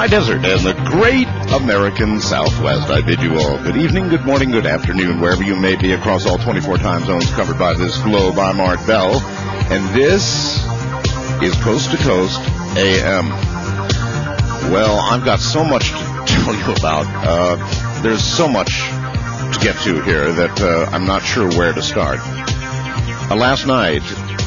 high desert and the great American Southwest. I bid you all good evening, good morning, good afternoon, wherever you may be across all 24 time zones covered by this globe. I'm Art Bell, and this is Coast to Coast AM. Well, I've got so much to tell you about. There's so much to get to here that I'm not sure where to start. Last night,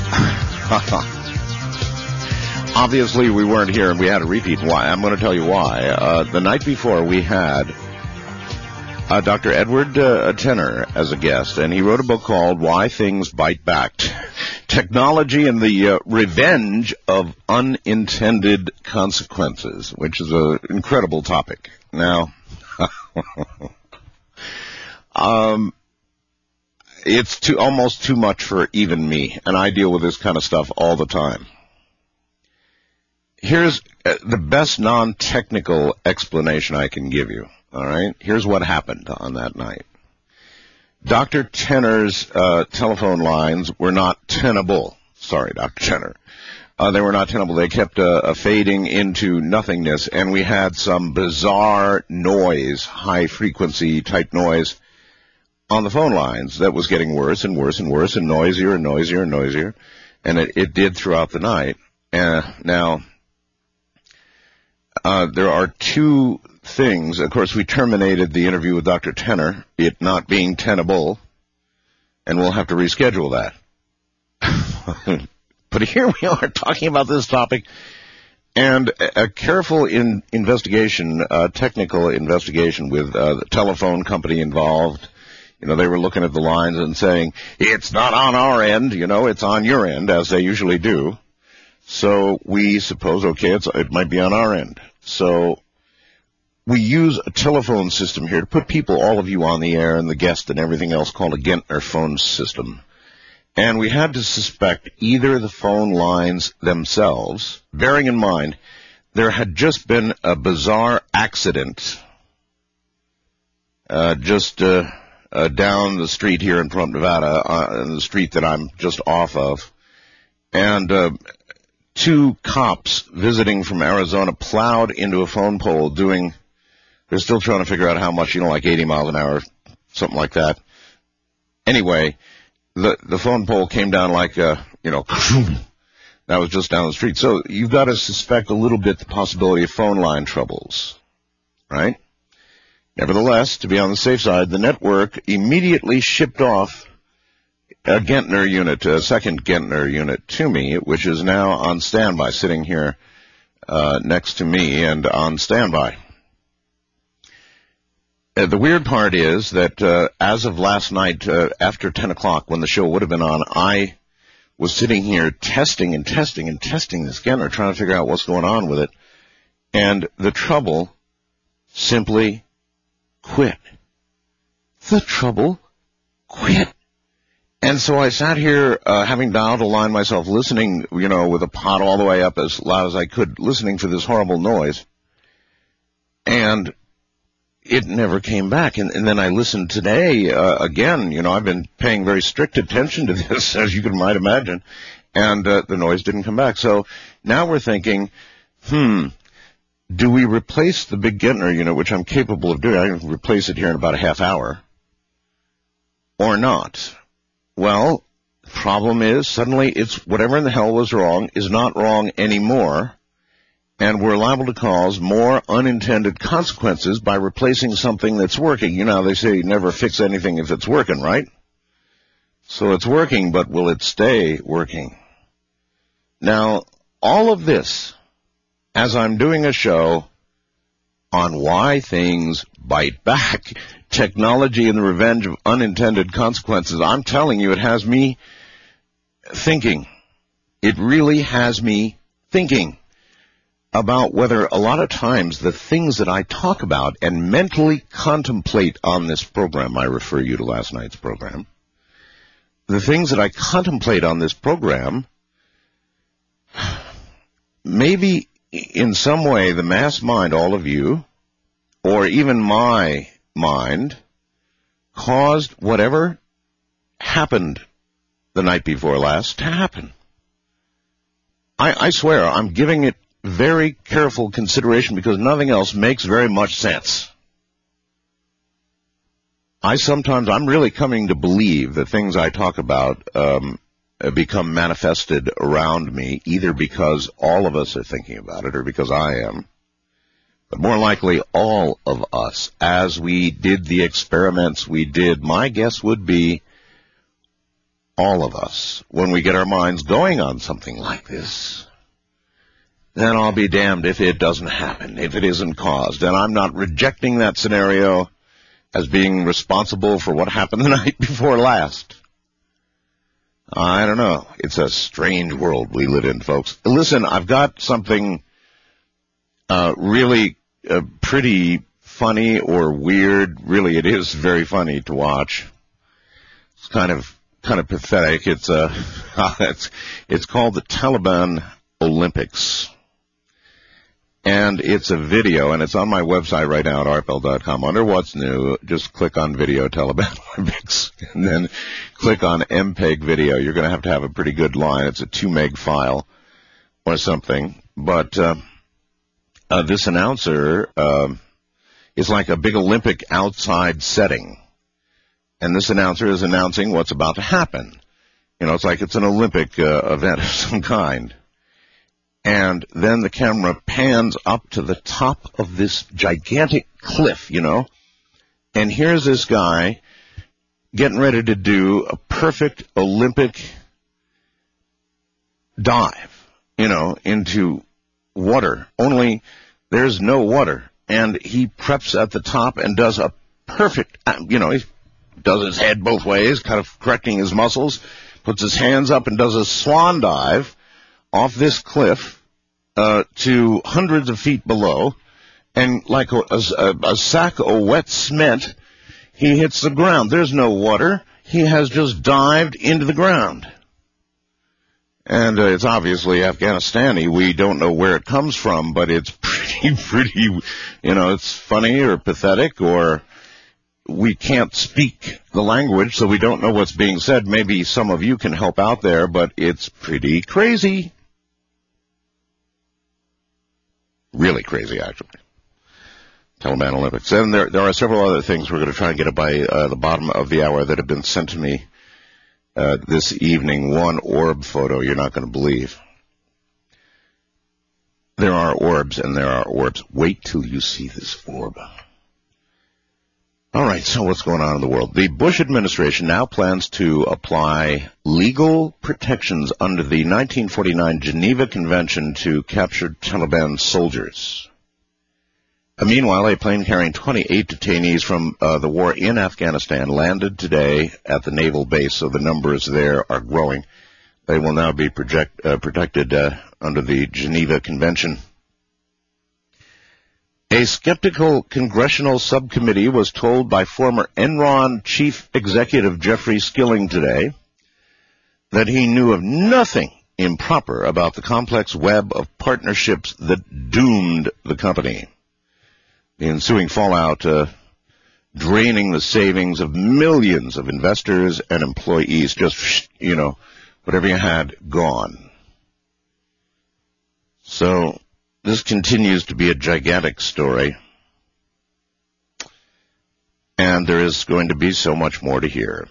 obviously we weren't here and we had a repeat. Why? I'm going to tell you why. The night before we had Dr. Edward Tenner as a guest, and he wrote a book called Why Things Bite Back, Technology and the Revenge of Unintended Consequences, which is an incredible topic. Now, it's almost too much for even me, and I deal with this kind of stuff all the time. Here's the best non-technical explanation I can give you, all right? Here's what happened on that night. Dr. Tenner's telephone lines were not tenable. Sorry, Dr. Tenner. They were not tenable. They kept fading into nothingness, and we had some bizarre noise, high-frequency type noise on the phone lines that was getting worse and worse and worse and noisier and noisier and noisier, and it did throughout the night. Now, there are two things. Of course, we terminated the interview with Dr. Tenner, it not being tenable, and we'll have to reschedule that. But here we are talking about this topic, and a careful investigation, technical investigation with the telephone company involved. You know, they were looking at the lines and saying, it's not on our end, it's on your end, as they usually do. So we suppose, okay, it might be on our end. So we use a telephone system here to put people, all of you on the air and the guest and everything else, called a Gentner phone system. And we had to suspect either the phone lines themselves, bearing in mind there had just been a bizarre accident down the street here in Pahrump, Nevada, on the street that I'm just off of. And two cops visiting from Arizona plowed into a phone pole they're still trying to figure out how much, like 80 miles an hour, something like that. Anyway, the phone pole came down like, that was just down the street. So you've got to suspect a little bit the possibility of phone line troubles, right? Nevertheless, to be on the safe side, the network immediately shipped off a Gentner unit, a second Gentner unit to me, which is now on standby, sitting here next to me and on standby. The weird part is that as of last night, after 10 o'clock, when the show would have been on, I was sitting here testing this Gentner, trying to figure out what's going on with it, and the trouble simply quit. The trouble quit. And so I sat here, having dialed a line myself, listening, with a pot all the way up as loud as I could, listening for this horrible noise. And it never came back. And then I listened today, again. I've been paying very strict attention to this, as you might imagine. And the noise didn't come back. So now we're thinking, do we replace the big Gentner unit, which I'm capable of doing? I can replace it here in about a half hour, or not? Well, the problem is suddenly it's whatever in the hell was wrong is not wrong anymore, and we're liable to cause more unintended consequences by replacing something that's working. They say you never fix anything if it's working, right? So it's working, but will it stay working? Now, all of this, as I'm doing a show on why things bite back, technology and the revenge of unintended consequences, I'm telling you, it has me thinking. It really has me thinking about whether a lot of times the things that I talk about and mentally contemplate on this program, I refer you to last night's program, the things that I contemplate on this program, maybe in some way the mass mind, all of you, or even my mind, caused whatever happened the night before last to happen. I swear, I'm giving it very careful consideration because nothing else makes very much sense. I'm really coming to believe that things I talk about become manifested around me, either because all of us are thinking about it or because I am. But more likely, all of us, as we did the experiments we did, my guess would be all of us, when we get our minds going on something like this, then I'll be damned if it doesn't happen, if it isn't caused. And I'm not rejecting that scenario as being responsible for what happened the night before last. I don't know. It's a strange world we live in, folks. Listen, I've got something really pretty funny or weird. Really, it is very funny to watch. It's kind of pathetic. It's called the Taliban Olympics. And it's a video, and it's on my website right now at arpel.com. Under What's New, just click on Video Taliban Olympics, and then click on MPEG Video. You're going to have a pretty good line. It's a 2 meg file or something. But this announcer is like a big Olympic outside setting. And this announcer is announcing what's about to happen. You know, it's like it's an Olympic event of some kind. And then the camera pans up to the top of this gigantic cliff, you know. And here's this guy getting ready to do a perfect Olympic dive, you know, into water. Only there's no water. And he preps at the top and does a perfect, you know, he does his head both ways, kind of correcting his muscles, puts his hands up and does a swan dive off this cliff to hundreds of feet below, and like a sack of wet cement, he hits the ground. There's no water. He has just dived into the ground. And it's obviously Afghanistani. We don't know where it comes from, but it's pretty, you know, it's funny or pathetic, or we can't speak the language, so we don't know what's being said. Maybe some of you can help out there, but it's pretty crazy. Really crazy, actually. Taliban Olympics. And there are several other things we're going to try and get by the bottom of the hour that have been sent to me this evening. One orb photo you're not going to believe. There are orbs and there are orbs. Wait till you see this orb. All right, so what's going on in the world? The Bush administration now plans to apply legal protections under the 1949 Geneva Convention to captured Taliban soldiers. Meanwhile, a plane carrying 28 detainees from the war in Afghanistan landed today at the naval base, so the numbers there are growing. They will now be protected under the Geneva Convention. A skeptical congressional subcommittee was told by former Enron chief executive Jeffrey Skilling today that he knew of nothing improper about the complex web of partnerships that doomed the company. The ensuing fallout draining the savings of millions of investors and employees, just, you know, whatever you had, gone. So this continues to be a gigantic story, and there is going to be so much more to hear.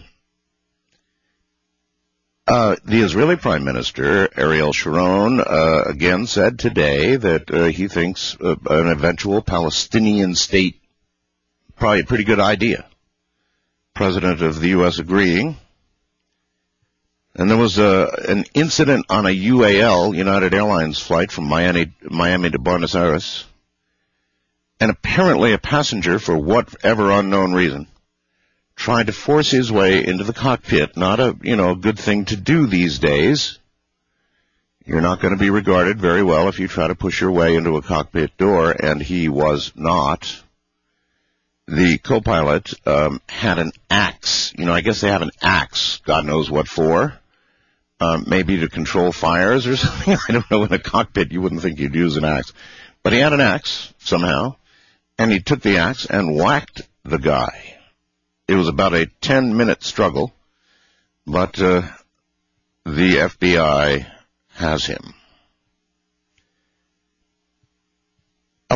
The Israeli Prime Minister, Ariel Sharon, again said today that he thinks an eventual Palestinian state probably a pretty good idea. President of the U.S. agreeing. And there was an incident on a UAL, United Airlines flight from Miami to Buenos Aires. And apparently a passenger, for whatever unknown reason, tried to force his way into the cockpit. Not a good thing to do these days. You're not going to be regarded very well if you try to push your way into a cockpit door, and he was not. The co-pilot had an axe. I guess they have an axe, God knows what for. Maybe to control fires or something. I don't know. In a cockpit, you wouldn't think you'd use an axe. But he had an axe, somehow, and he took the axe and whacked the guy. It was about a 10-minute struggle, but the FBI has him.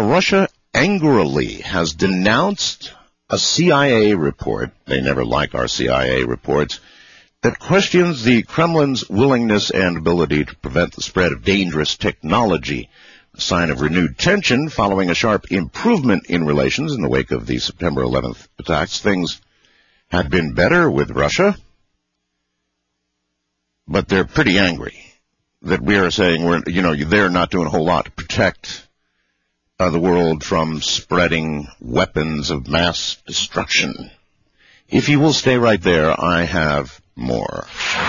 Russia angrily has denounced a CIA report, they never like our CIA reports, that questions the Kremlin's willingness and ability to prevent the spread of dangerous technology, a sign of renewed tension following a sharp improvement in relations in the wake of the September 11th attacks. Things had been better with Russia, but they're pretty angry that we are saying they're not doing a whole lot to protect the world from spreading weapons of mass destruction. If you will stay right there, I have more.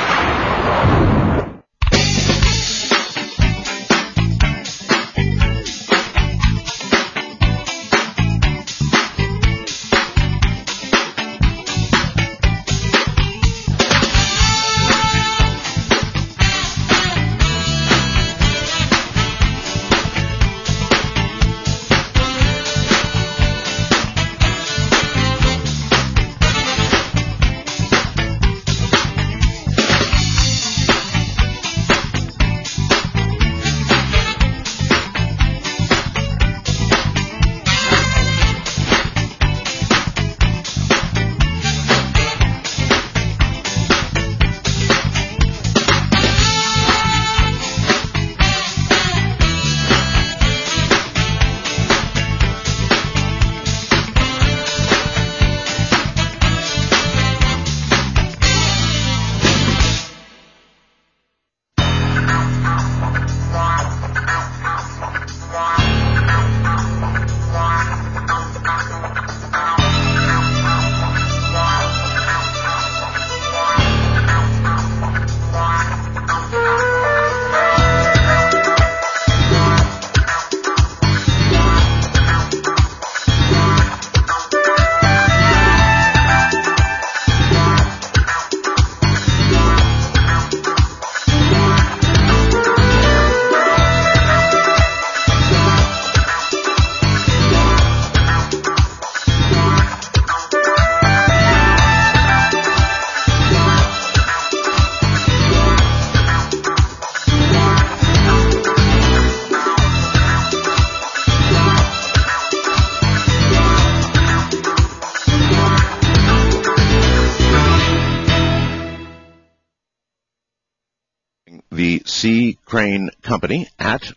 The C. Crane Company at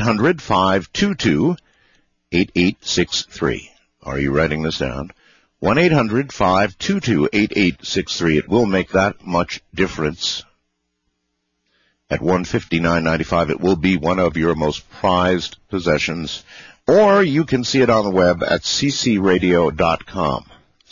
1-800-522-8863. Are you writing this down? 1-800-522-8863. It will make that much difference. At $159.95, it will be one of your most prized possessions. Or you can see it on the web at ccradio.com.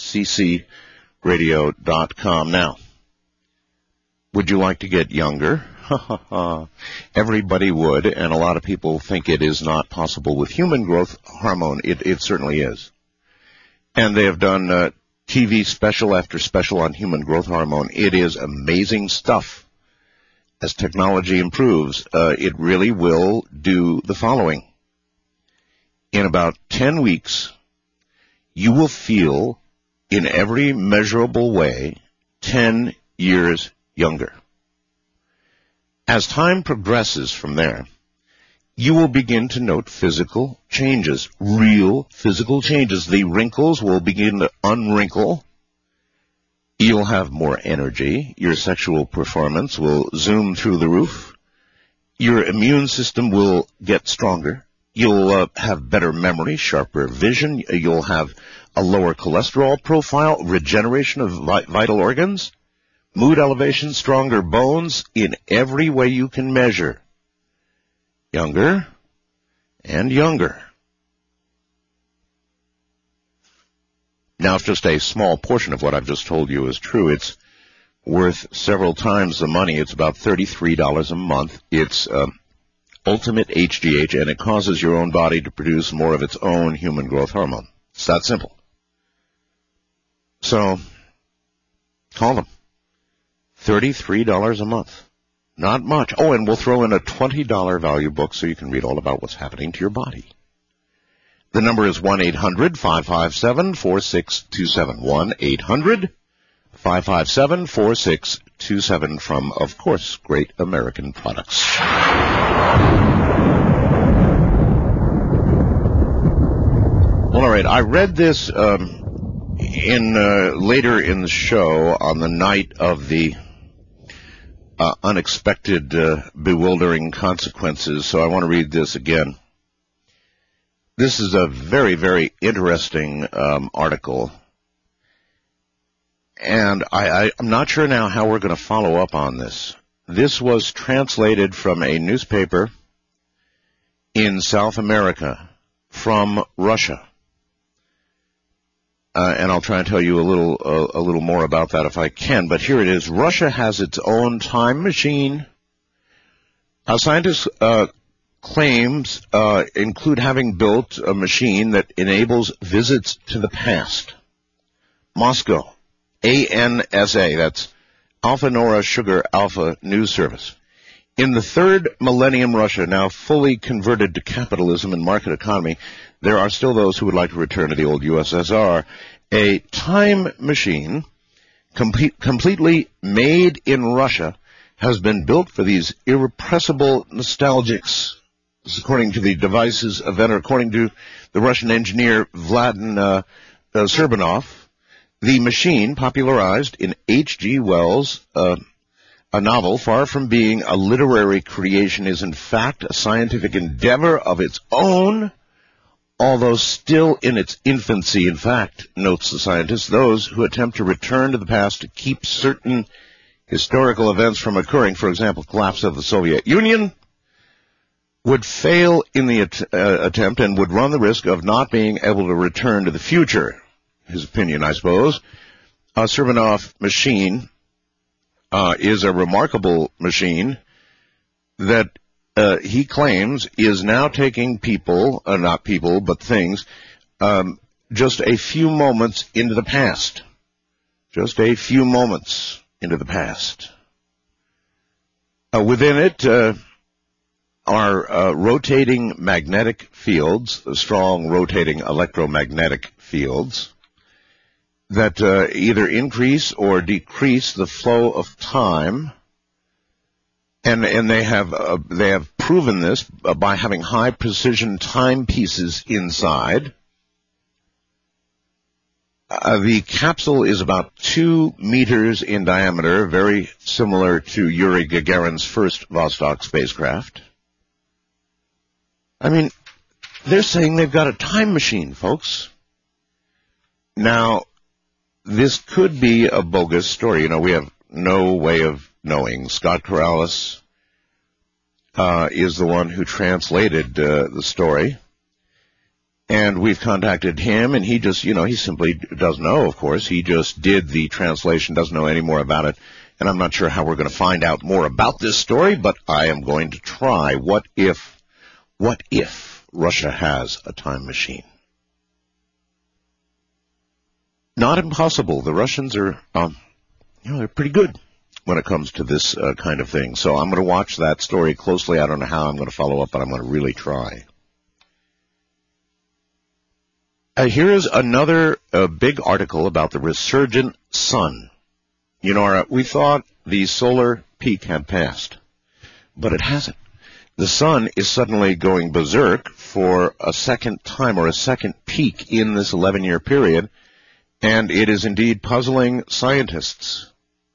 ccradio.com. Now, would you like to get younger? Everybody would, and a lot of people think it is not possible with human growth hormone. It certainly is. And they have done TV special after special on human growth hormone. It is amazing stuff. As technology improves, it really will do the following. In about 10 weeks, you will feel, in every measurable way, 10 years younger. As time progresses from there, you will begin to note physical changes, real physical changes. The wrinkles will begin to unwrinkle. You'll have more energy. Your sexual performance will zoom through the roof. Your immune system will get stronger. You'll have better memory, sharper vision. You'll have a lower cholesterol profile, regeneration of vital organs, mood elevation, stronger bones in every way you can measure. Younger and younger. Now, if just a small portion of what I've just told you is true, it's worth several times the money. It's about $33 a month. It's Ultimate HGH, and it causes your own body to produce more of its own human growth hormone. It's that simple. So, call them. $33 a month. Not much. Oh, and we'll throw in a $20 value book so you can read all about what's happening to your body. The number is 1-800-557-4627. 1-800-557-4627 from, of course, Great American Products. All right, I read this later in the show on the night of the unexpected, bewildering consequences, so I want to read this again. This is a very, very interesting article, and I'm not sure now how we're going to follow up on this. This was translated from a newspaper in South America from Russia. And I'll try and tell you a little more about that if I can. But here it is. Russia has its own time machine. Scientists' claims include having built a machine that enables visits to the past. Moscow, ANSA, that's Alpha Nora Sugar Alpha News Service. In the third millennium Russia, now fully converted to capitalism and market economy, there are still those who would like to return to the old USSR. A time machine completely made in Russia has been built for these irrepressible nostalgics, according to the device's inventor, according to the Russian engineer Vladimir Serbanov. The machine, popularized in H.G. Wells' a novel, far from being a literary creation, is in fact a scientific endeavor of its own, although still in its infancy. In fact, notes the scientist, those who attempt to return to the past to keep certain historical events from occurring, for example, collapse of the Soviet Union, would fail in the attempt and would run the risk of not being able to return to the future. His opinion, I suppose. A Serbanov machine is a remarkable machine that he claims is now taking people, not people, but things, just a few moments into the past. Just a few moments into the past. Within it are rotating magnetic fields, strong rotating electromagnetic fields, that either increase or decrease the flow of time, and they have proven this by having high precision timepieces inside. The capsule is about 2 meters in diameter, very similar to Yuri Gagarin's first Vostok spacecraft. I mean, they're saying they've got a time machine, folks. Now, this could be a bogus story. You know, we have no way of knowing. Scott Corrales is the one who translated the story. And we've contacted him, and he just, he simply doesn't know, of course. He just did the translation, doesn't know any more about it. And I'm not sure how we're going to find out more about this story, but I am going to try. What if Russia has a time machine? Not impossible. The Russians are, they're pretty good when it comes to this kind of thing. So I'm going to watch that story closely. I don't know how I'm going to follow up, but I'm going to really try. Here is another big article about the resurgent sun. You know, we thought the solar peak had passed, but it hasn't. The sun is suddenly going berserk for a second time, or a second peak in this 11-year period, and it is indeed puzzling scientists.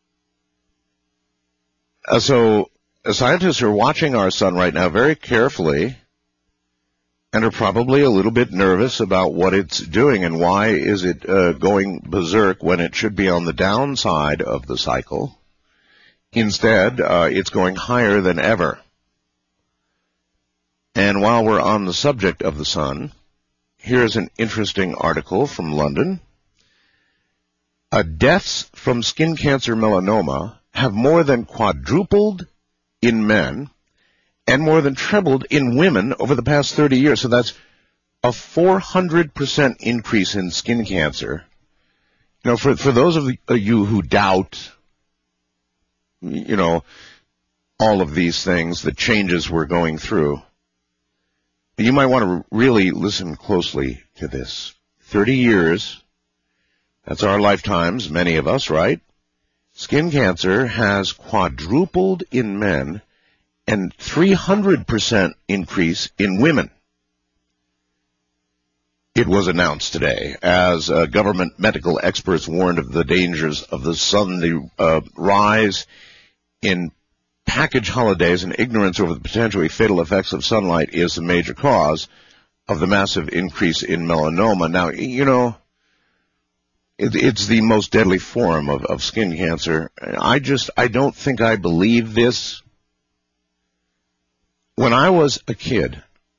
So scientists are watching our sun right now very carefully and are probably a little bit nervous about what it's doing and why is it going berserk when it should be on the downside of the cycle. Instead, it's going higher than ever. And while we're on the subject of the sun, here's an interesting article from London. Deaths from skin cancer melanoma have more than quadrupled in men and more than trebled in women over the past 30 years. So that's a 400% increase in skin cancer. You know, for those of you who doubt, all of these things, the changes we're going through, you might want to really listen closely to this. 30 years, that's our lifetimes, many of us, right? Skin cancer has quadrupled in men and 300% increase in women. It was announced today as government medical experts warned of the dangers of the sun. The rise in package holidays and ignorance over the potentially fatal effects of sunlight is the major cause of the massive increase in melanoma. Now, you know, it's the most deadly form of skin cancer. I don't think I believe this. When I was a kid,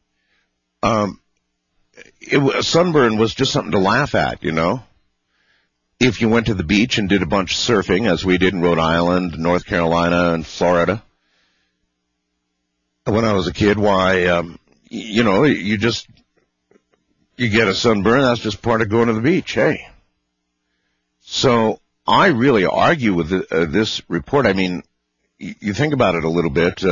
a sunburn was just something to laugh at, you know. If you went to the beach and did a bunch of surfing, as we did in Rhode Island, North Carolina, and Florida, when I was a kid, you know, you get a sunburn, that's just part of going to the beach, hey. So I really argue with this report. I mean, you think about it a little bit.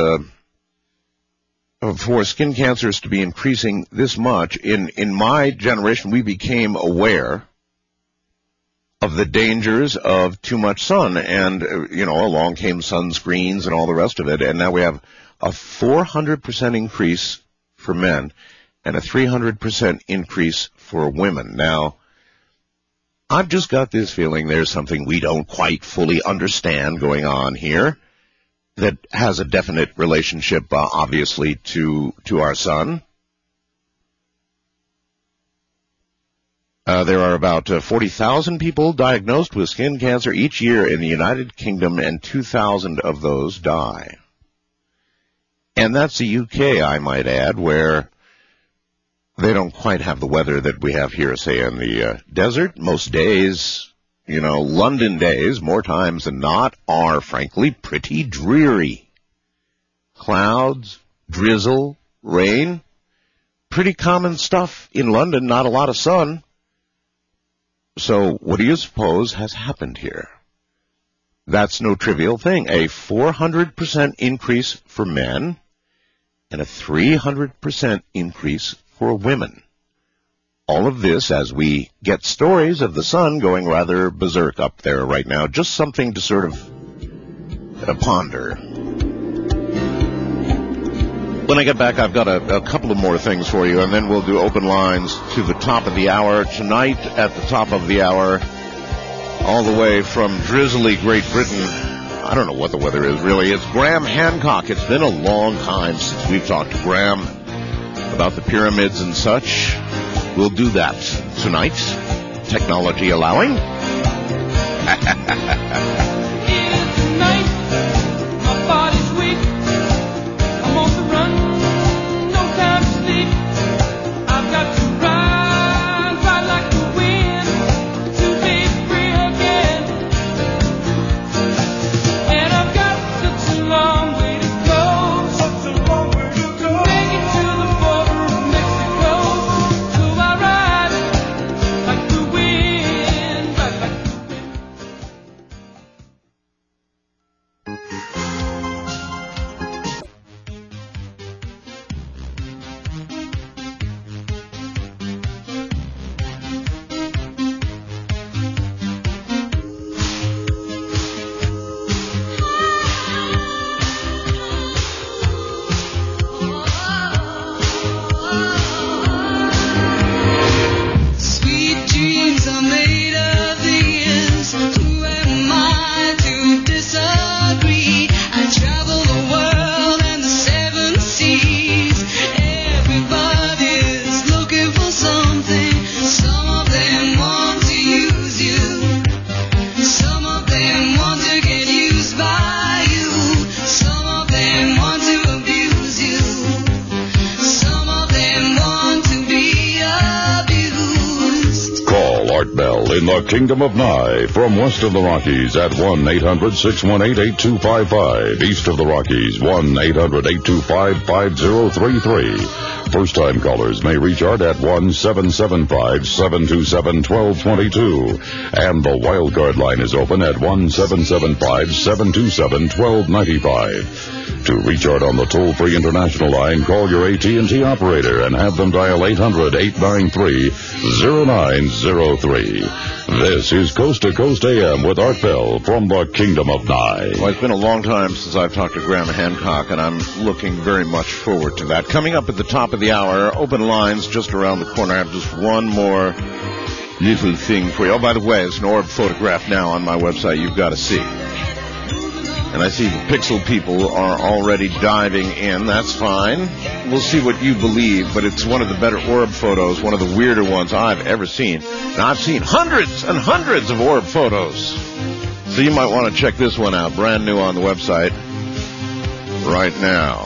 For skin cancers to be increasing this much, in my generation, we became aware of the dangers of too much sun. And, you know, along came sunscreens and all the rest of it. And now we have a 400% increase for men and a 300% increase for women. Now, I've just got this feeling there's something we don't quite fully understand going on here that has a definite relationship, obviously, to our sun. There are about 40,000 people diagnosed with skin cancer each year in the United Kingdom, and 2,000 of those die. And that's the UK, I might add, where they don't quite have the weather that we have here, say, in the desert. Most days, you know, London days, more times than not, are, frankly, pretty dreary. Clouds, drizzle, rain, pretty common stuff in London, not a lot of sun. So what do you suppose has happened here? That's no trivial thing. A 400% increase for men and a 300% increase for women. All of this as we get stories of the sun going rather berserk up there right now. Just something to sort of ponder. When I get back, I've got a couple of more things for you, and then we'll do open lines to the top of the hour. Tonight, at the top of the hour, all the way from drizzly Great Britain, I don't know what the weather is really, it's Graham Hancock. It's been a long time since we've talked to Graham about the pyramids and such. We'll do that tonight, technology allowing. In the Kingdom of Nye, from west of the Rockies at 1-800-618-8255. East of the Rockies, 1-800-825-5033. First-time callers may reach Art at 1-775-727-1222. And the wildcard line is open at 1-775-727-1295. To reach out on the toll-free international line, call your AT&T operator and have them dial 800-893-0903. This is Coast to Coast AM with Art Bell from the Kingdom of Nye. Well, it's been a long time since I've talked to Graham Hancock, and I'm looking very much forward to that. Coming up at the top of the hour, open lines just around the corner. I have just one more little thing for you. Oh, by the way, it's an orb photograph now on my website you've got to see. And I see the Pixel people are already diving in. That's fine. We'll see what you believe, but it's one of the better orb photos, one of the weirder ones I've ever seen. And I've seen hundreds and hundreds of orb photos. So you might want to check this one out, brand new on the website right now.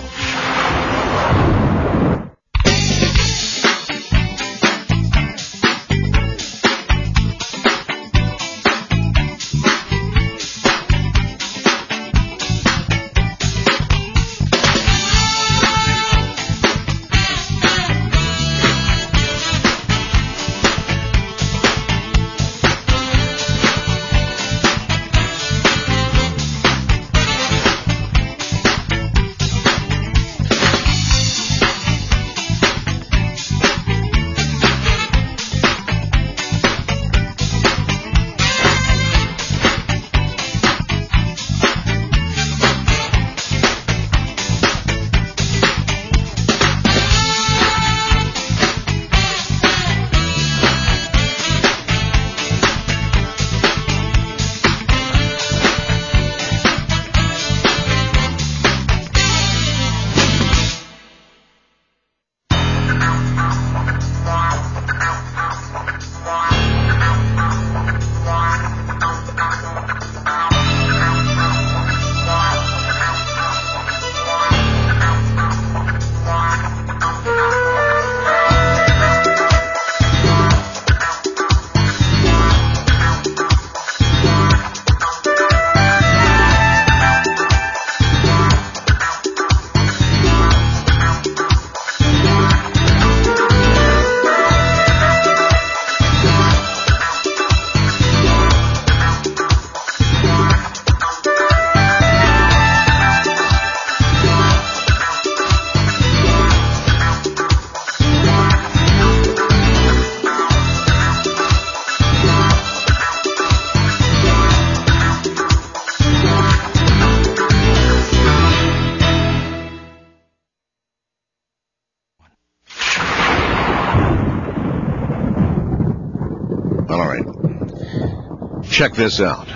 Check this out.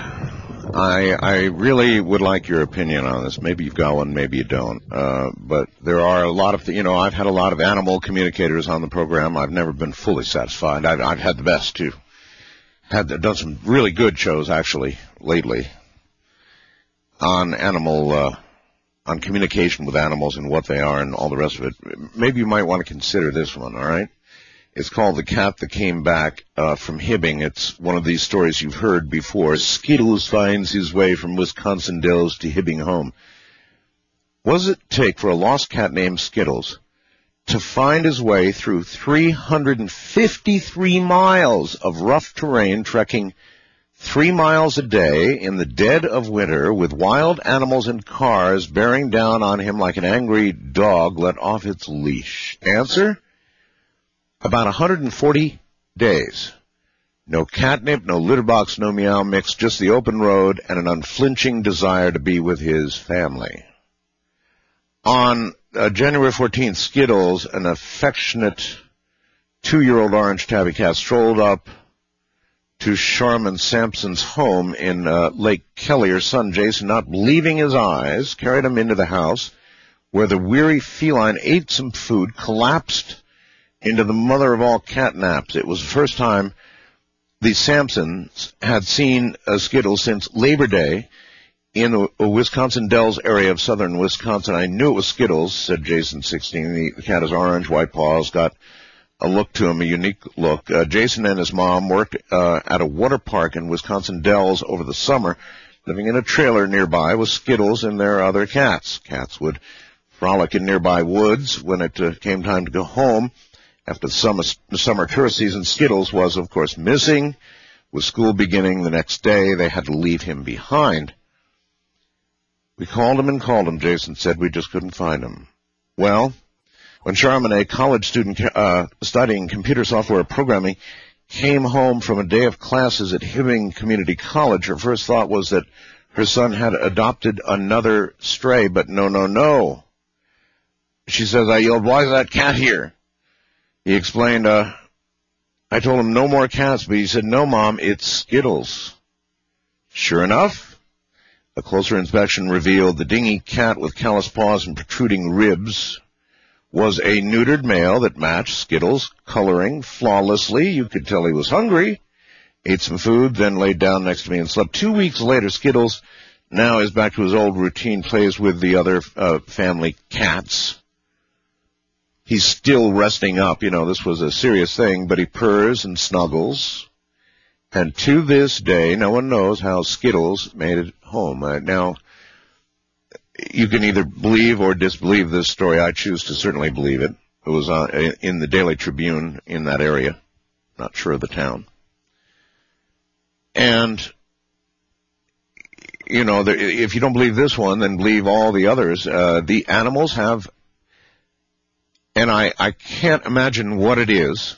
I really would like your opinion on this. Maybe you've got one, maybe you don't. But there are a lot of, I've had a lot of animal communicators on the program. I've never been fully satisfied. I've had the best too. Done some really good shows actually lately on on communication with animals and what they are and all the rest of it. Maybe you might want to consider this one. All right. It's called The Cat That Came Back from Hibbing. It's one of these stories you've heard before. Skittles finds his way from Wisconsin Dells to Hibbing home. What does it take for a lost cat named Skittles to find his way through 353 miles of rough terrain, trekking 3 miles a day in the dead of winter with wild animals and cars bearing down on him like an angry dog let off its leash? Answer? About 140 days. No catnip, no litter box, no meow mix, just the open road and an unflinching desire to be with his family. On January 14th, Skittles, an affectionate 2-year-old orange tabby cat, strolled up to Sharman Sampson's home in Lake Kelly. Her son, Jason, not believing his eyes, carried him into the house where the weary feline ate some food, collapsed into the mother of all cat naps. It was the first time the Sampsons had seen Skittles since Labor Day in the Wisconsin Dells area of southern Wisconsin. I knew it was Skittles, said Jason, 16. The cat is orange, white paws, got a look to him, a unique look. Jason and his mom worked at a water park in Wisconsin Dells over the summer, living in a trailer nearby with Skittles and their other cats. Cats would frolic in nearby woods when it came time to go home. After the summer tourist season, Skittles was, of course, missing. With school beginning the next day, they had to leave him behind. We called him, Jason said. We just couldn't find him. Well, when Charmin, a college student studying computer software programming, came home from a day of classes at Hibbing Community College, her first thought was that her son had adopted another stray, but no. She says, I yelled, why is that cat here? He explained, I told him no more cats, but he said, no, Mom, it's Skittles. Sure enough, a closer inspection revealed the dingy cat with callous paws and protruding ribs was a neutered male that matched Skittles' coloring flawlessly. You could tell he was hungry, ate some food, then laid down next to me and slept. 2 weeks later, Skittles now is back to his old routine, plays with the other family cats. He's still resting up. You know, this was a serious thing, but he purrs and snuggles. And to this day, no one knows how Skittles made it home. Now, you can either believe or disbelieve this story. I choose to certainly believe it. It was in the Daily Tribune in that area. Not sure of the town. And, you know, if you don't believe this one, then believe all the others. The animals have, and I can't imagine what it is,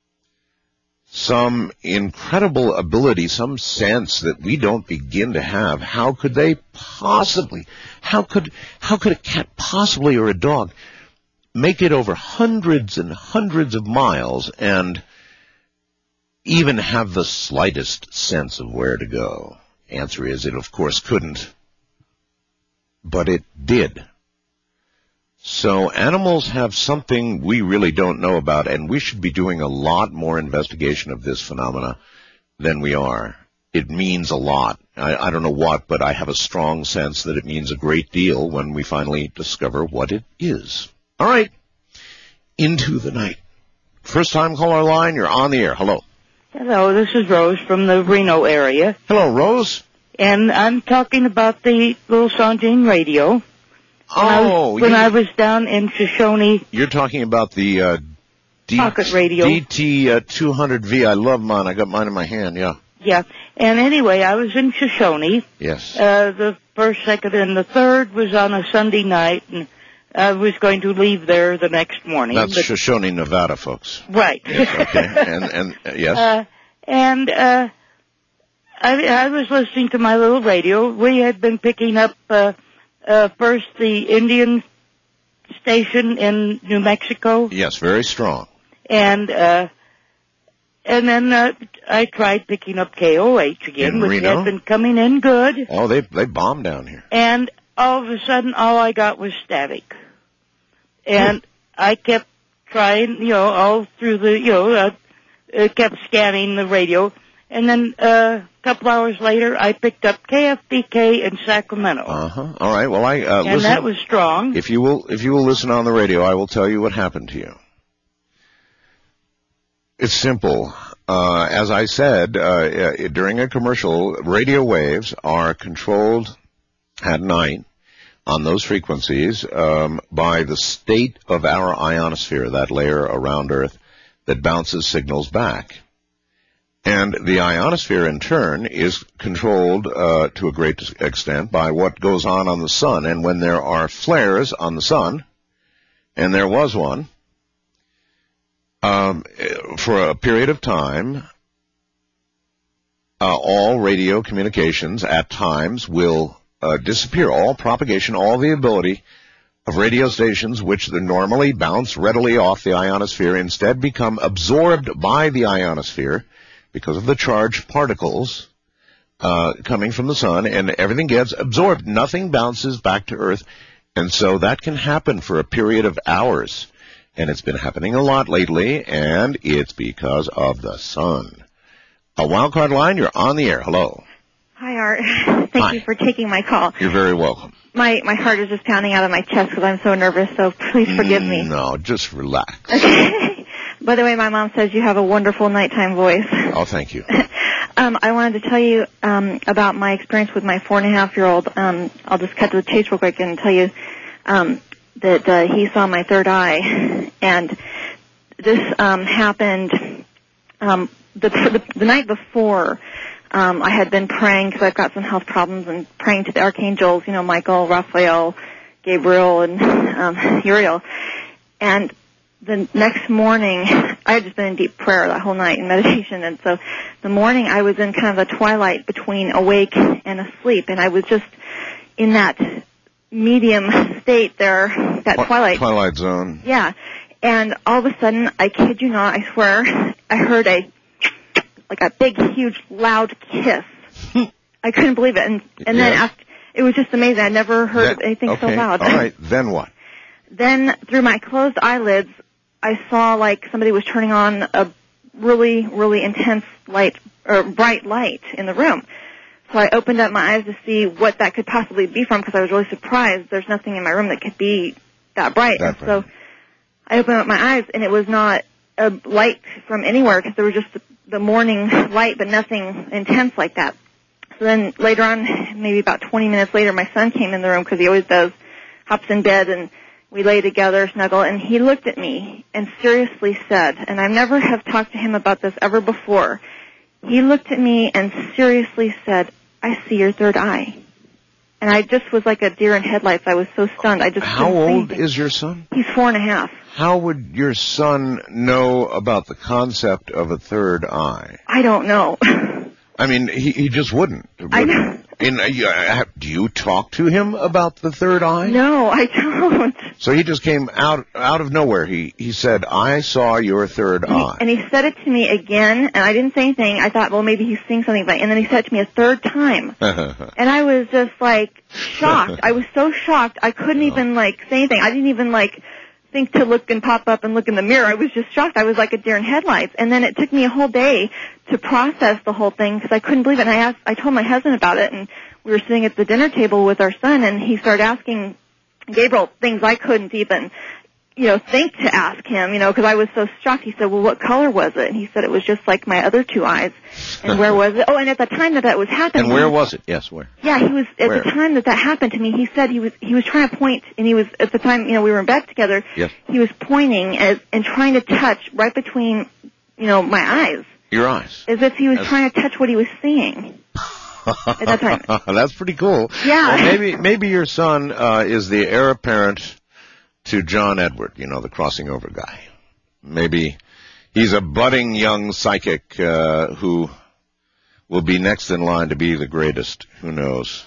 some incredible ability, some sense that we don't begin to have. How could they possibly, how could a cat possibly, or a dog, make it over hundreds and hundreds of miles and even have the slightest sense of where to go? Answer is, it of course couldn't, but it did. So animals have something we really don't know about, and we should be doing a lot more investigation of this phenomena than we are. It means a lot. I don't know what, but I have a strong sense that it means a great deal when we finally discover what it is. All right, into the night. First time caller line, you're on the air. Hello. Hello, this is Rose from the Reno area. Hello, Rose. And I'm talking about the Little Sandine radio. When I was down in Shoshone. You're talking about the pocket radio. DT200V. I love mine. I got mine in my hand, yeah. Yeah. And anyway, I was in Shoshone. Yes. The first, second, and the third was on a Sunday night, and I was going to leave there the next morning. That's Shoshone, Nevada, folks. Right. Yes, okay. Yes. I was listening to my little radio. We had been picking up first the Indian station in New Mexico. Yes, very strong. And then I tried picking up KOH again, which Reno? had been coming in good. Oh, they bombed down here. And all of a sudden, all I got was static. And I kept trying, all through the, kept scanning the radio. And then a couple hours later, I picked up KFBK in Sacramento. Uh-huh. All right. Well, and listen, that was strong. If you will listen on the radio, I will tell you what happened to you. It's simple. As I said during a commercial, radio waves are controlled at night on those frequencies by the state of our ionosphere, that layer around Earth that bounces signals back. And the ionosphere, in turn, is controlled to a great extent by what goes on the sun. And when there are flares on the sun, and there was one, for a period of time, all radio communications at times will disappear. All propagation, all the ability of radio stations, which normally bounce readily off the ionosphere, instead become absorbed by the ionosphere because of the charged particles coming from the sun, and everything gets absorbed. Nothing bounces back to Earth, and so that can happen for a period of hours. And it's been happening a lot lately, and it's because of the sun. A wildcard line, you're on the air. Hello. Hi, Art. Thank you for taking my call. You're very welcome. My heart is just pounding out of my chest because I'm so nervous, so please forgive me. No, just relax. Okay. By the way, my mom says you have a wonderful nighttime voice. Oh, thank you. I wanted to tell you about my experience with my 4.5-year-old. I'll just cut to the chase real quick and tell you that he saw my third eye. And this happened the night before. I had been praying because I've got some health problems and praying to the archangels, Michael, Raphael, Gabriel, and Uriel. And the next morning, I had just been in deep prayer that whole night in meditation, and so the morning I was in kind of a twilight between awake and asleep, and I was just in that medium state there, that Twilight zone. Yeah. And all of a sudden, I kid you not, I swear, I heard a big, huge, loud kiss. I couldn't believe it. And then after, it was just amazing. I never heard anything so loud. All right. Then what? Then through my closed eyelids, I saw like somebody was turning on a really, really intense light, or bright light in the room. So I opened up my eyes to see what that could possibly be from, because I was really surprised. There's nothing in my room that could be that bright. So I opened up my eyes, and it was not a light from anywhere, because there was just the morning light, but nothing intense like that. So then later on, maybe about 20 minutes later, my son came in the room, because he always does, hops in bed, and we lay together, snuggle, and he looked at me and seriously said, and I never have talked to him about this ever before, he looked at me and seriously said, "I see your third eye." And I just was like a deer in headlights. I was so stunned. How old is your son? He's 4.5. How would your son know about the concept of a third eye? I don't know. I mean, he just wouldn't. I know. Do you talk to him about the third eye? No, I don't. So he just came out of nowhere. He said, "I saw your third eye." And he said it to me again, and I didn't say anything. I thought, well, maybe he's seeing something, and then he said it to me a third time. And I was just like shocked. I was so shocked. I couldn't even say anything. I didn't even think to look and pop up and look in the mirror. I was just shocked. I was like a deer in headlights. And then it took me a whole day to process the whole thing, because I couldn't believe it. And I told my husband about it, and we were sitting at the dinner table with our son, and he started asking Gabriel things I couldn't even, think to ask him, because I was so shocked. He said, "Well, what color was it?" And he said, "It was just like my other two eyes." And where was it? Oh, and at the time that was happening. And where was it? Yes, where? Yeah, he was, at the time that happened to me, he said he was trying to point, and he was, at the time, we were in bed together. Yes. He was pointing and trying to touch right between, my eyes. Your eyes. As if he was trying to touch what he was seeing. At that time. That's pretty cool. Yeah. Well, maybe your son is the heir apparent to John Edward, the crossing over guy. Maybe he's a budding young psychic who will be next in line to be the greatest. Who knows?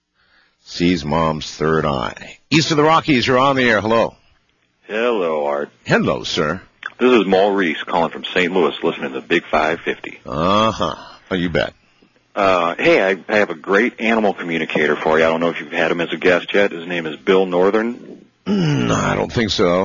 Sees mom's third eye. East of the Rockies, you're on the air. Hello. Hello, Art. Hello, sir. This is Maurice calling from St. Louis, listening to the Big 550. Uh-huh. Oh, you bet. Hey, I have a great animal communicator for you. I don't know if you've had him as a guest yet. His name is Bill Northern. No, I don't think so.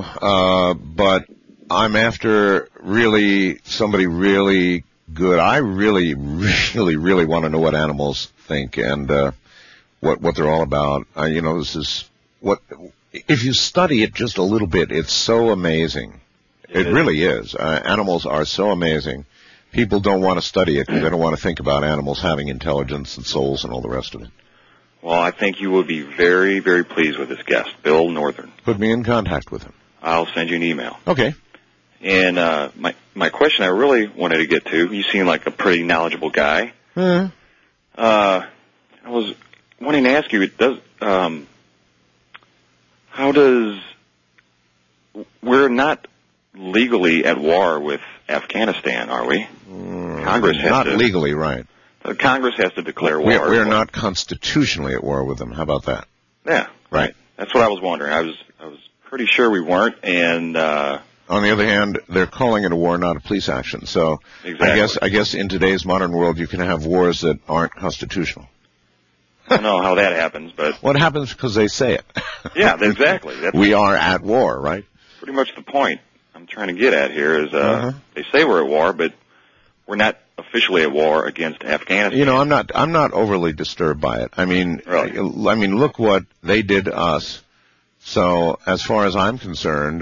But I'm after somebody really good. I really, really, really want to know what animals think and what they're all about. This is if you study it just a little bit, it's so amazing. It really is. Animals are so amazing. People don't want to study it because they don't want to think about animals having intelligence and souls and all the rest of it. Well, I think you will be very, very pleased with this guest, Bill Northern. Put me in contact with him. I'll send you an email. Okay. And my question I really wanted to get to, you seem like a pretty knowledgeable guy. Mm-hmm. I was wanting to ask you, we're not legally at war with Afghanistan, are we? Congress has not legally, right. Congress has to declare war. We are not constitutionally at war with them. How about that? Yeah. Right. That's what I was wondering. I was pretty sure we weren't, and on the other hand, they're calling it a war, not a police action. So exactly. I guess in today's modern world you can have wars that aren't constitutional. I don't know how that happens, but what happens because they say it. Yeah, exactly. We are at war, right? Pretty much the point I'm trying to get at here is they say we're at war, but we're not officially at war against Afghanistan. I'm not overly disturbed by it. I mean, really? Look what they did to us. So as far as I'm concerned,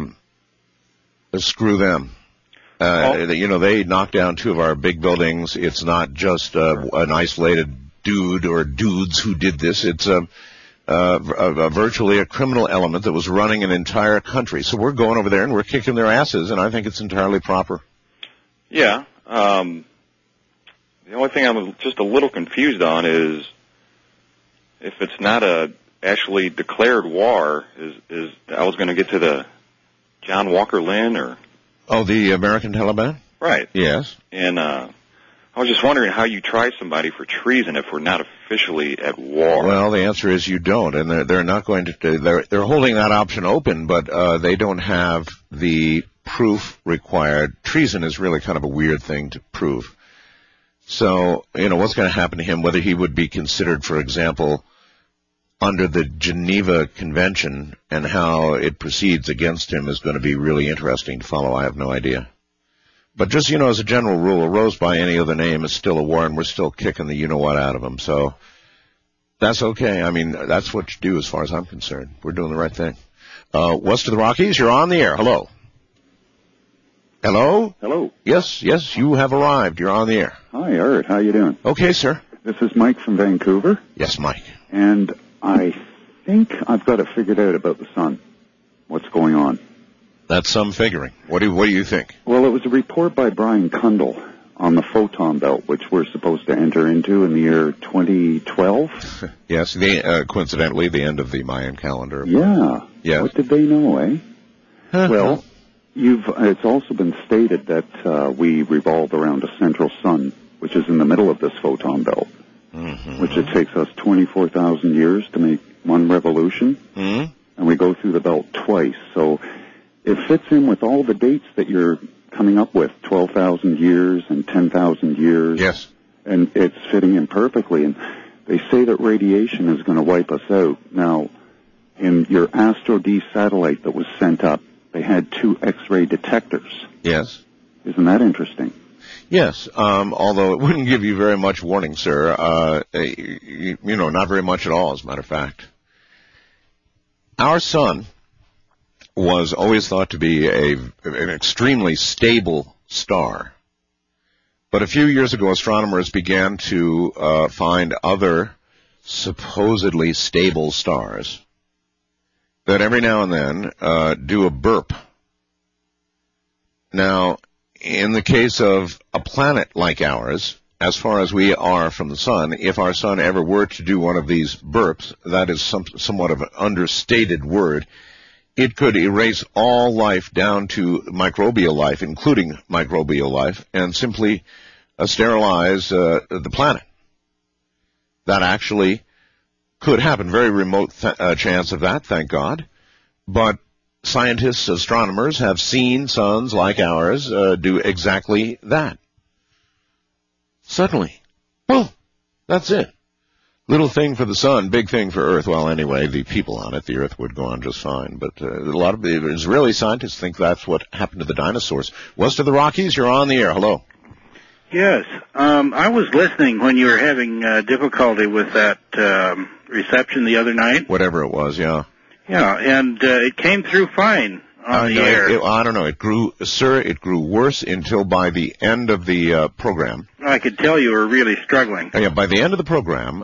screw them. They knocked down two of our big buildings. It's not just an isolated dude or dudes who did this. It's virtually a criminal element that was running an entire country. So we're going over there and we're kicking their asses, and I think it's entirely proper. Yeah. The only thing I'm just a little confused on is if it's not a actually declared war, is I was going to get to the John Walker Lynn or... Oh, the American Taliban? Right. Yes. And I was just wondering how you try somebody for treason if we're not officially at war. Well, the answer is you don't, and they're not going to. They're holding that option open, but they don't have the proof required. Treason is really kind of a weird thing to prove. So, what's going to happen to him, whether he would be considered, for example, under the Geneva Convention and how it proceeds against him is going to be really interesting to follow. I have no idea. But just, as a general rule, a rose by any other name is still a war, and we're still kicking the you-know-what out of them. So that's okay. I mean, that's what you do as far as I'm concerned. We're doing the right thing. West of the Rockies, you're on the air. Hello. Hello? Hello. Yes, you have arrived. You're on the air. Hi, Art. How you doing? Okay, sir. This is Mike from Vancouver. Yes, Mike. And I think I've got it figured out about the sun. What's going on? That's some figuring. What do you think? Well, it was a report by Brian Kundal on the photon belt, which we're supposed to enter into in the year 2012. Yes, coincidentally, the end of the Mayan calendar. Yeah. Yes. What did they know, eh? Well, it's also been stated that we revolve around a central sun, which is in the middle of this photon belt, which it takes us 24,000 years to make one revolution, and we go through the belt twice. So it fits in with all the dates that you're coming up with, 12,000 years and 10,000 years. Yes. And it's fitting in perfectly. And they say that radiation is going to wipe us out. Now, in your Astro D satellite that was sent up, they had 2 X-ray detectors. Yes. Isn't that interesting? Yes, although it wouldn't give you very much warning, sir. Not very much at all, as a matter of fact. Our sun was always thought to be an extremely stable star. But a few years ago, astronomers began to find other supposedly stable stars that every now and then do a burp. Now, in the case of a planet like ours, as far as we are from the sun, if our sun ever were to do one of these burps, that is somewhat of an understated word, it could erase all life down to microbial life, including microbial life, and simply sterilize the planet. That actually could happen. Very remote chance of that, thank God. But scientists, astronomers have seen suns like ours do exactly that. Suddenly. Well, that's it. Little thing for the sun, big thing for Earth. Well, anyway, the people on it, the Earth would go on just fine. But a lot of the Israeli scientists think that's what happened to the dinosaurs. West of the Rockies, you're on the air. Hello. Yes. I was listening when you were having difficulty with that reception the other night. Whatever it was, yeah. Yeah, and it came through fine on the air. I don't know. It grew worse until by the end of the program. I could tell you were really struggling. Yeah, by the end of the program,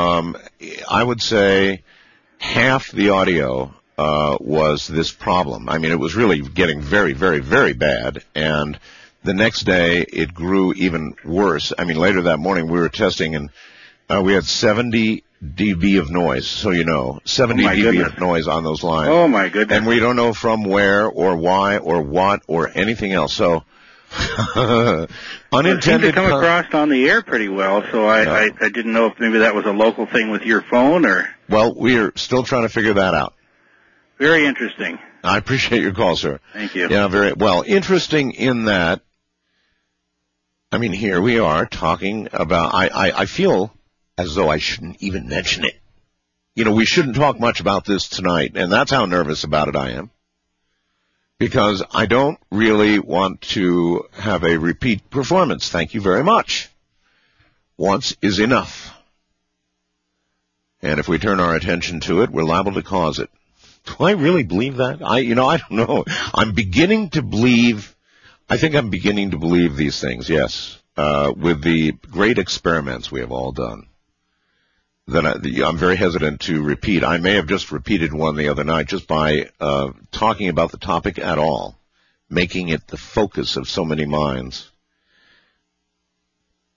I would say half the audio was this problem. I mean, it was really getting very, very, very bad, and the next day it grew even worse. I mean, later that morning we were testing, and we had 70 dB of noise, so 70 dB of noise on those lines. Oh, my goodness. And we don't know from where or why or what or anything else. So, unintended... It seemed to come across on the air pretty well, so I didn't know if maybe that was a local thing with your phone or... Well, we're still trying to figure that out. Very interesting. I appreciate your call, sir. Thank you. Yeah, very well. Interesting in that, I mean, here we are talking about... I feel as though I shouldn't even mention it. We shouldn't talk much about this tonight, and that's how nervous about it I am. Because I don't really want to have a repeat performance. Thank you very much. Once is enough. And if we turn our attention to it, we're liable to cause it. Do I really believe that? I don't know. I think I'm beginning to believe these things, yes, with the great experiments we have all done. That I'm very hesitant to repeat. I may have just repeated one the other night just by talking about the topic at all, making it the focus of so many minds.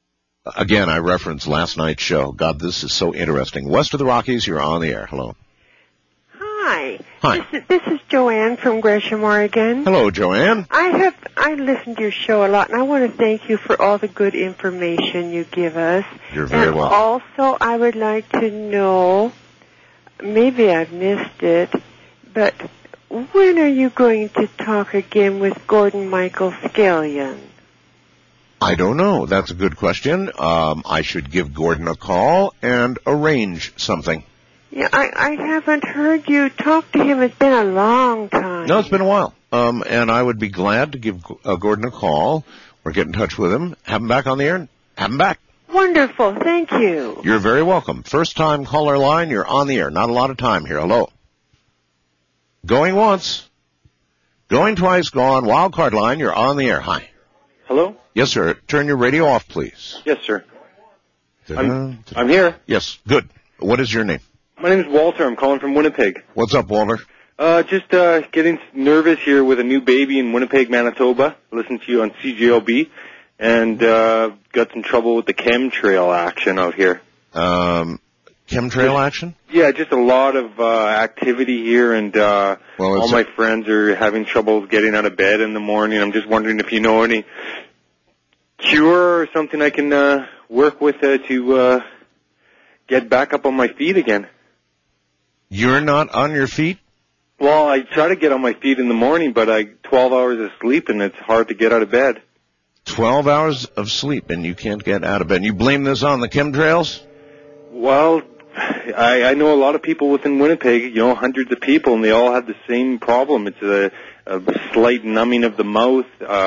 Again, I referenced last night's show. God, this is so interesting. West of the Rockies, you're on the air. Hello. Hi. Hi. This is Joanne from Gresham, Oregon. Hello, Joanne. I listen to your show a lot, and I want to thank you for all the good information you give us. You're very and welcome. Also, I would like to know, maybe I've missed it, but when are you going to talk again with Gordon Michael Scallion? I don't know. That's a good question. I should give Gordon a call and arrange something. Yeah, I haven't heard you talk to him. It's been a long time. No, it's been a while. And I would be glad to give Gordon a call or get in touch with him, have him back on the air, and have him back. Wonderful. Thank you. You're very welcome. First time caller line, you're on the air. Not a lot of time here. Hello. Going once. Going twice, gone. Wild card line, you're on the air. Hi. Hello? Yes, sir. Turn your radio off, please. Yes, sir. I'm here. Yes, good. What is your name? My name is Walter. I'm calling from Winnipeg. What's up, Walter? Just getting nervous here with a new baby in Winnipeg, Manitoba. I listened to you on CJLB, and got some trouble with the chemtrail action out here. Chemtrail action? Yeah, just a lot of activity here, and all my friends are having trouble getting out of bed in the morning. I'm just wondering if you know any cure or something I can work with to get back up on my feet again. You're not on your feet? Well, I try to get on my feet in the morning, but 12 hours of sleep, and it's hard to get out of bed. 12 hours of sleep, and you can't get out of bed. And you blame this on the chemtrails? Well, I know a lot of people within Winnipeg, hundreds of people, and they all have the same problem. It's a slight numbing of the mouth,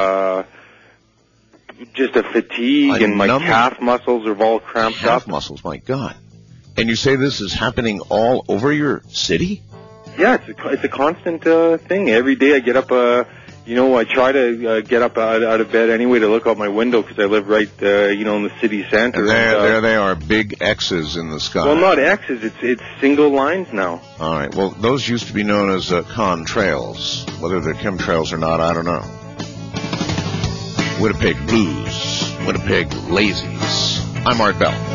just a fatigue, and my calf muscles are all cramped up. Calf muscles, my God. And you say this is happening all over your city? Yeah, it's a constant thing. Every day I get up, I try to get up out of bed anyway to look out my window because I live right, in the city center. And there they are, big X's in the sky. Well, not X's, it's single lines now. All right, well, those used to be known as contrails. Whether they're chemtrails or not, I don't know. Winnipeg Blues, Winnipeg Lazies. I'm Art Bell.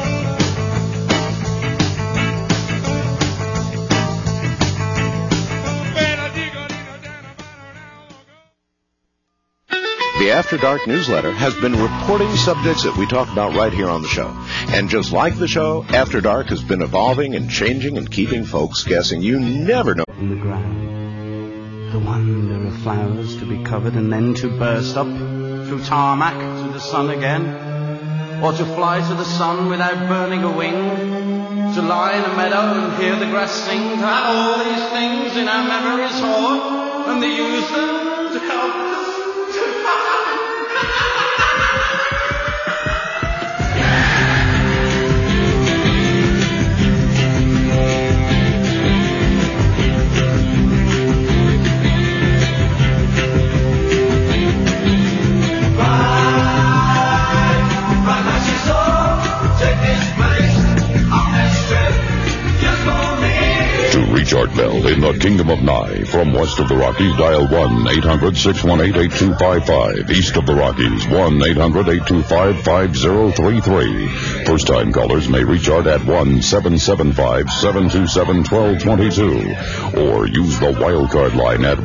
The After Dark newsletter has been reporting subjects that we talk about right here on the show. And just like the show, After Dark has been evolving and changing and keeping folks guessing. You never know. In the ground, the wonder of flowers to be covered and then to burst up through tarmac to the sun again, or to fly to the sun without burning a wing, to lie in a meadow and hear the grass sing, to have all these things in our memories hoard, and to use them to help us. Reach Art Bell in the Kingdom of Nye. From west of the Rockies, dial 1-800-618-8255. East of the Rockies, 1-800-825-5033. First-time callers may reach Art at 1-775-727-1222. Or use the wildcard line at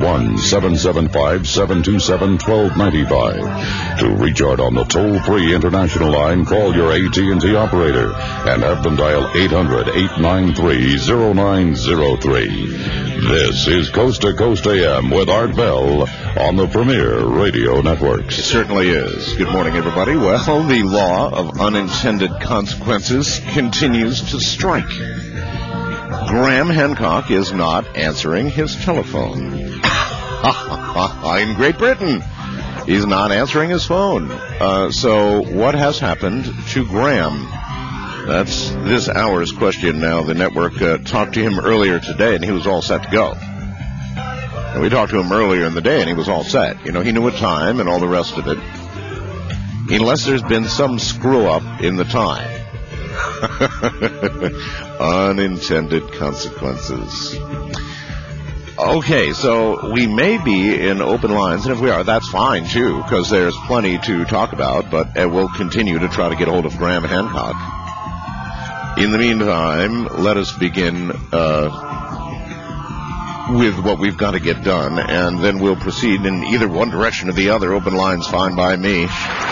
1-775-727-1295. To reach Art on the toll-free international line, call your AT&T operator and have them dial 800-893-0903. This is Coast to Coast AM with Art Bell on the Premier Radio Network. It certainly is. Good morning, everybody. Well, the law of unintended consequences continues to strike. Graham Hancock is not answering his telephone. In Great Britain, he's not answering his phone. So what has happened to Graham? That's this hour's question now. The network talked to him earlier today, and he was all set to go. And we talked to him earlier in the day, and he was all set. He knew what time and all the rest of it. Unless there's been some screw-up in the time. Unintended consequences. Okay, so we may be in open lines, and if we are, that's fine, too, because there's plenty to talk about, but we'll continue to try to get a hold of Graham Hancock. In the meantime, let us begin with what we've got to get done, and then we'll proceed in either one direction or the other. Open lines, fine by me.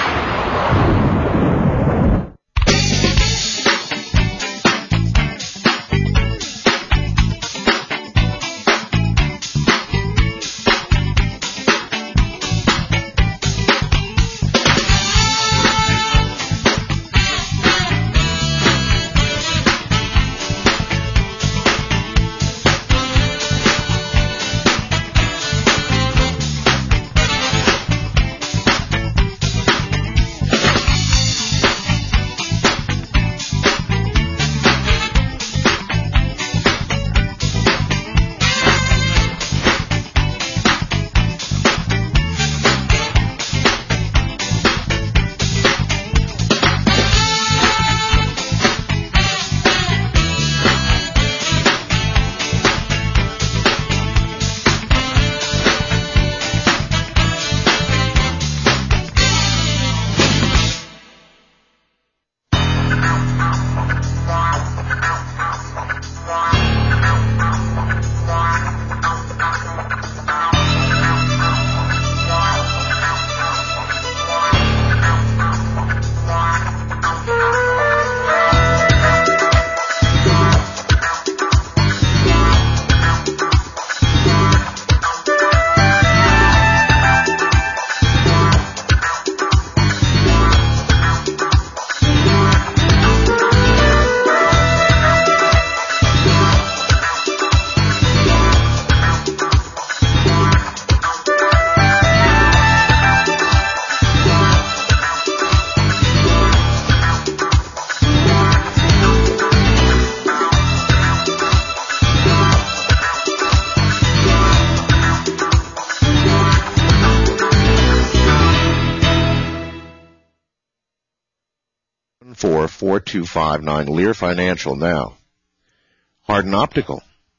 4259 Lear Financial now. Hardin Optical.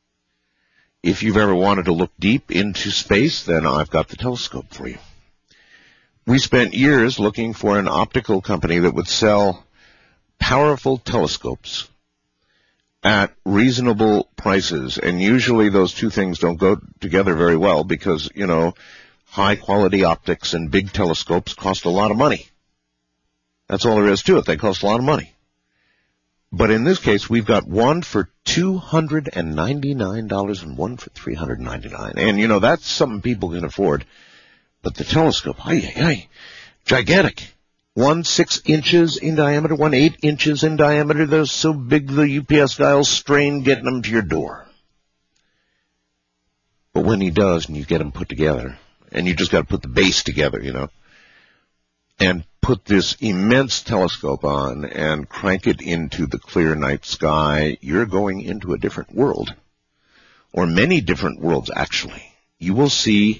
If you've ever wanted to look deep into space, then I've got the telescope for you. We spent years looking for an optical company that would sell powerful telescopes at reasonable prices, and usually those two things don't go together very well because, you know, high-quality optics and big telescopes cost a lot of money. That's all there is to it. They cost a lot of money. But in this case, we've got one for $299 and one for $399. And, you know, that's something people can afford. But the telescope, gigantic. 1 6 inches in diameter, 1 8 inches in diameter. They're so big the UPS guy will strain getting them to your door. But when he does, and you get them put together, and you just got to put the base together, you know, and put this immense telescope on and crank it into the clear night sky, you're going into a different world. Or many different worlds, actually. You will see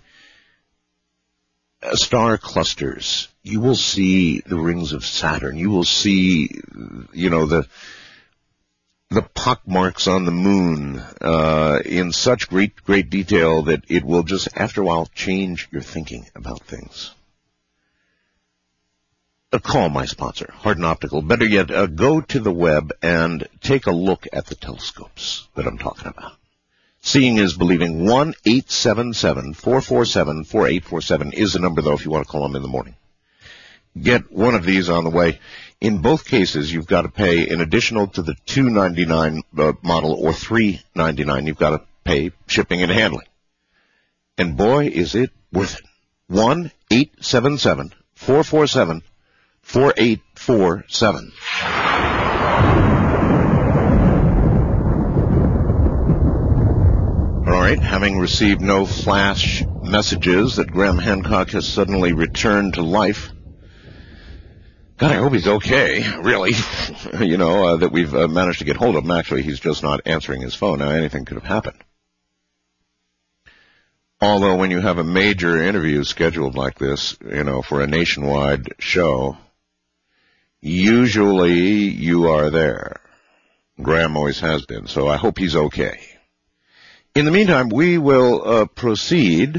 star clusters. You will see the rings of Saturn. You will see, you know, the pock marks on the moon in such great detail that it will just, after a while, change your thinking about things. Call my sponsor, Hardin Optical. Better yet, go to the web and take a look at the telescopes that I'm talking about. Seeing is believing. 1-877-447-4847 is the number, though, if you want to call them in the morning. Get one of these on the way. In both cases, you've got to pay, in additional to the $299 model or $399, you've got to pay shipping and handling. And boy, is it worth it. 1-877-447-4847. All right, having received no flash messages that Graham Hancock has suddenly returned to life. God, I hope he's okay, really. You know, that we've managed to get hold of him. Actually, he's just not answering his phone. Now, anything could have happened. Although when you have a major interview scheduled like this, you know, for a nationwide show, usually you are there. Graham always has been, so I hope he's okay. In the meantime, we will proceed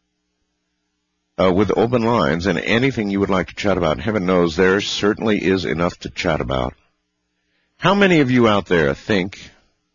with open lines and anything you would like to chat about. Heaven knows there certainly is enough to chat about. How many of you out there think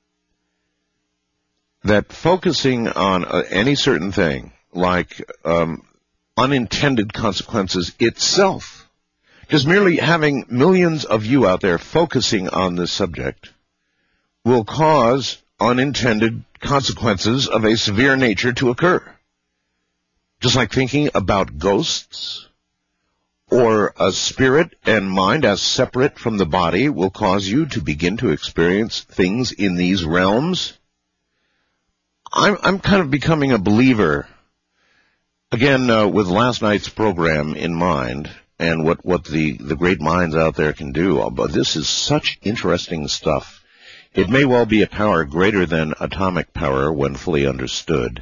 that focusing on any certain thing, like unintended consequences itself, just merely having millions of you out there focusing on this subject, will cause unintended consequences of a severe nature to occur? Just like thinking about ghosts or a spirit and mind as separate from the body will cause you to begin to experience things in these realms. I'm kind of becoming a believer, again, with last night's program in mind and what the great minds out there can do. But this is such interesting stuff. It may well be a power greater than atomic power when fully understood.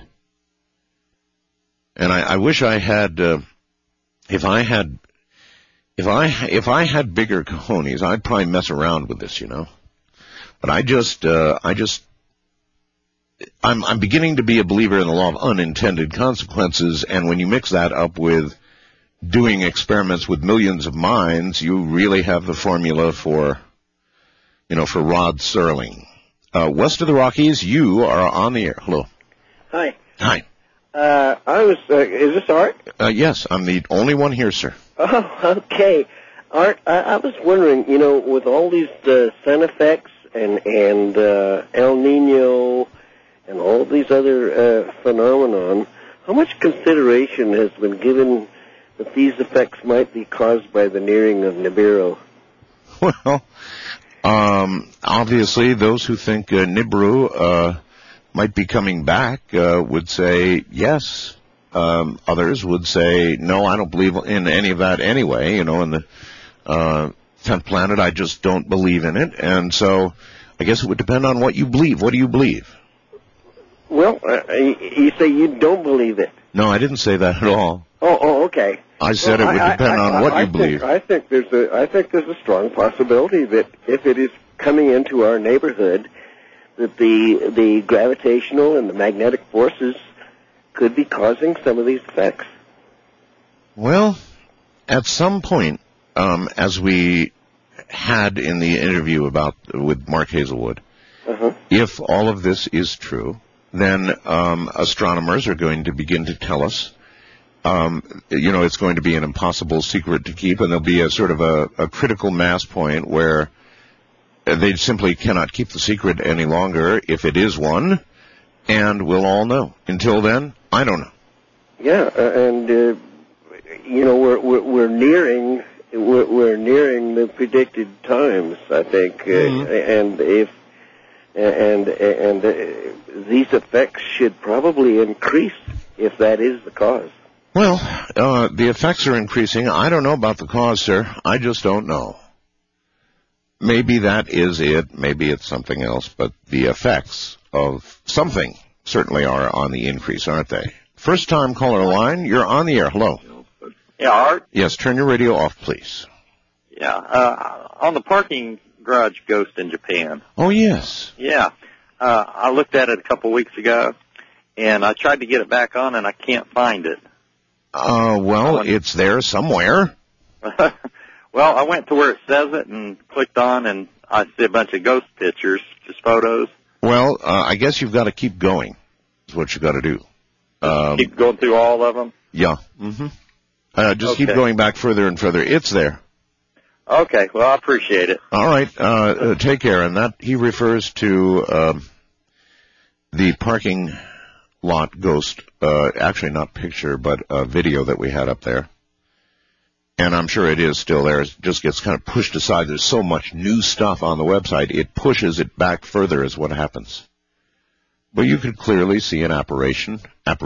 And I wish I had, if I had bigger cojones, I'd probably mess around with this, you know. But I'm beginning to be a believer in the law of unintended consequences, and when you mix that up with doing experiments with millions of minds, you really have the formula for Rod Serling. West of the Rockies, you are on the air. Hello. Hi. Hi. Is this Art? Yes, I'm the only one here, sir. Oh, okay. Art, I was wondering, with all these sun effects and El Nino and all these other phenomenon, how much consideration has been given that these effects might be caused by the nearing of Nibiru? Well, obviously, those who think Nibiru might be coming back would say yes. Others would say, no, I don't believe in any of that anyway. In the 10th planet, I just don't believe in it. And so I guess it would depend on what you believe. What do you believe? Well, you say you don't believe it. No, I didn't say that at all. Oh, okay. I said it would depend on what you believe. I think there's a strong possibility that if it is coming into our neighborhood, that the gravitational and the magnetic forces could be causing some of these effects. Well, at some point, as we had in the interview with Mark Hazelwood, if all of this is true, then astronomers are going to begin to tell us, it's going to be an impossible secret to keep, and there'll be a sort of a critical mass point where they simply cannot keep the secret any longer, if it is one, and we'll all know. Until then, I don't know. Yeah, and we're nearing the predicted times, I think, and these effects should probably increase if that is the cause. Well, the effects are increasing. I don't know about the cause, sir. I just don't know. Maybe that is it. Maybe it's something else. But the effects of something certainly are on the increase, aren't they? First time caller line, you're on the air. Hello. Yeah, Art? Yes, turn your radio off, please. Yeah, on the parking garage ghost in Japan. Oh, yes. Yeah. I looked at it a couple weeks ago, and I tried to get it back on, and I can't find it. Well, it's there somewhere. Well, I went to where it says it and clicked on, and I see a bunch of ghost pictures, just photos. Well, I guess you've got to keep going, is what you've got to do. Keep going through all of them? Yeah. Just keep going back further and further. It's there. Okay, well, I appreciate it. All right, take care. And that he refers to the parking lot ghost, actually not picture, but a video that we had up there. And I'm sure it is still there. It just gets kind of pushed aside. There's so much new stuff on the website, it pushes it back further is what happens. But you could clearly see an apparition, on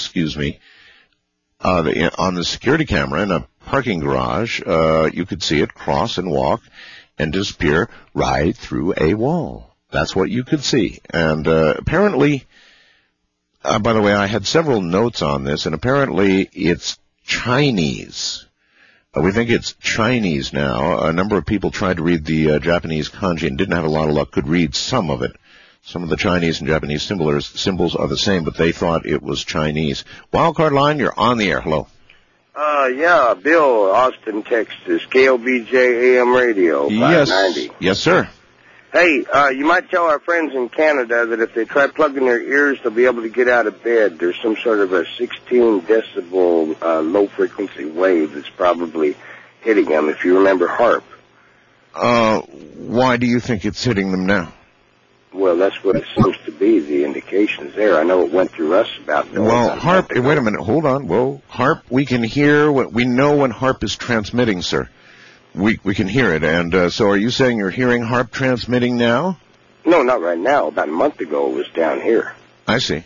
the security camera in a parking garage. You could see it cross and walk and disappear right through a wall. That's what you could see. And apparently, by the way, I had several notes on this, and apparently it's Chinese. We think it's Chinese now. A number of people tried to read the Japanese kanji and didn't have a lot of luck, could read some of it. Some of the Chinese and Japanese symbols are the same, but they thought it was Chinese. Wildcard line, you're on the air. Hello. Yeah, Bill, Austin, Texas, KOBJ AM Radio, 590. Yes, sir. Hey, you might tell our friends in Canada that if they try plugging their ears, they'll be able to get out of bed. There's some sort of a 16 decibel low-frequency wave that's probably hitting them, if you remember HARP. Why do you think it's hitting them now? Well, that's what it seems to be, the indications there. I know it went through us about... Well, HARP, wait a minute, hold on. Whoa, HARP, we can hear, we know when HARP is transmitting, sir. We can hear it, and so are you saying you're hearing HARP transmitting now? No, not right now. About a month ago it was down here. I see.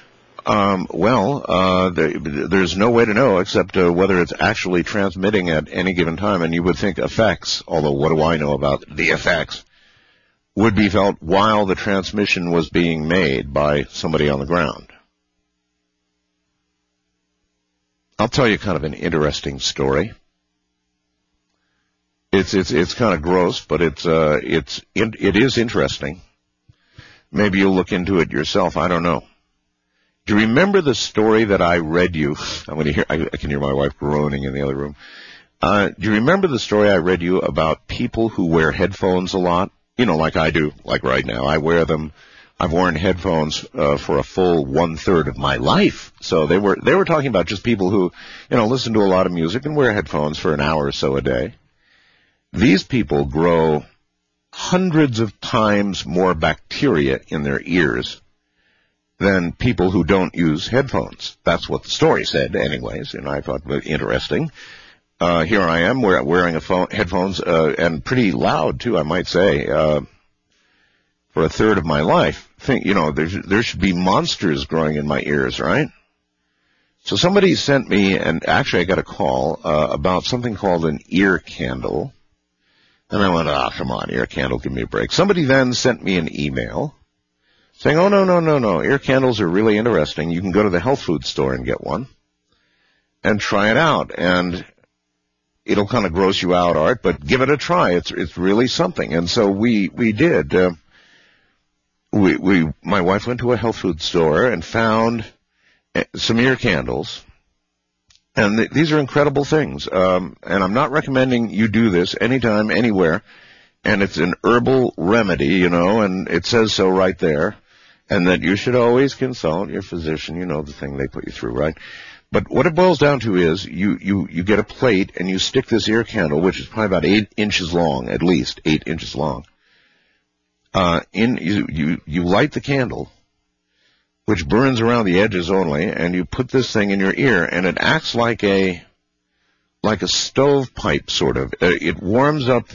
There's no way to know except whether it's actually transmitting at any given time, and you would think effects, although what do I know about the effects, would be felt while the transmission was being made by somebody on the ground. I'll tell you kind of an interesting story. It's kind of gross, but it is interesting. Maybe you'll look into it yourself. I don't know. Do you remember the story that I read you? I can hear my wife groaning in the other room. Do you remember the story I read you about people who wear headphones a lot? You know, like I do, like right now. I wear them. I've worn headphones for a full 1/3 of my life. So they were talking about just people who, listen to a lot of music and wear headphones for an hour or so a day. These people grow hundreds of times more bacteria in their ears than people who don't use headphones. That's what the story said anyways, and I thought interesting. Here I am wearing headphones, and pretty loud too, I might say, for a third of my life. There should be monsters growing in my ears, right? So somebody sent me, and actually I got a call, about something called an ear candle. And I went, come on, ear candle, give me a break. Somebody then sent me an email saying, oh, no, ear candles are really interesting. You can go to the health food store and get one and try it out. And it'll kind of gross you out, Art, but give it a try. It's really something. And so we did. My wife went to a health food store and found some ear candles. And these are incredible things. And I'm not recommending you do this anytime, anywhere. And it's an herbal remedy, and it says so right there. And that you should always consult your physician, the thing they put you through, right? But what it boils down to is you get a plate and you stick this ear candle, which is probably about 8 inches long, at least 8 inches long. You light the candle, which burns around the edges only, and you put this thing in your ear, and it acts like a stovepipe sort of. It warms up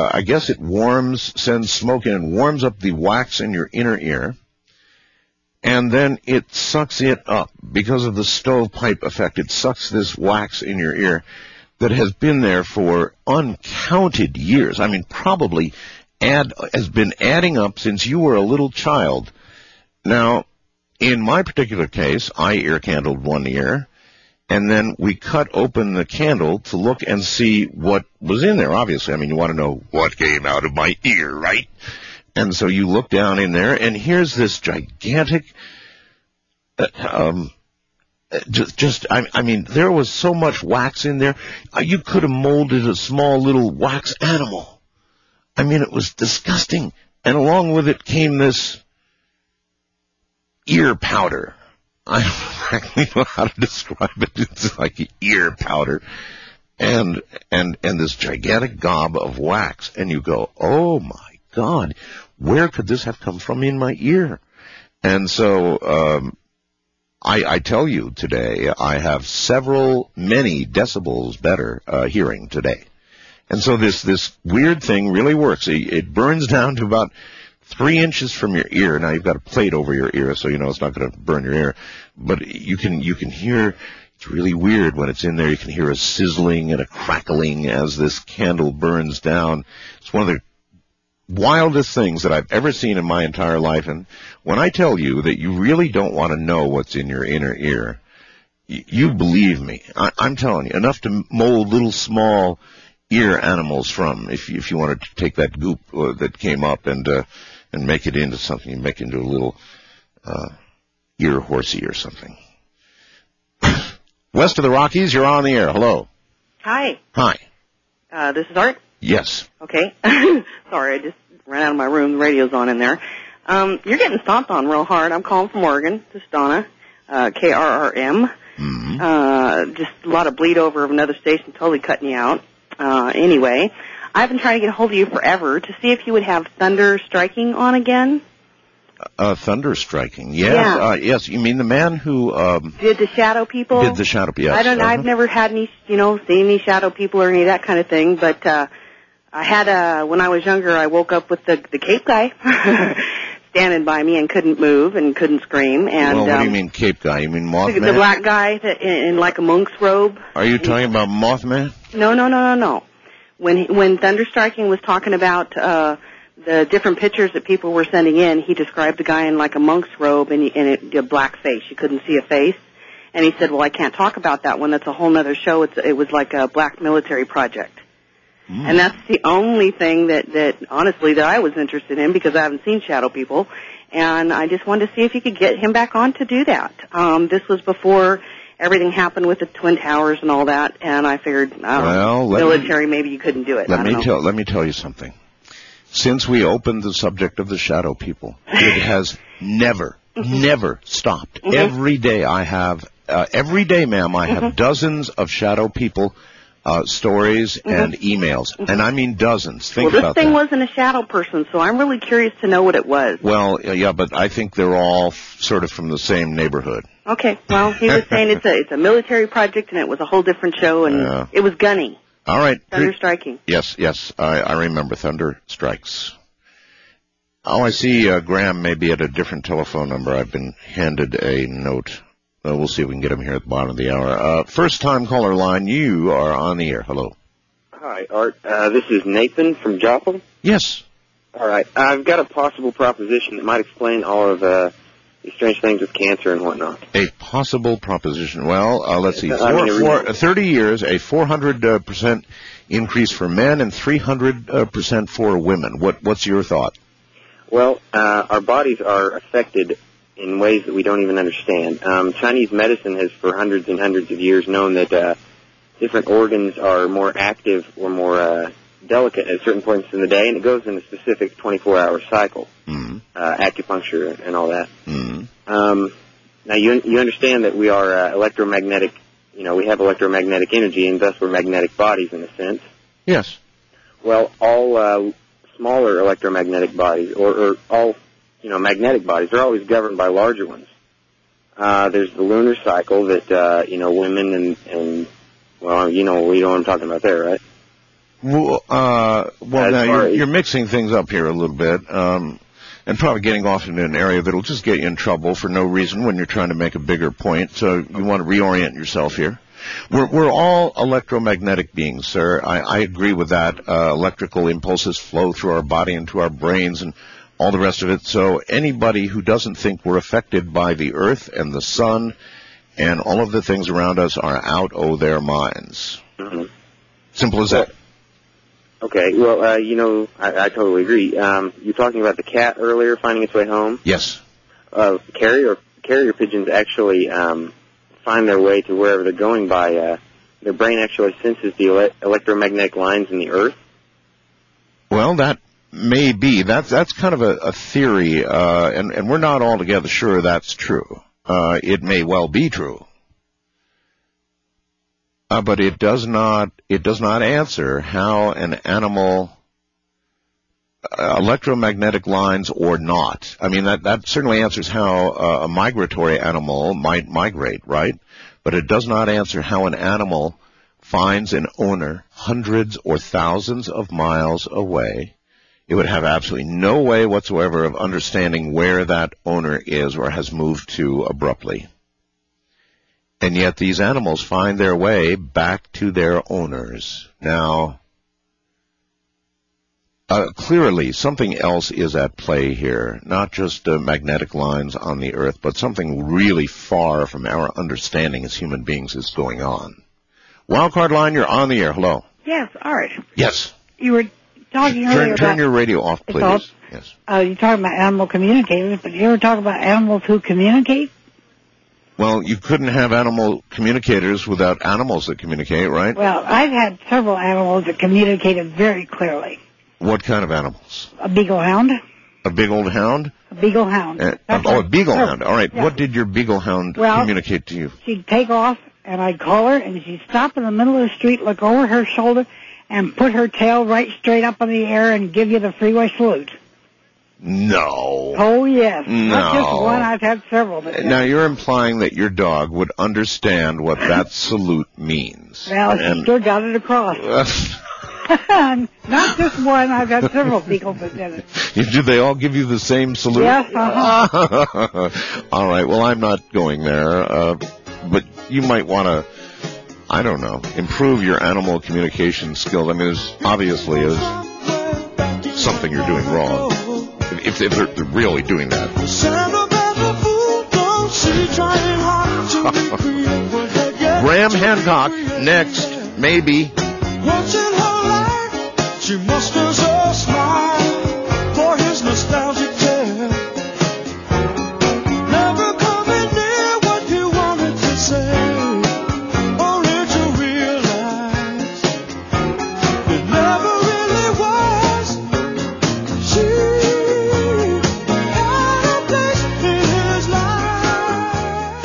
sends smoke in and warms up the wax in your inner ear. And then it sucks it up because of the stovepipe effect. It sucks this wax in your ear that has been there for uncounted years. I mean, probably has been adding up since you were a little child. Now, in my particular case, I ear candled one ear, and then we cut open the candle to look and see what was in there, obviously. I mean, you want to know what came out of my ear, right? And so you look down in there, and here's this gigantic, I mean, there was so much wax in there, you could have molded a small little wax animal. I mean, it was disgusting. And along with it came this ear powder. I don't exactly know how to describe it. It's like ear powder. And this gigantic gob of wax. And you go, oh my God, where could this have come from in my ear? And so I tell you today, I have many decibels better hearing today. And so this weird thing really works. It burns down to about 3 inches from your ear. Now you've got a plate over your ear, so it's not going to burn your ear. But you can hear. It's really weird when it's in there. You can hear a sizzling and a crackling as this candle burns down. It's one of the wildest things that I've ever seen in my entire life. And when I tell you that you really don't want to know what's in your inner ear, you believe me. I'm telling you, enough to mold little small ear animals from, if you wanted to take that goop that came up and and make it into something. You make it into a little ear horsey or something. West of the Rockies, you're on the air. Hello. Hi. Hi. This is Art? Yes. Okay. Sorry, I just ran out of my room. The radio's on in there. You're getting stomped on real hard. I'm calling from Oregon. This is Donna, KRRM. Mm-hmm. Just a lot of bleed over of another station, totally cutting you out. Anyway, I've been trying to get a hold of you forever to see if you would have Thunder Striking on again. Thunder Striking, yes. Yeah. Yes, you mean the man who did the shadow people? Did the shadow people, yes. I don't know. I've never had any, seen any shadow people or any of that kind of thing, but I had when I was younger, I woke up with the Cape guy standing by me and couldn't move and couldn't scream. And well, what do you mean Cape guy? You mean Mothman? The black guy that in like a monk's robe. Are you talking about Mothman? No. When Thunder Striking was talking about the different pictures that people were sending in, he described the guy in like a monk's robe and a black face. You couldn't see a face. And he said, well, I can't talk about that one. That's a whole other show. It was like a black military project. Mm. And that's the only thing that honestly, that I was interested in because I haven't seen shadow people. And I just wanted to see if you could get him back on to do that. This was before everything happened with the Twin Towers and all that. And I figured, military, maybe you couldn't do it. Let me tell you something. Since we opened the subject of the shadow people, it has never stopped. Mm-hmm. Every day, ma'am, I have dozens of shadow people stories and emails, and I mean dozens. Think about that. Well, this thing wasn't a shadow person, so I'm really curious to know what it was. Well, yeah, but I think they're all sort of from the same neighborhood. Okay, well, he was saying it's a military project, and it was a whole different show, and it was gunny. All right. Thunder Striking. Yes, I remember Thunder Strikes. Oh, I see Graham may be at a different telephone number. I've been handed a note. We'll see if we can get him here at the bottom of the hour. First-time caller line, you are on the air. Hello. Hi, Art. This is Nathan from Joplin. Yes. All right. I've got a possible proposition that might explain all of these strange things with cancer and whatnot. A possible proposition. Well, let's see. 30 years, a 400% increase for men and 300% for women. What's your thought? Well, our bodies are affected in ways that we don't even understand. Chinese medicine has, for hundreds and hundreds of years, known that different organs are more active or more delicate at certain points in the day, and it goes in a specific 24-hour cycle. Mm-hmm. Acupuncture and all that. Mm-hmm. Now, you understand that we are electromagnetic. We have electromagnetic energy, and thus we're magnetic bodies in a sense. Yes. Well, all smaller electromagnetic bodies, or all magnetic bodies, are always governed by larger ones. There's the lunar cycle that women and well, you know what I'm talking about there, right? Well, now you're mixing things up here a little bit, and probably getting off into an area that'll just get you in trouble for no reason when you're trying to make a bigger point. So you want to reorient yourself here. We're all electromagnetic beings, sir. I agree with that. Electrical impulses flow through our body into our brains and all the rest of it. So anybody who doesn't think we're affected by the earth and the sun and all of the things around us are out of their minds. Mm-hmm. Simple as that. Okay, well, I totally agree. You're talking about the cat earlier finding its way home? Yes. Carrier pigeons actually find their way to wherever they're going by, their brain actually senses the electromagnetic lines in the earth? Well, that may be. That's kind of a theory, and we're not altogether sure that's true. It may well be true. But it does not answer how an animal, electromagnetic lines or not. I mean, that certainly answers how a migratory animal might migrate, right? But it does not answer how an animal finds an owner hundreds or thousands of miles away. It would have absolutely no way whatsoever of understanding where that owner is or has moved to abruptly. And yet these animals find their way back to their owners. Now, clearly something else is at play here, not just magnetic lines on the earth, but something really far from our understanding as human beings is going on. Wildcard line, you're on the air. Hello. Yes, Art. Yes. You were talking earlier Turn your radio off, please. Yes. You're talking about animal communicators, but you ever talk about animals who communicate? Well, you couldn't have animal communicators without animals that communicate, right? Well, I've had several animals that communicated very clearly. What kind of animals? A beagle hound. A big old hound? A beagle hound. A beagle hound. All right. Yeah. What did your beagle hound communicate to you? She'd take off, and I'd call her, and she'd stop in the middle of the street, look over her shoulder, and put her tail right straight up in the air and give you the freeway salute. No. Oh, yes. No. Not just one. I've had several. Now, you're implying that your dog would understand what that salute means. Well, she sure got it across. Not just one. I've had several beagles that did it. Do they all give you the same salute? Yes, All right. Well, I'm not going there. But you might want to, I don't know, improve your animal communication skills. I mean, there's obviously is something you're doing wrong. If they're really doing that. Graham Hancock next, maybe. Once in her life, she musters a smile for his nostalgic tale. Never coming near what he wanted to say, only to realize it never really was. She had a place in his life.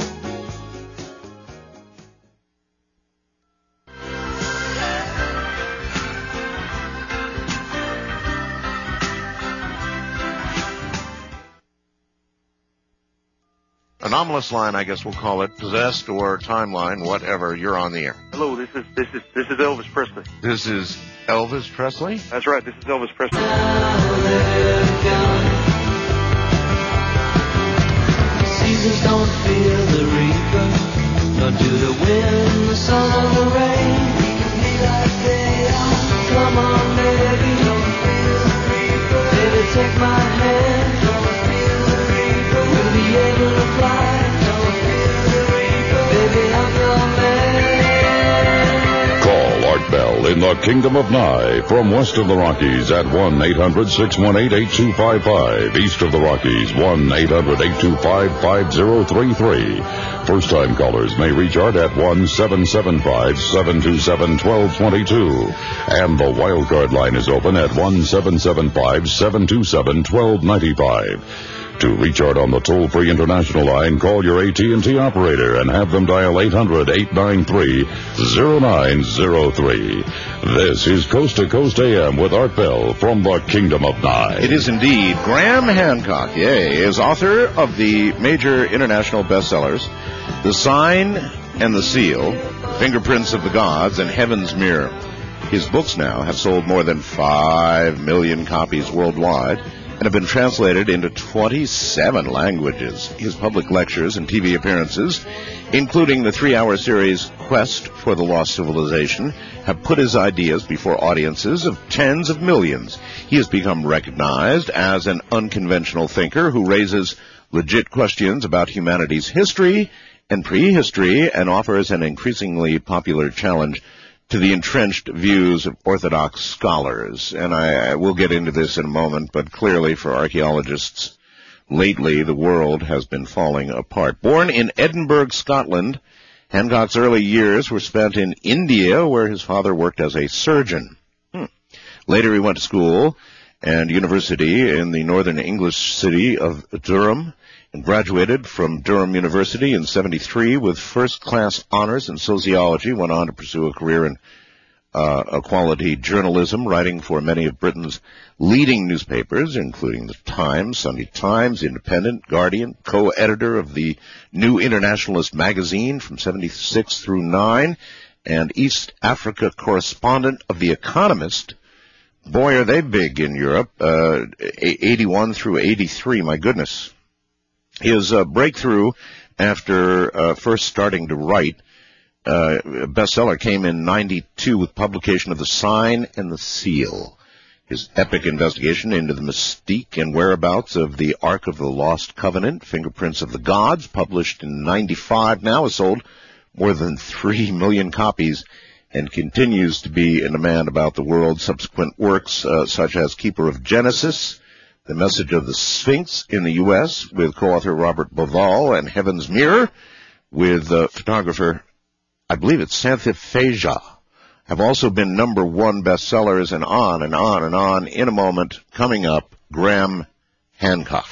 Anomalous line, I guess we'll call it, possessed or timeline, whatever. You're on the air. Hello, this is Elvis Presley. This is Elvis Presley? That's right, this is Elvis Presley. Seasons don't feel the reaper, nor do the wind, the sun, or the rain. We can be like they are. Come on, baby, don't feel the reaper. Baby, take my hand, don't feel the reaper. We'll be able to fly, don't feel the reaper. Baby, I'm your man. Call Art Bell in the Kingdom of Nye from west of the Rockies at 1-800-618-8255. East of the Rockies, 1-800-825-5033. First-time callers may reach Art at 1-775-727-1222. And the wildcard line is open at 1-775-727-1295. To reach Art on the toll-free international line, call your AT&T operator and have them dial 800-893-0903. This is Coast to Coast AM with Art Bell from the Kingdom of Nye. It is indeed. Graham Hancock, is author of the major international bestsellers, The Sign and the Seal, Fingerprints of the Gods, and Heaven's Mirror. His books now have sold more than 5 million copies worldwide and have been translated into 27 languages. His public lectures and TV appearances, including the 3-hour series Quest for the Lost Civilization, have put his ideas before audiences of tens of millions. He has become recognized as an unconventional thinker who raises legit questions about humanity's history and prehistory and offers an increasingly popular challenge to the entrenched views of Orthodox scholars. And I will get into this in a moment, but clearly for archaeologists, lately the world has been falling apart. Born in Edinburgh, Scotland, Hancock's early years were spent in India, where his father worked as a surgeon. Later he went to school and university in the northern English city of Durham, and graduated from Durham University in 1973 with first-class honors in sociology, went on to pursue a career in quality journalism, writing for many of Britain's leading newspapers, including The Times, Sunday Times, Independent, Guardian, co-editor of the New Internationalist magazine from 1976 through 1979, and East Africa correspondent of The Economist. Boy, are they big in Europe, 81 through 83, my goodness. His breakthrough after first starting to write, bestseller, came in 1992 with publication of The Sign and the Seal. His epic investigation into the mystique and whereabouts of the Ark of the Lost Covenant, Fingerprints of the Gods, published in 1995, now has sold more than 3 million copies and continues to be in demand about the world. Subsequent works such as Keeper of Genesis, The Message of the Sphinx in the U.S. with co-author Robert Bauval, and Heaven's Mirror with photographer, I believe it's Santha Feja, have also been #1 bestsellers, and on and on and on. In a moment, coming up, Graham Hancock.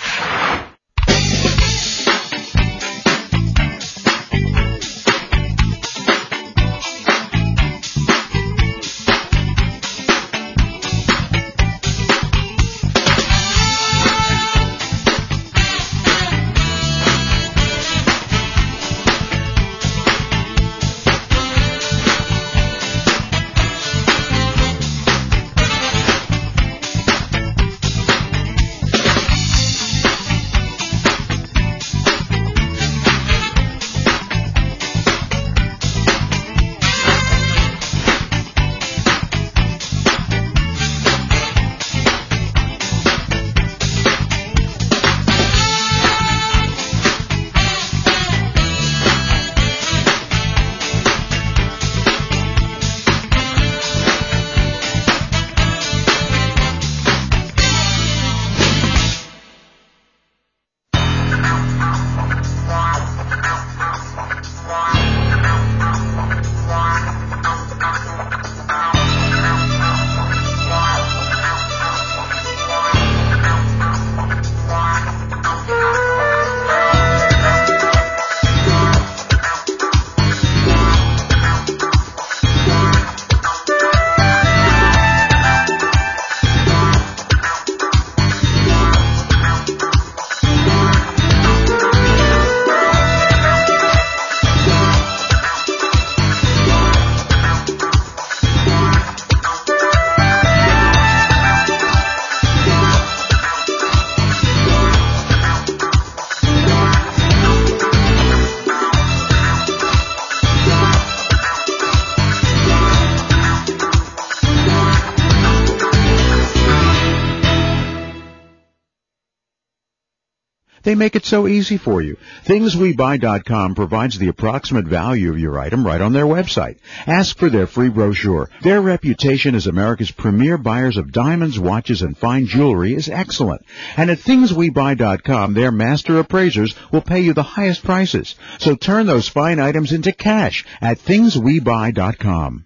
They make it so easy for you. ThingsWeBuy.com provides the approximate value of your item right on their website. Ask for their free brochure. Their reputation as America's premier buyers of diamonds, watches, and fine jewelry is excellent. And at ThingsWeBuy.com, their master appraisers will pay you the highest prices. So turn those fine items into cash at ThingsWeBuy.com.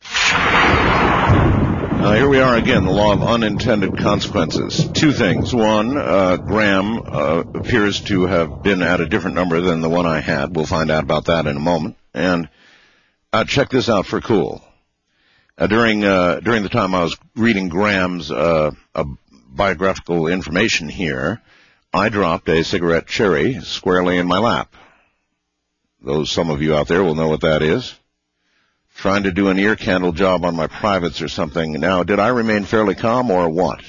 Here we are again, the law of unintended consequences. Two things. One, Graham appears to have been at a different number than the one I had. We'll find out about that in a moment. And check this out for cool. During the time I was reading Graham's biographical information here, I dropped a cigarette cherry squarely in my lap. Some of you out there will know what that is. Trying to do an ear candle job on my privates or something. Now, did I remain fairly calm or what?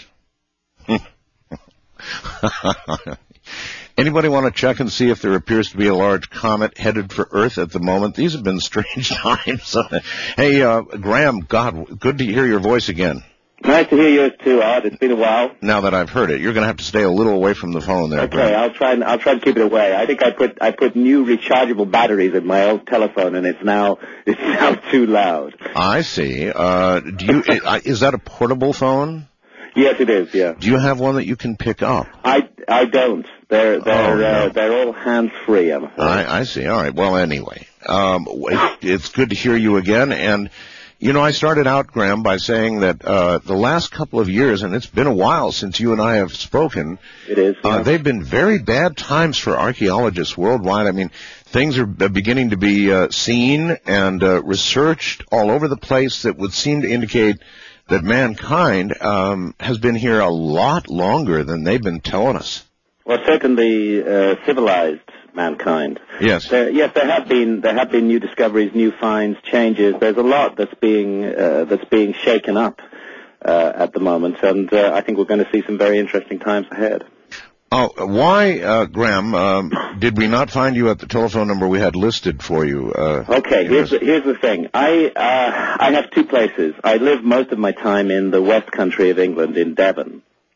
Anybody want to check and see if there appears to be a large comet headed for Earth at the moment? These have been strange times. Hey, Graham, God, good to hear your voice again. Nice to hear yours too, Art. It's been a while. Now that I've heard it, you're going to have to stay a little away from the phone there. Okay, Graham. I'll try to keep it away. I think I put new rechargeable batteries in my old telephone, and it's now too loud. I see. Is that a portable phone? Yes, it is. Yeah. Do you have one that you can pick up? I don't. They're all hands free. I'm afraid. I see. All right. Well, anyway, it's good to hear you again. And you know, I started out, Graham, by saying that the last couple of years, and it's been a while since you and I have spoken. It is. Yeah. They've been very bad times for archaeologists worldwide. I mean, things are beginning to be seen and researched all over the place that would seem to indicate that mankind has been here a lot longer than they've been telling us. Well, certainly civilized mankind. Yes. There have been new discoveries, new finds, changes. There's a lot that's being shaken up at the moment, and I think we're going to see some very interesting times ahead. Oh, why, Graham, did we not find you at the telephone number we had listed for you? Okay, here's the thing. I have two places. I live most of my time in the West Country of England, in Devon,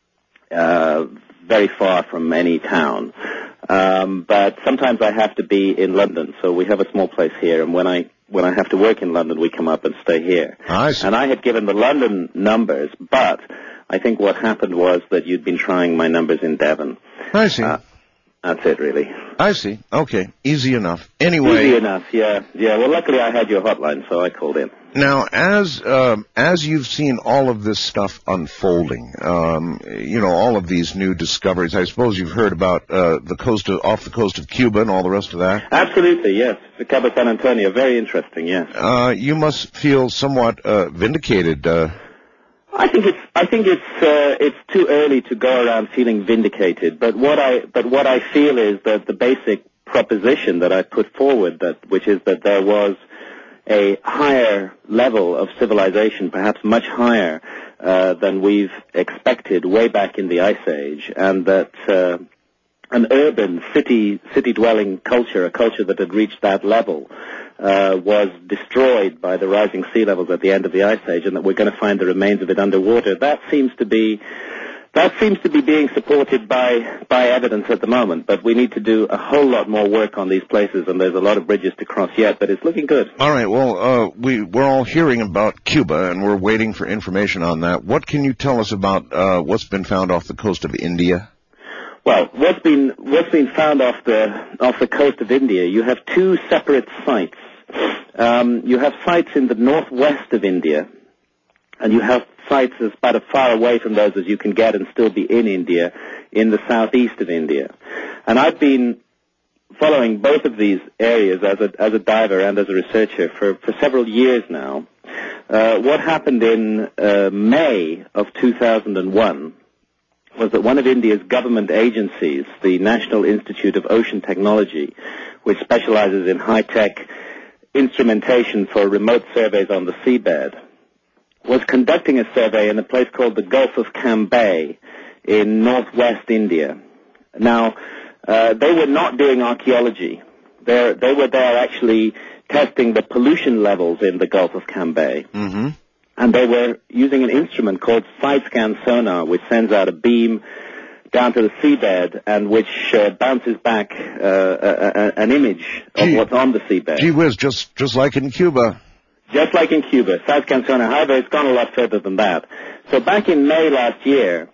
very far from any town. But sometimes I have to be in London, so we have a small place here. And when I when I have to work in London, we come up and stay here. I see. And I had given the London numbers, but I think what happened was that you'd been trying my numbers in Devon. I see. That's it, really. I see. Okay. Easy enough. Anyway. Easy enough, yeah. Yeah, well, luckily I had your hotline, so I called in. Now, as you've seen all of this stuff unfolding, all of these new discoveries, I suppose you've heard about off the coast of Cuba and all the rest of that? Absolutely, yes. The Cabo San Antonio, very interesting, yes. You must feel somewhat vindicated. I think it's too early to go around feeling vindicated. But what I feel is that the basic proposition that I put forward, which is that there was a higher level of civilization, perhaps much higher than we've expected way back in the Ice Age, and that an urban city-dwelling culture, a culture that had reached that level, was destroyed by the rising sea levels at the end of the Ice Age, and that we're going to find the remains of it underwater. That seems to be being supported by evidence at the moment, but we need to do a whole lot more work on these places, and there's a lot of bridges to cross yet, but it's looking good. All right, well, we're all hearing about Cuba, and we're waiting for information on that. What can you tell us about what's been found off the coast of India? Well, what's been found off the coast of India, you have two separate sites. You have sites in the northwest of India, and you have sites as about as far away from those as you can get and still be in India, in the southeast of India. And I've been following both of these areas as a diver and as a researcher for several years now. What happened in May of 2001 was that one of India's government agencies, the National Institute of Ocean Technology, which specializes in high-tech instrumentation for remote surveys on the seabed, was conducting a survey in a place called the Gulf of Cambay in northwest India. Now, they were not doing archaeology. They were there actually testing the pollution levels in the Gulf of Cambay. Mm-hmm. And they were using an instrument called side-scan sonar, which sends out a beam down to the seabed and which bounces back an image of what's on the seabed. Gee whiz, just like in Cuba. Just like in Cuba, side-scan sonar. However, it's gone a lot further than that. So back in May last year,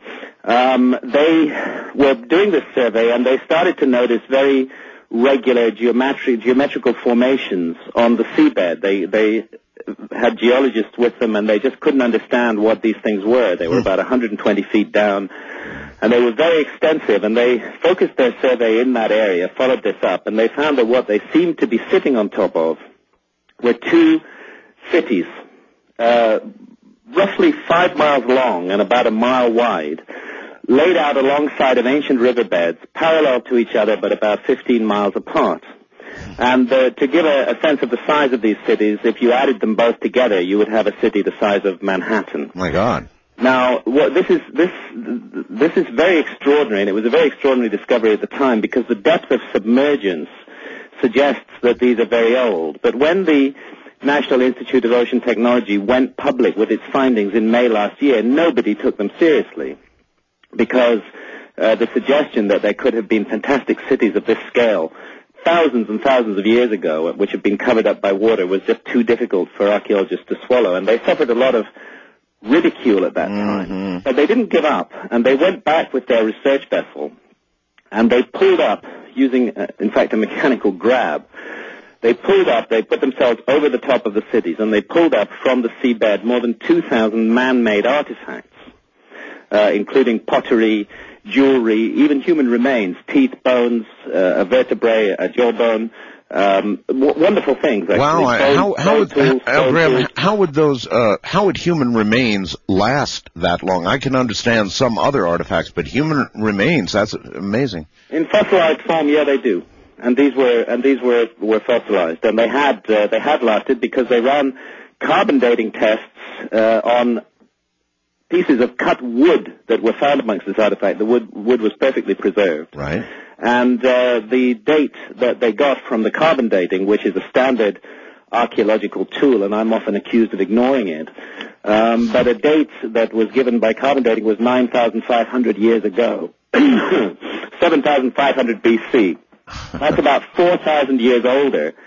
they were doing this survey, and they started to notice very regular geometrical formations on the seabed. They had geologists with them, and they just couldn't understand what these things were. They were about 120 feet down, and they were very extensive, and they focused their survey in that area, followed this up, and they found that what they seemed to be sitting on top of were two cities, roughly 5 miles long and about a mile wide, laid out alongside of ancient riverbeds, parallel to each other but about 15 miles apart. And to give a sense of the size of these cities, if you added them both together, you would have a city the size of Manhattan. My God. Now, this is very extraordinary, and it was a very extraordinary discovery at the time because the depth of submergence suggests that these are very old. But when the National Institute of Ocean Technology went public with its findings in May last year, nobody took them seriously because the suggestion that there could have been fantastic cities of this scale thousands and thousands of years ago, which had been covered up by water, was just too difficult for archaeologists to swallow. And they suffered a lot of ridicule at that time. But they didn't give up, and they went back with their research vessel, and they pulled up using, in fact, a mechanical grab. They put themselves over the top of the cities, and they pulled up from the seabed more than 2,000 man-made artifacts, including pottery, jewelry, even human remains, teeth, bones, a vertebrae, a jawbone, wonderful things. Actually. Wow! Graham, how would human remains last that long? I can understand some other artifacts, but human remains—that's amazing. In fossilized form, yeah, they do. And these were fossilized, and they had lasted because they ran carbon dating tests on pieces of cut wood that were found amongst this artifact. The wood was perfectly preserved. Right. And the date that they got from the carbon dating, which is a standard archaeological tool, and I'm often accused of ignoring it, but a date that was given by carbon dating was 9,500 years ago, 7,500 BC. That's about 4,000 years older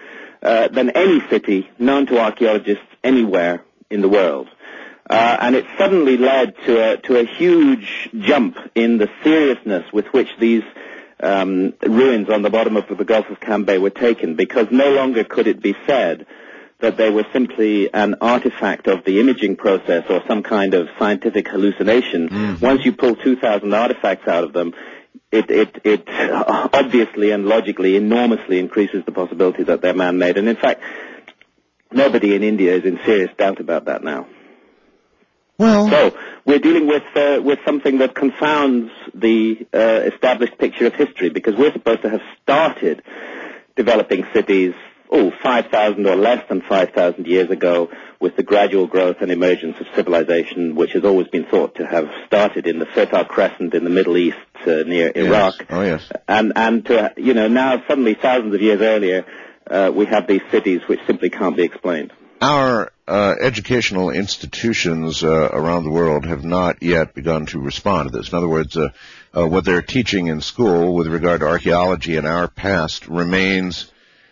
than any city known to archaeologists anywhere in the world. And it suddenly led to a huge jump in the seriousness with which these ruins on the bottom of the Gulf of Cambay were taken, because no longer could it be said that they were simply an artifact of the imaging process or some kind of scientific hallucination. Mm-hmm. Once you pull 2,000 artifacts out of them, it obviously and logically enormously increases the possibility that they're man-made. And in fact, nobody in India is in serious doubt about that now. Well, so we're dealing with something that confounds the established picture of history, because we're supposed to have started developing cities 5,000 or less than 5,000 years ago, with the gradual growth and emergence of civilization, which has always been thought to have started in the Fertile Crescent in the Middle East near Iraq. Oh yes. And now suddenly thousands of years earlier, we have these cities which simply can't be explained. Our educational institutions around the world have not yet begun to respond to this. In other words, what they're teaching in school with regard to archaeology and our past remains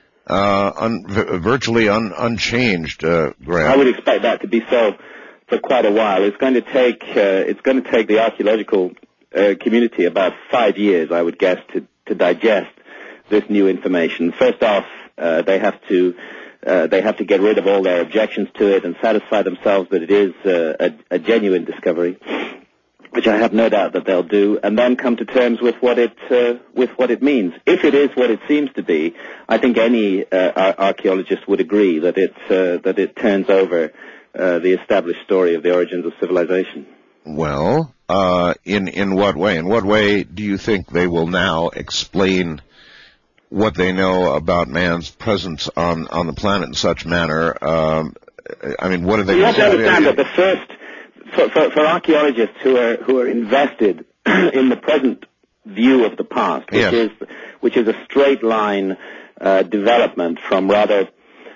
virtually unchanged, Graham. I would expect that to be so for quite a while. It's going to take the archaeological community about 5 years, I would guess, to digest this new information. First off, they have to get rid of all their objections to it and satisfy themselves that it is a genuine discovery, which I have no doubt that they'll do, and then come to terms with what it means. If it is what it seems to be, I think any archaeologist would agree that it turns over the established story of the origins of civilization. Well, in what way? In what way do you think they will now explain what they know about man's presence on the planet in such manner? I mean, what are they? You have to understand that the first. For archaeologists who are invested in the present view of the past, which is a straight line development from rather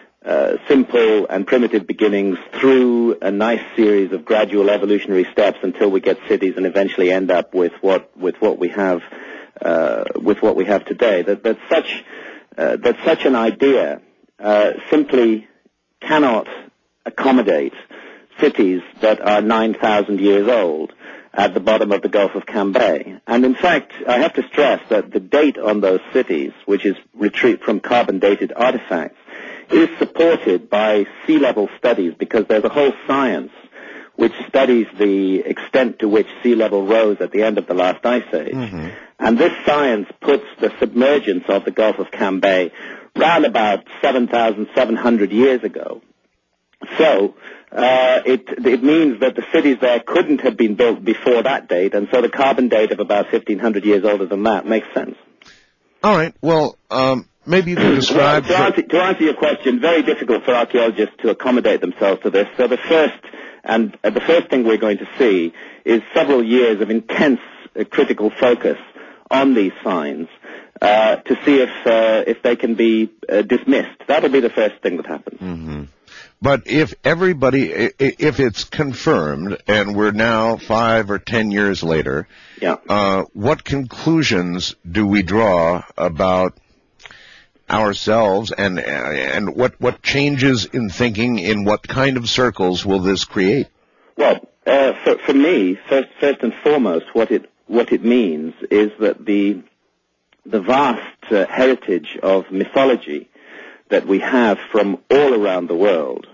simple and primitive beginnings through a nice series of gradual evolutionary steps until we get cities and eventually end up with what we have today. That such an idea simply cannot accommodate cities that are 9,000 years old at the bottom of the Gulf of Cambay. And in fact, I have to stress that the date on those cities, which is retrieved from carbon-dated artifacts, is supported by sea level studies, because there's a whole science which studies the extent to which sea level rose at the end of the last ice age. Mm-hmm. And this science puts the submergence of the Gulf of Cambay round about 7,700 years ago. So it means that the cities there couldn't have been built before that date, and so the carbon date of about 1,500 years older than that makes sense. All right. Well, maybe you can describe... To answer your question, very difficult for archaeologists to accommodate themselves to this. So the first thing we're going to see is several years of intense critical focus on these finds to see if they can be dismissed. That'll be the first thing that happens. Mm-hmm. But if it's confirmed, and we're now 5 or 10 years later, what conclusions do we draw about ourselves, and what changes in thinking, in what kind of circles will this create? Well, for me, first and foremost, what it means is that the vast heritage of mythology that we have from all around the world,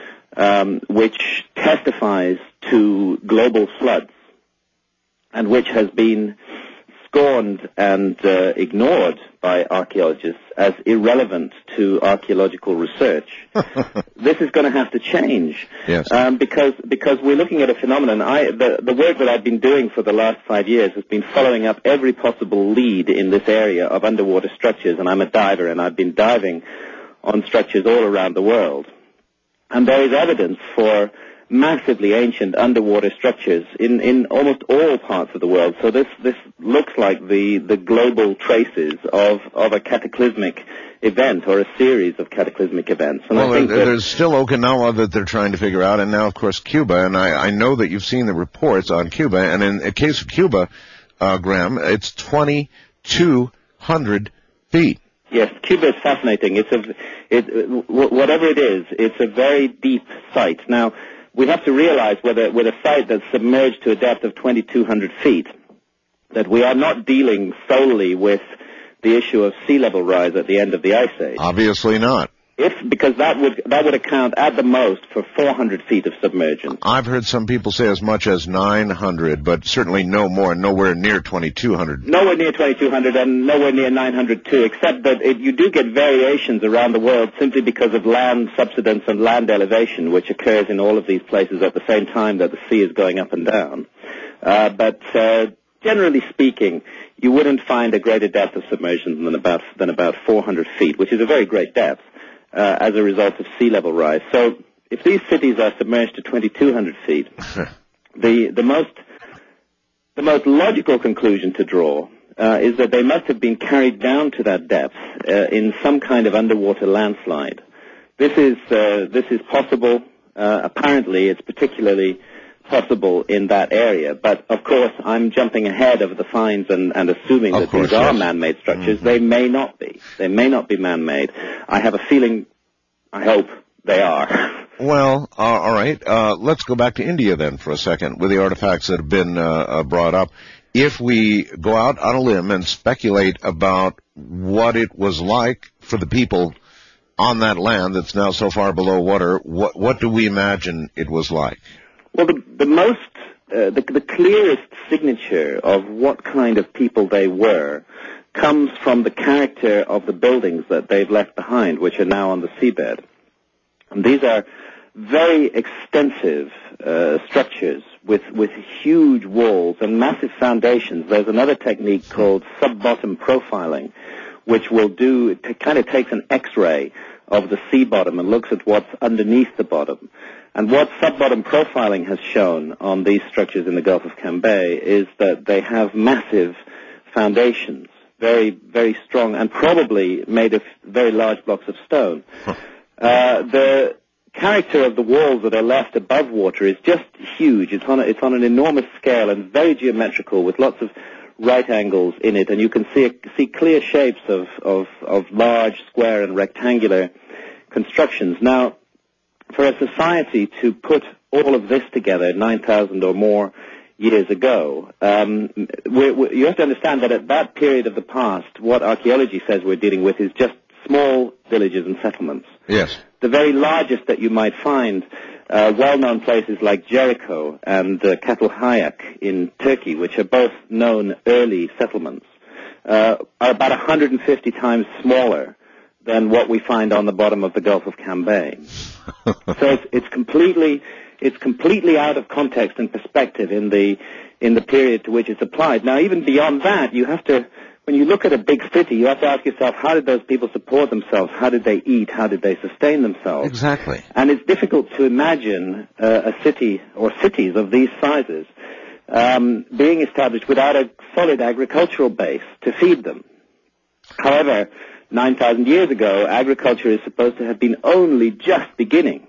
which testifies to global floods, and which has been scorned and ignored by archaeologists as irrelevant to archaeological research. This is going to have to change. Yes. Because we're looking at a phenomenon. The work that I've been doing for the last 5 years has been following up every possible lead in this area of underwater structures, and I'm a diver, and I've been diving on structures all around the world. And there is evidence for massively ancient underwater structures in almost all parts of the world. So this looks like the global traces of a cataclysmic event, or a series of cataclysmic events. And well, I think there's still Okinawa that they're trying to figure out, and now, of course, Cuba. And I know that you've seen the reports on Cuba. And in the case of Cuba, Graham, it's 2,200 feet. Yes, Cuba is fascinating. Whatever it is, it's a very deep site. Now, we have to realize with a site that's submerged to a depth of 2,200 feet, that we are not dealing solely with the issue of sea level rise at the end of the Ice Age. Obviously not. Because that would account at the most for 400 feet of submergence. I've heard some people say as much as 900, but certainly no more, nowhere near 2,200. Nowhere near 2,200 and nowhere near 900 too, except that you do get variations around the world simply because of land subsidence and land elevation, which occurs in all of these places at the same time that the sea is going up and down. But generally speaking, you wouldn't find a greater depth of submersion than about 400 feet, which is a very great depth. As a result of sea level rise. So if these cities are submerged to 2,200 feet, the most logical conclusion to draw is that they must have been carried down to that depth in some kind of underwater landslide. This is possible. Apparently, it's particularly possible in that area. But of course, I'm jumping ahead of the finds and assuming that these are man-made structures. Mm-hmm. They may not be. They may not be man-made. I have a feeling, I hope, they are. Well, all right. Let's go back to India then for a second with the artifacts that have been brought up. If we go out on a limb and speculate about what it was like for the people on that land that's now so far below water, what do we imagine it was like? Well, the clearest signature of what kind of people they were comes from the character of the buildings that they've left behind, which are now on the seabed. And these are very extensive structures with huge walls and massive foundations. There's another technique called sub-bottom profiling, which it kind of takes an X-ray of the sea bottom and looks at what's underneath the bottom. And what sub-bottom profiling has shown on these structures in the Gulf of Cambay is that they have massive foundations, very, very strong, and probably made of very large blocks of stone. The character of the walls that are left above water is just huge. It's on an enormous scale and very geometrical with lots of right angles in it, and you can see clear shapes of large, square, and rectangular constructions. Now, for a society to put all of this together 9,000 or more years ago, you have to understand that at that period of the past, what archaeology says we're dealing with is just small villages and settlements. Yes. The very largest that you might find, well-known places like Jericho and Catalhayak in Turkey, which are both known early settlements, are about 150 times smaller than what we find on the bottom of the Gulf of Cambay. So it's completely out of context and perspective in the period to which it's applied. Now, even beyond that, when you look at a big city, you have to ask yourself, how did those people support themselves? How did they eat? How did they sustain themselves? Exactly. And it's difficult to imagine a city or cities of these sizes being established without a solid agricultural base to feed them. However, 9,000 years ago, agriculture is supposed to have been only just beginning,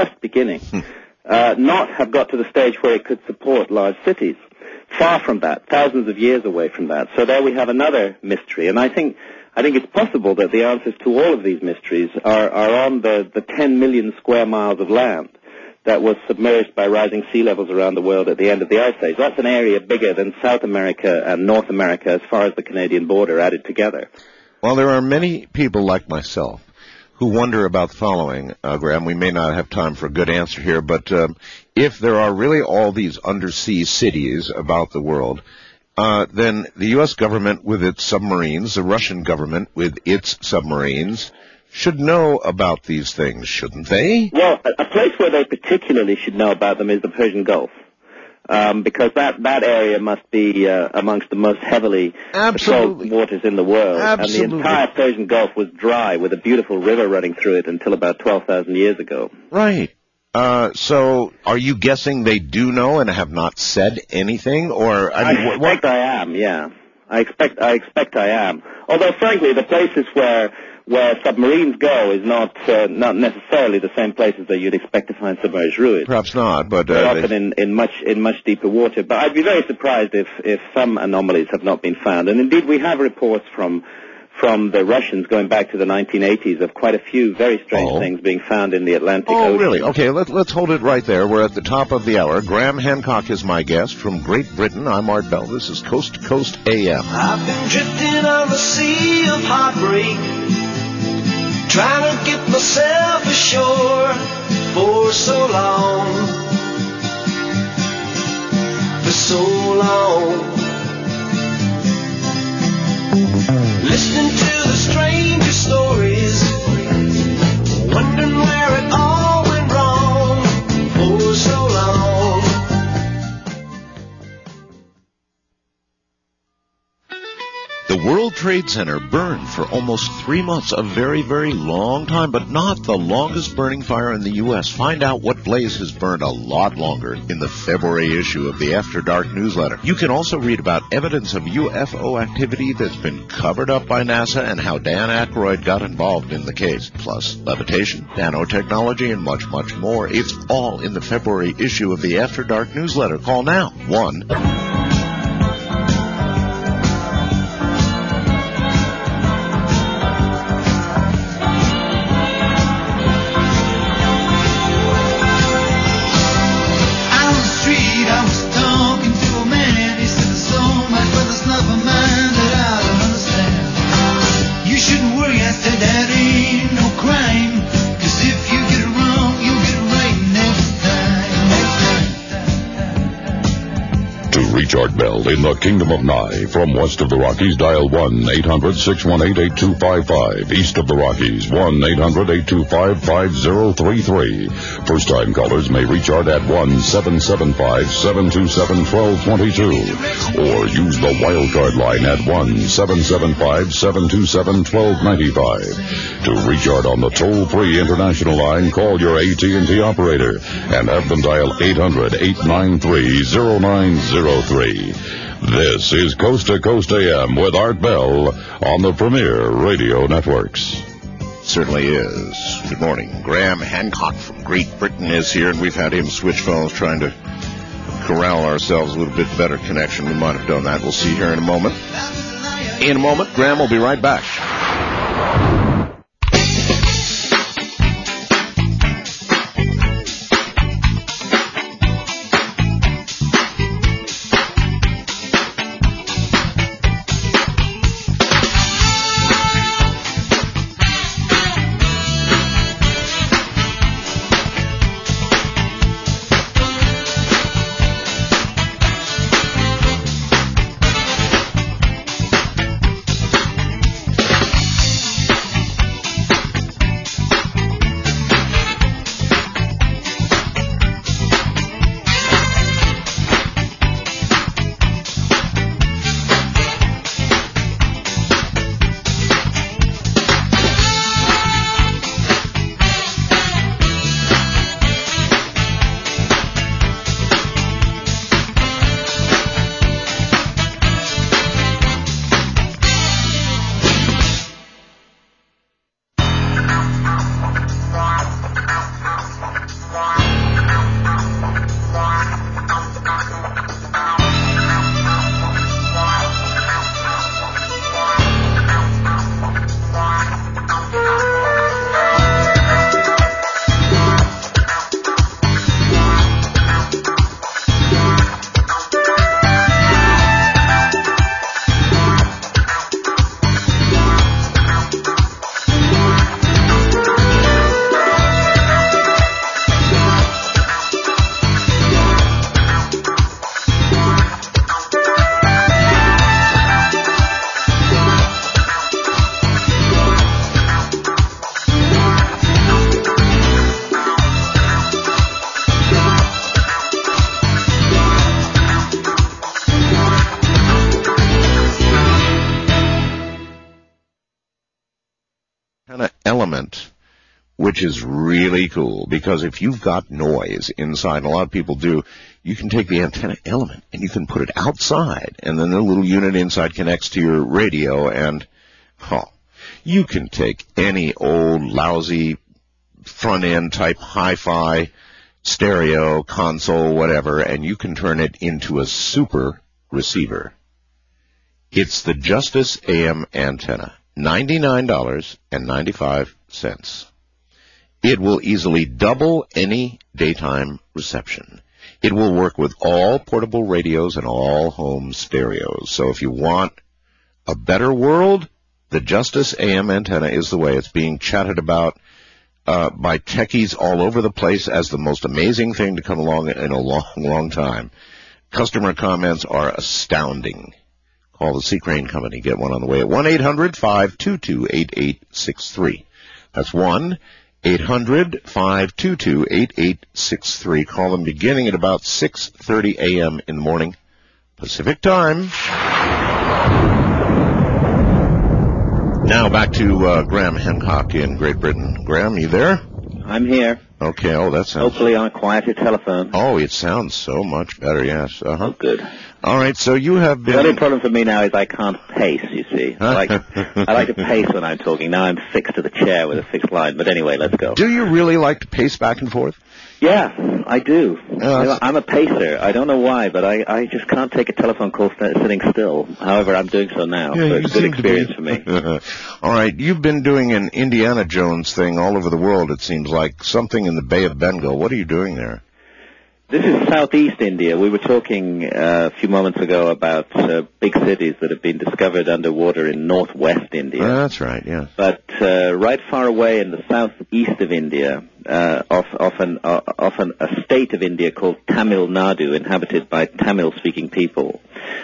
not have got to the stage where it could support large cities. Far from that, thousands of years away from that. So there we have another mystery, and I think it's possible that the answers to all of these mysteries are on the 10 million square miles of land that was submerged by rising sea levels around the world at the end of the Ice Age. That's an area bigger than South America and North America as far as the Canadian border added together. Well, there are many people like myself who wonder about the following, Graham. We may not have time for a good answer here, but if there are really all these undersea cities about the world, then the U.S. government with its submarines, the Russian government with its submarines, should know about these things, shouldn't they? Well, a place where they particularly should know about them is the Persian Gulf. Because that area must be amongst the most heavily patrolled waters in the world. Absolutely. And the entire Persian Gulf was dry with a beautiful river running through it until about 12,000 years ago. Right. So are you guessing they do know and have not said anything? Or I expect I am, yeah. I expect I am. Although, frankly, the places where submarines go is not necessarily the same places that you'd expect to find submerged ruins. Perhaps not, but they're often in much deeper water. But I'd be very surprised if some anomalies have not been found. And indeed, we have reports from from the Russians going back to the 1980s of quite a few very strange things being found in the Atlantic Ocean. Oh, really? Okay, let's hold it right there. We're at the top of the hour. Graham Hancock is my guest from Great Britain. I'm Art Bell. This is Coast to Coast AM. I've been drifting on the sea of heartbreak, trying to get myself ashore for so long. For so long. Listening to the strangest stories, wondering where it all went wrong for so long. The World Trade Center burned for almost 3 months, a very, very long time, but not the longest burning fire in the U.S. Find out what blaze has burned a lot longer in the February issue of the After Dark newsletter. You can also read about evidence of UFO activity that's been covered up by NASA and how Dan Aykroyd got involved in the case, plus levitation, nanotechnology, and much, much more. It's all in the February issue of the After Dark newsletter. Call now, 1. Art Bell in the Kingdom of Nye. From west of the Rockies, dial 1-800-618-8255. East of the Rockies, 1-800-825-5033. First-time callers may reach Art at 1-775-727-1222. Or use the wildcard line at 1-775-727-1295. To reach Art on the toll-free international line, call your AT&T operator and have them dial 800-893-0903. This is Coast to Coast AM with Art Bell on the Premier Radio Networks. Certainly is. Good morning. Graham Hancock from Great Britain is here, and we've had him switch phones trying to corral ourselves a little bit better connection. We might have done that. We'll see here in a moment. In a moment, Graham will be right back. Which is really cool, because if you've got noise inside, and a lot of people do, you can take the antenna element and you can put it outside, and then the little unit inside connects to your radio, and you can take any old lousy front-end type hi-fi stereo console, whatever, and you can turn it into a super receiver. It's the Justice AM antenna. $99.95. It will easily double any daytime reception. It will work with all portable radios and all home stereos. So if you want a better world, the Justice AM antenna is the way. It's being chatted about by techies all over the place as the most amazing thing to come along in a long, long time. Customer comments are astounding. Call the Sea Crane Company. Get one on the way at 1-800-522-8863. That's 1-800-522-8863. Call them beginning at about 6:30 a.m. in the morning, Pacific Time. Now back to Graham Hancock in Great Britain. Graham, you there? I'm here. Okay, oh, that sounds... Hopefully on a quieter telephone. Oh, it sounds so much better, yes. Uh-huh. Oh, good. All right, so you have been... The only problem for me now is I can't pace, you see. I like to pace when I'm talking. Now I'm fixed to the chair with a fixed line. But anyway, let's go. Do you really like to pace back and forth? Yeah, I do. I'm a pacer. I don't know why, but I just can't take a telephone call sitting still. However, I'm doing so now, so it's a good experience for me. All right, you've been doing an Indiana Jones thing all over the world, it seems like, something in the Bay of Bengal. What are you doing there? This is southeast India. We were talking a few moments ago about big cities that have been discovered underwater in northwest India. That's right, yeah. But right far away in the southeast of India, often a state of India called Tamil Nadu, inhabited by Tamil-speaking people,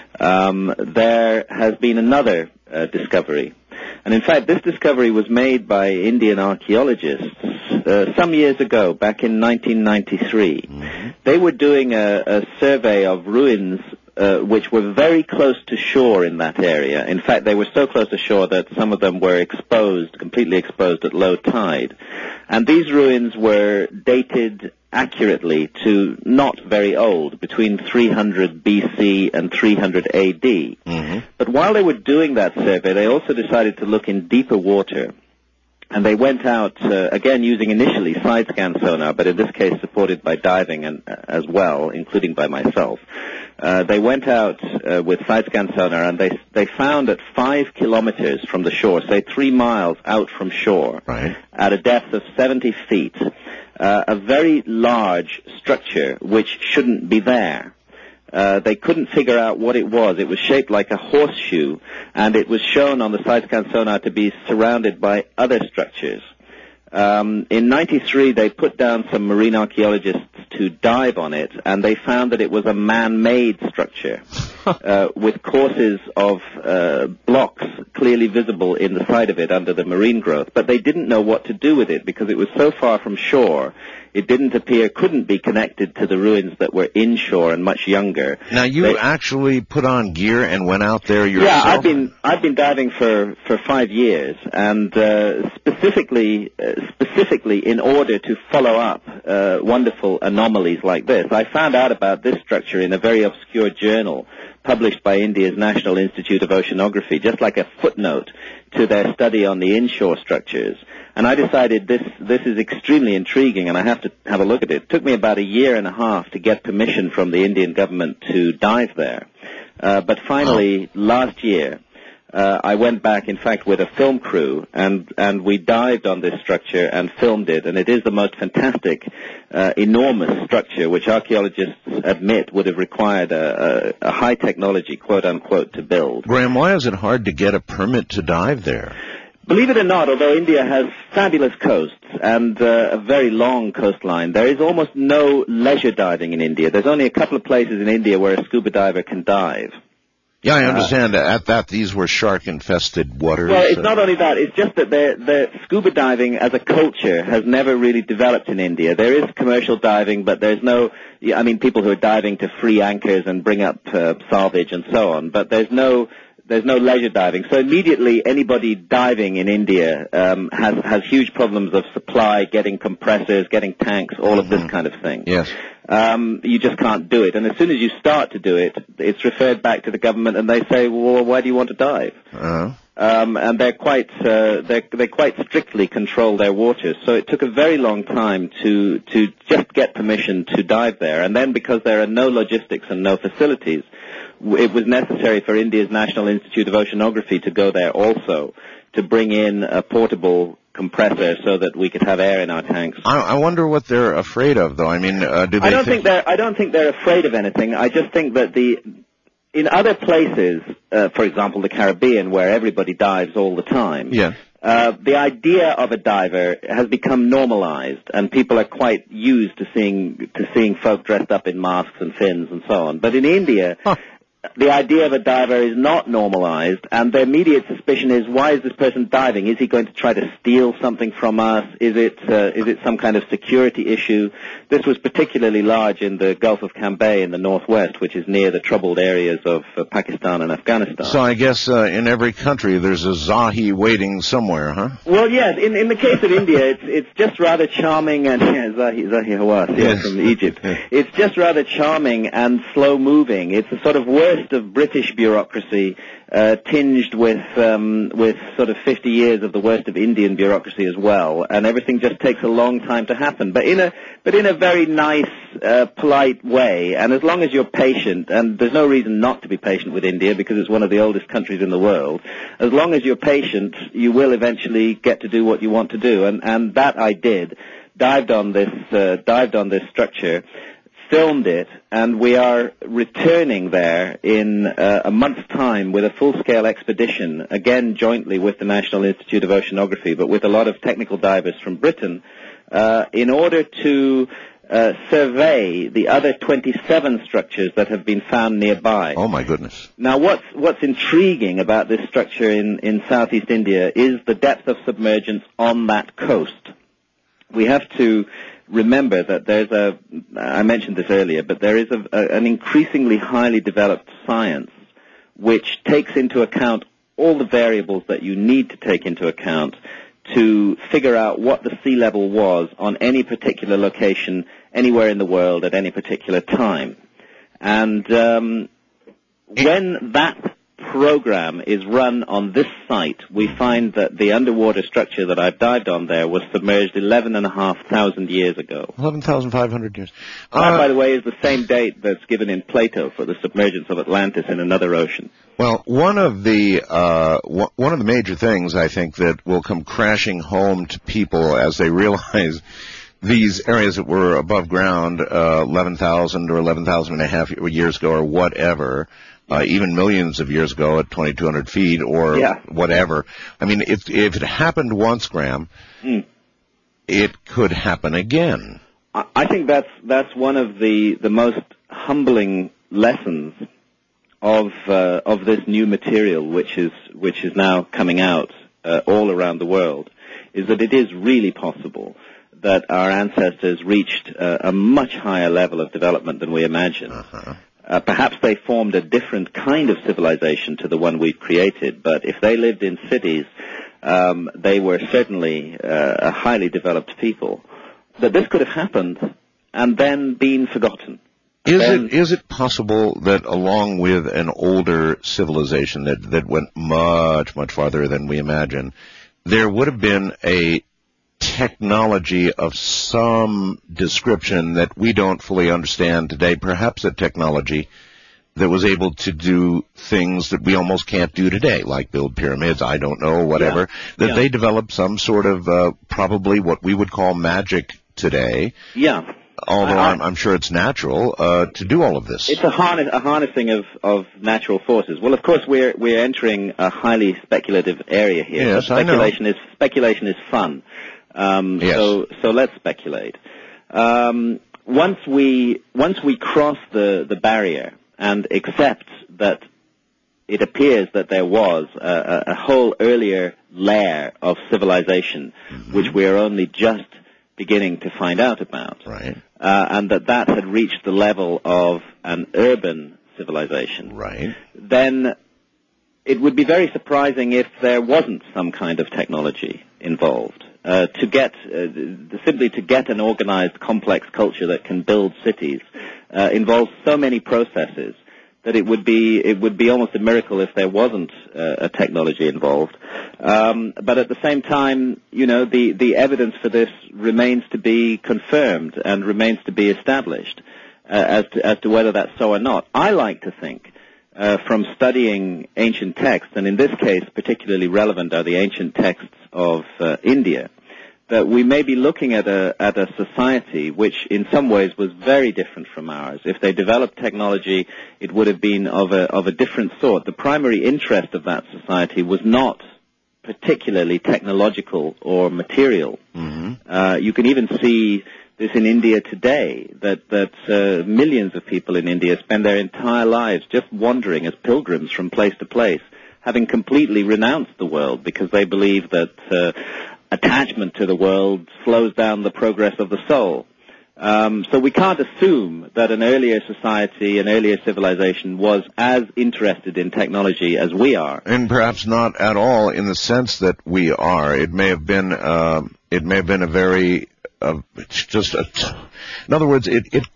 there has been another discovery. And in fact, this discovery was made by Indian archaeologists some years ago, back in 1993. Mm-hmm. They were doing a survey of ruins which were very close to shore in that area. In fact, they were so close to shore that some of them were completely exposed at low tide. And these ruins were dated accurately to not very old, between 300 BC and 300 AD. Mm-hmm. But while they were doing that survey, they also decided to look in deeper water. And they went out, again, using initially side-scan sonar, but in this case supported by diving as well, including by myself. They went out with side-scan sonar, and they found at 5 kilometers from the shore, say 3 miles out from shore, right, at a depth of 70 feet, a very large structure which shouldn't be there. They couldn't figure out what it was. It was shaped like a horseshoe, and it was shown on the side-scan sonar to be surrounded by other structures. In 93, they put down some marine archaeologists to dive on it, and they found that it was a man-made structure with courses of blocks clearly visible in the side of it under the marine growth. But they didn't know what to do with it because it was so far from shore. It couldn't be connected to the ruins that were inshore and much younger. Now, you actually put on gear and went out there yourself? Yeah, I've been diving for 5 years, and specifically in order to follow up wonderful anomalies like this. I found out about this structure in a very obscure journal published by India's National Institute of Oceanography, just like a footnote to their study on the inshore structures. And I decided this is extremely intriguing, and I have to have a look at it. It took me about 1.5 years to get permission from the Indian government to dive there. But finally, last year, I went back, in fact, with a film crew, and we dived on this structure and filmed it. And it is the most fantastic, enormous structure, which archaeologists admit would have required a high technology, quote unquote, to build. Graham, why is it hard to get a permit to dive there? Believe it or not, although India has fabulous coasts and a very long coastline, there is almost no leisure diving in India. There's only a couple of places in India where a scuba diver can dive. Yeah, I understand. At that, these were shark-infested waters. Well, it's not only that. It's just that the scuba diving as a culture has never really developed in India. There is commercial diving, but there's no, people who are diving to free anchors and bring up salvage and so on, but there's no leisure diving. So immediately anybody diving in India has huge problems of supply, getting compressors, getting tanks, all of this kind of thing. Yes. You just can't do it. And as soon as you start to do it, it's referred back to the government, and they say, well, why do you want to dive? Uh-huh. And they quite strictly control their waters. So it took a very long time to just get permission to dive there. And then because there are no logistics and no facilities, it was necessary for India's National Institute of Oceanography to go there also to bring in a portable compressor so that we could have air in our tanks. I wonder what they're afraid of, though. I mean, do they? I don't think they're afraid of anything. I just think that in other places, for example, the Caribbean, where everybody dives all the time. Yeah. The idea of a diver has become normalized, and people are quite used to seeing folk dressed up in masks and fins and so on. But in India, the idea of a diver is not normalized, and the immediate suspicion is, why is this person diving? Is he going to try to steal something from us? Is it some kind of security issue? This was particularly large in the Gulf of Cambay in the northwest, which is near the troubled areas of Pakistan and Afghanistan. So I guess in every country there's a Zahi waiting somewhere, huh? Well, yes. In the case of India, it's just rather charming, and Zahi Hawass, yes, from Egypt. It's just rather charming and slow moving. It's a sort of worst of British bureaucracy, tinged with sort of 50 years of the worst of Indian bureaucracy as well, and everything just takes a long time to happen. But in a very nice, polite way, and as long as you're patient, and there's no reason not to be patient with India because it's one of the oldest countries in the world. As long as you're patient, you will eventually get to do what you want to do, and that I did. Dived on this structure. Filmed it, and we are returning there in a month's time with a full-scale expedition, again jointly with the National Institute of Oceanography, but with a lot of technical divers from Britain, in order to survey the other 27 structures that have been found nearby. Oh, my goodness. Now, what's intriguing about this structure in southeast India is the depth of submergence on that coast. We have to remember that I mentioned this earlier, but there is an increasingly highly developed science which takes into account all the variables that you need to take into account to figure out what the sea level was on any particular location, anywhere in the world at any particular time. And when that program is run on this site, we find that the underwater structure that I've dived on there was submerged 11,500 years ago. 11,500 years. That, by the way, is the same date that's given in Plato for the submergence of Atlantis in another ocean. Well, one of the major things I think that will come crashing home to people as they realize these areas that were above ground 11,000 or 11,500 years ago or whatever, even millions of years ago at 2,200 feet or whatever. I mean, if it happened once, Graham, it could happen again. I think that's one of the most humbling lessons of this new material, which is now coming out all around the world, is that it is really possible that our ancestors reached a much higher level of development than we imagine. Perhaps they formed a different kind of civilization to the one we've created, but if they lived in cities, they were certainly a highly developed people. That this could have happened and then been forgotten. Is it possible that along with an older civilization that went much, much farther than we imagine, there would have been a technology of some description that we don't fully understand today, perhaps a technology that was able to do things that we almost can't do today, like build pyramids, I don't know, whatever, they developed some sort of probably what we would call magic today. Yeah. Although I'm sure it's natural to do all of this. It's a harnessing of natural forces. Well, of course, we're entering a highly speculative area here. Yes, I know. Speculation is fun. So let's speculate. Once we cross the barrier and accept that it appears that there was a whole earlier layer of civilization, which we are only just beginning to find out about, right? And that had reached the level of an urban civilization, right? Then it would be very surprising if there wasn't some kind of technology involved. Simply to get an organized, complex culture that can build cities involves so many processes that it would be almost a miracle if there wasn't a technology involved. But at the same time, the evidence for this remains to be confirmed and remains to be established as to whether that's so or not. I like to think from studying ancient texts, and in this case particularly relevant are the ancient texts of India, that we may be looking at a society which in some ways was very different from ours. If they developed technology, it would have been of a different sort. The primary interest of that society was not particularly technological or material. Mm-hmm. You can even see this in India today, that millions of people in India spend their entire lives just wandering as pilgrims from place to place, having completely renounced the world because they believe that attachment to the world slows down the progress of the soul. So we can't assume that an earlier society, an earlier civilization was as interested in technology as we are. And perhaps not at all in the sense that we are. It may have been a very, in other words,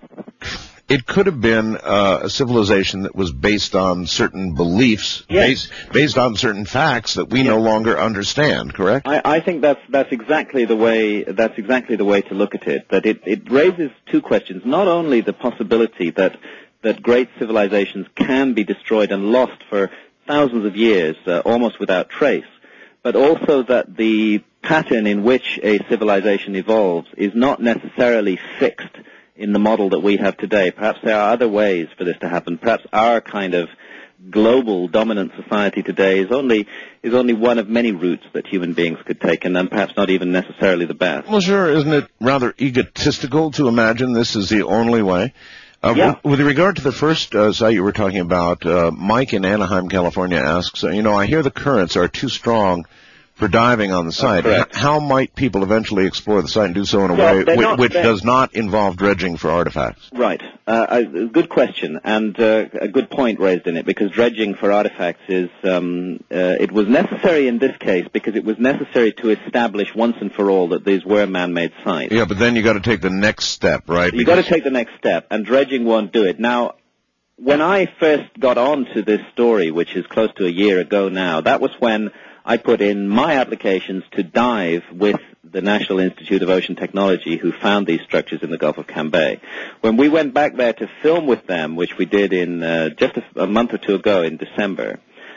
it could have been a civilization that was based on certain beliefs, yes, based on certain facts that we no longer understand. Correct? I think that's exactly the way to look at it. That it raises two questions: not only the possibility that great civilizations can be destroyed and lost for thousands of years, almost without trace, but also that the pattern in which a civilization evolves is not necessarily fixed in the model that we have today. Perhaps there are other ways for this to happen. Perhaps our kind of global dominant society today is only one of many routes that human beings could take, and perhaps not even necessarily the best. Well, sure. Isn't it rather egotistical to imagine this is the only way? Yeah. With regard to the first site you were talking about, Mike in Anaheim, California asks, I hear the currents are too strong for diving on the site. How might people eventually explore the site and do so in a way which does not involve dredging for artifacts? Right. A good question, and a good point raised in it, because dredging for artifacts is, it was necessary in this case because it was necessary to establish once and for all that these were man-made sites. Yeah, but then you got to take the next step, right? You got to take the next step, and dredging won't do it. Now, when I first got on to this story, which is close to a year ago now, that was when I put in my applications to dive with the National Institute of Ocean Technology, who found these structures in the Gulf of Cambay. When we went back there to film with them, which we did in just a month or two ago in December,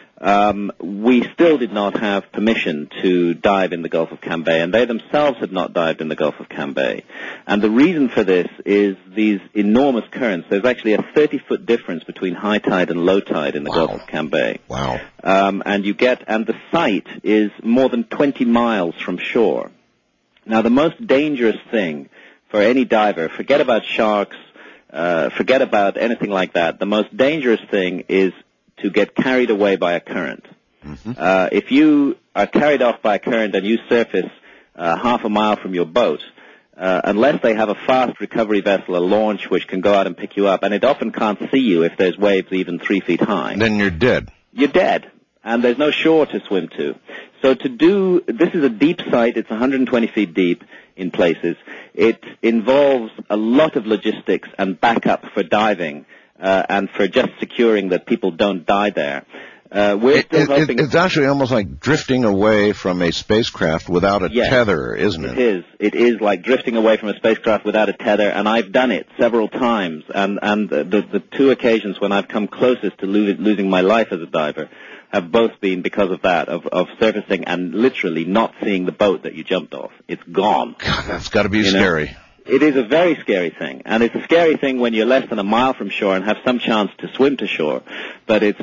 we still did not have permission to dive in the Gulf of Cambay, and they themselves had not dived in the Gulf of Cambay. And the reason for this is these enormous currents. There's actually a 30-foot difference between high tide and low tide in the Gulf of Cambay. Wow. And the site is more than 20 miles from shore. Now, the most dangerous thing for any diver, forget about sharks, forget about anything like that, the most dangerous thing is to get carried away by a current. Mm-hmm. If you are carried off by a current and you surface half a mile from your boat, unless they have a fast recovery vessel, a launch, which can go out and pick you up, and it often can't see you if there's waves even 3 feet high. Then you're dead. You're dead, and there's no shore to swim to. So this is a deep site. It's 120 feet deep in places. It involves a lot of logistics and backup for diving, and for just securing that people don't die there. We're still hoping... It's actually almost like drifting away from a spacecraft without a tether, isn't it? It is. It is like drifting away from a spacecraft without a tether, and I've done it several times. And the two occasions when I've come closest to losing my life as a diver have both been because of that, of surfacing and literally not seeing the boat that you jumped off. It's gone. God, that's got to be scary. It is a very scary thing, and it's a scary thing when you're less than a mile from shore and have some chance to swim to shore, but it's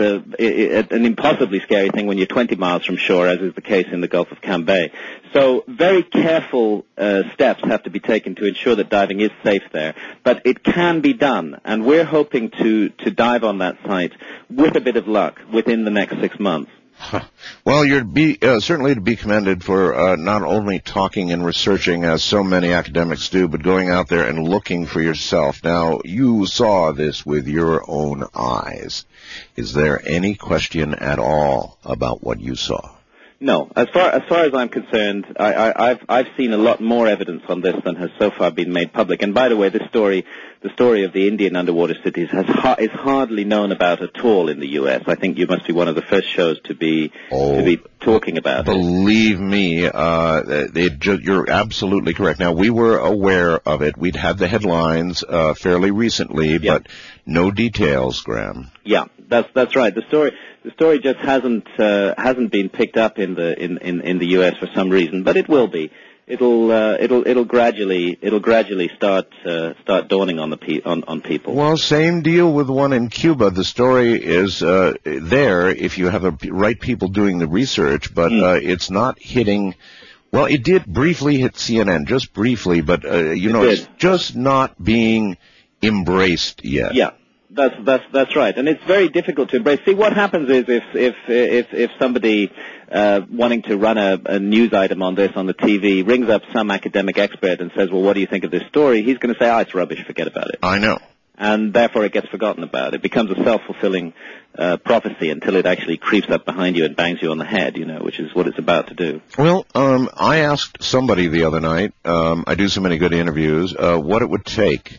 an impossibly scary thing when you're 20 miles from shore, as is the case in the Gulf of Cambay. So very careful steps have to be taken to ensure that diving is safe there, but it can be done, and we're hoping to dive on that site with a bit of luck within the next 6 months. Well, you're certainly to be commended for not only talking and researching as so many academics do, but going out there and looking for yourself. Now, you saw this with your own eyes. Is there any question at all about what you saw? No. As far as I'm concerned, I've seen a lot more evidence on this than has so far been made public. And by the way, this story the story of the Indian underwater cities is hardly known about at all in the U.S. I think you must be one of the first shows to be talking about it. Believe me, you're absolutely correct. Now, we were aware of it. We'd had the headlines fairly recently, but no details, Graham. Yeah, that's right. The story just hasn't been picked up in the U.S. for some reason, but it will be. It'll gradually start dawning on people. Well, same deal with one in Cuba. The story is there if you have the right people doing the research, but it's not hitting. Well, it did briefly hit CNN, just briefly, but it's just not being embraced yet. Yeah. That's right, and it's very difficult to embrace. See, what happens is if somebody wanting to run a news item on this on the TV rings up some academic expert and says, "Well, what do you think of this story?" He's going to say, "Oh, it's rubbish. Forget about it." I know, and therefore it gets forgotten about. It becomes a self-fulfilling prophecy until it actually creeps up behind you and bangs you on the head, which is what it's about to do. Well, I asked somebody the other night. I do so many good interviews. What it would take.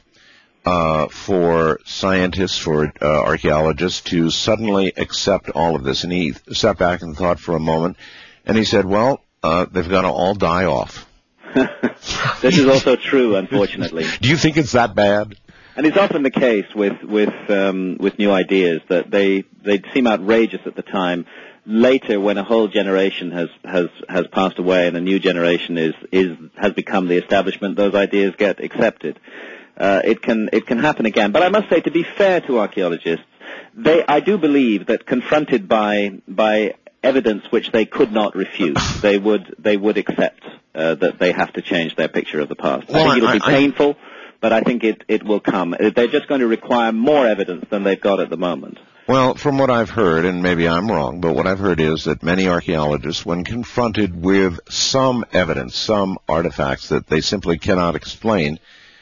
For scientists, for archaeologists to suddenly accept all of this. And he sat back and thought for a moment, and he said, well, they've got to all die off. This is also true, unfortunately. Do you think it's that bad? And it's often the case with new ideas that they seem outrageous at the time. Later, when a whole generation has passed away and a new generation has become the establishment, those ideas get accepted. It can happen again. But I must say, to be fair to archaeologists, I do believe that confronted by evidence which they could not refute, they would accept that they have to change their picture of the past. Well, I think it'll be painful, but I think it will come. They're just going to require more evidence than they've got at the moment. Well, from what I've heard, and maybe I'm wrong, but what I've heard is that many archaeologists, when confronted with some evidence, some artifacts that they simply cannot explain,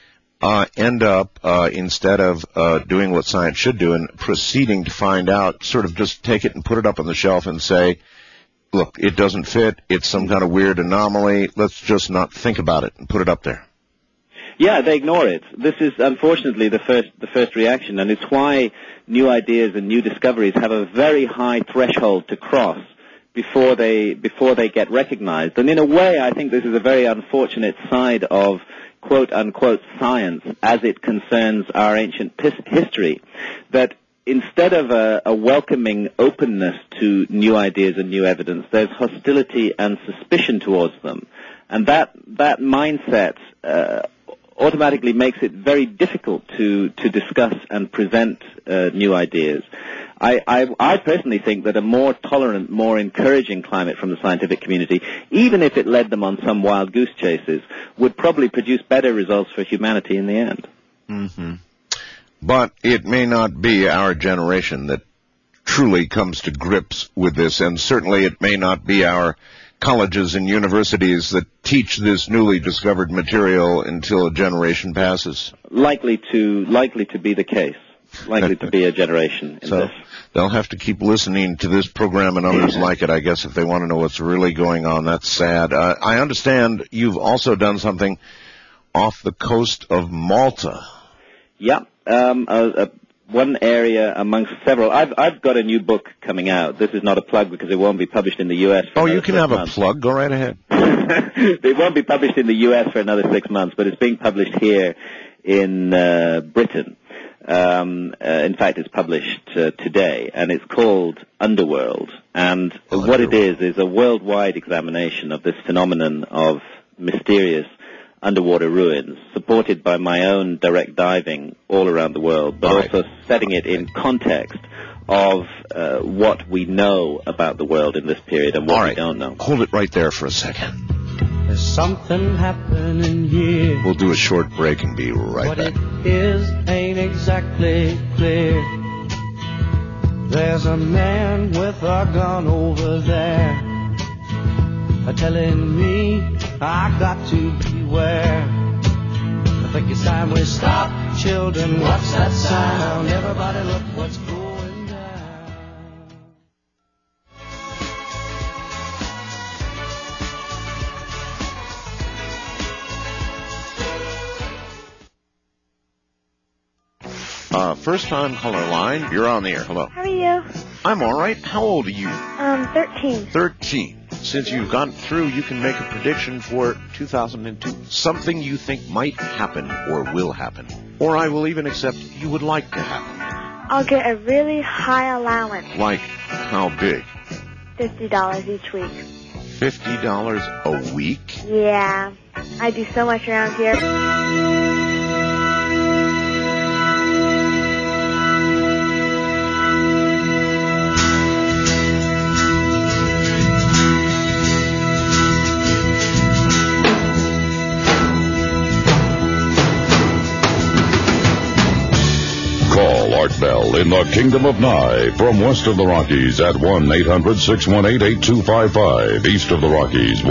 end up, instead of doing what science should do and proceeding to find out, sort of just take it and put it up on the shelf and say, look, it doesn't fit, it's some kind of weird anomaly, let's just not think about it and put it up there. Yeah, they ignore it. This is unfortunately the first reaction, and it's why new ideas and new discoveries have a very high threshold to cross before they get recognized. And in a way, I think this is a very unfortunate side of quote-unquote science as it concerns our ancient history, that instead of a welcoming openness to new ideas and new evidence, there's hostility and suspicion towards them. And that mindset automatically makes it very difficult to discuss and present new ideas. I personally think that a more tolerant, more encouraging climate from the scientific community, even if it led them on some wild goose chases, would probably produce better results for humanity in the end. Mm-hmm. But it may not be our generation that truly comes to grips with this, and certainly it may not be our colleges and universities that teach this newly discovered material until a generation passes. Likely to be the case. Likely to be a generation in this. They'll have to keep listening to this program and others like it, I guess, if they want to know what's really going on. That's sad. I understand you've also done something off the coast of Malta. Yeah. One area amongst several. I've got a new book coming out. This is not a plug because it won't be published in the U.S. Oh, you can have a plug. Go right ahead. It won't be published in the U.S. for another 6 months, but it's being published here in Britain. In fact, it's published today, and it's called Underworld. And what it is a worldwide examination of this phenomenon of mysterious underwater ruins, supported by my own direct diving all around the world, but also setting it in context of what we know about the world in this period and what we don't know. Hold it right there for a second. There's something happening here. We'll do a short break and be right back. What it is ain't exactly clear. There's a man with a gun over there telling me I got to beware. I think it's time we stop. Children, what's that sound? Everybody look what's going down. First time caller line. You're on the air. Hello. How are you? I'm all right. How old are you? 13. 13. Since you've gone through, you can make a prediction for 2002. Something you think might happen or will happen. Or I will even accept you would like to happen. I'll get a really high allowance. Like how big? $50 each week. $50 a week? Yeah. I do so much around here. Call Art Bell in the Kingdom of Nye from west of the Rockies at 1-800-618-8255. East of the Rockies,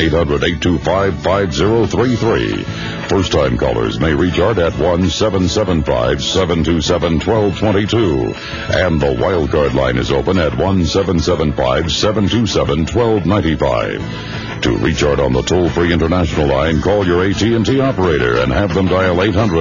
1-800-825-5033. First-time callers may reach Art at 1-775-727-1222. And the wildcard line is open at 1-775-727-1295. To reach Art on the toll-free international line, call your AT&T operator and have them dial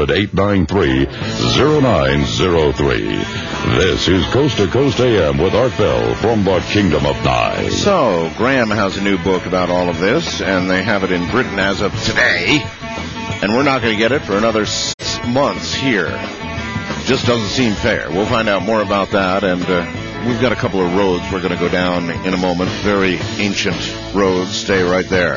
800-893-0903. This is Coast to Coast AM with Art Bell from the Kingdom of Nye. So, Graham has a new book about all of this, and they have it in Britain as of today. And we're not going to get it for another 6 months here. Just doesn't seem fair. We'll find out more about that, and we've got a couple of roads we're going to go down in a moment. Very ancient roads. Stay right there.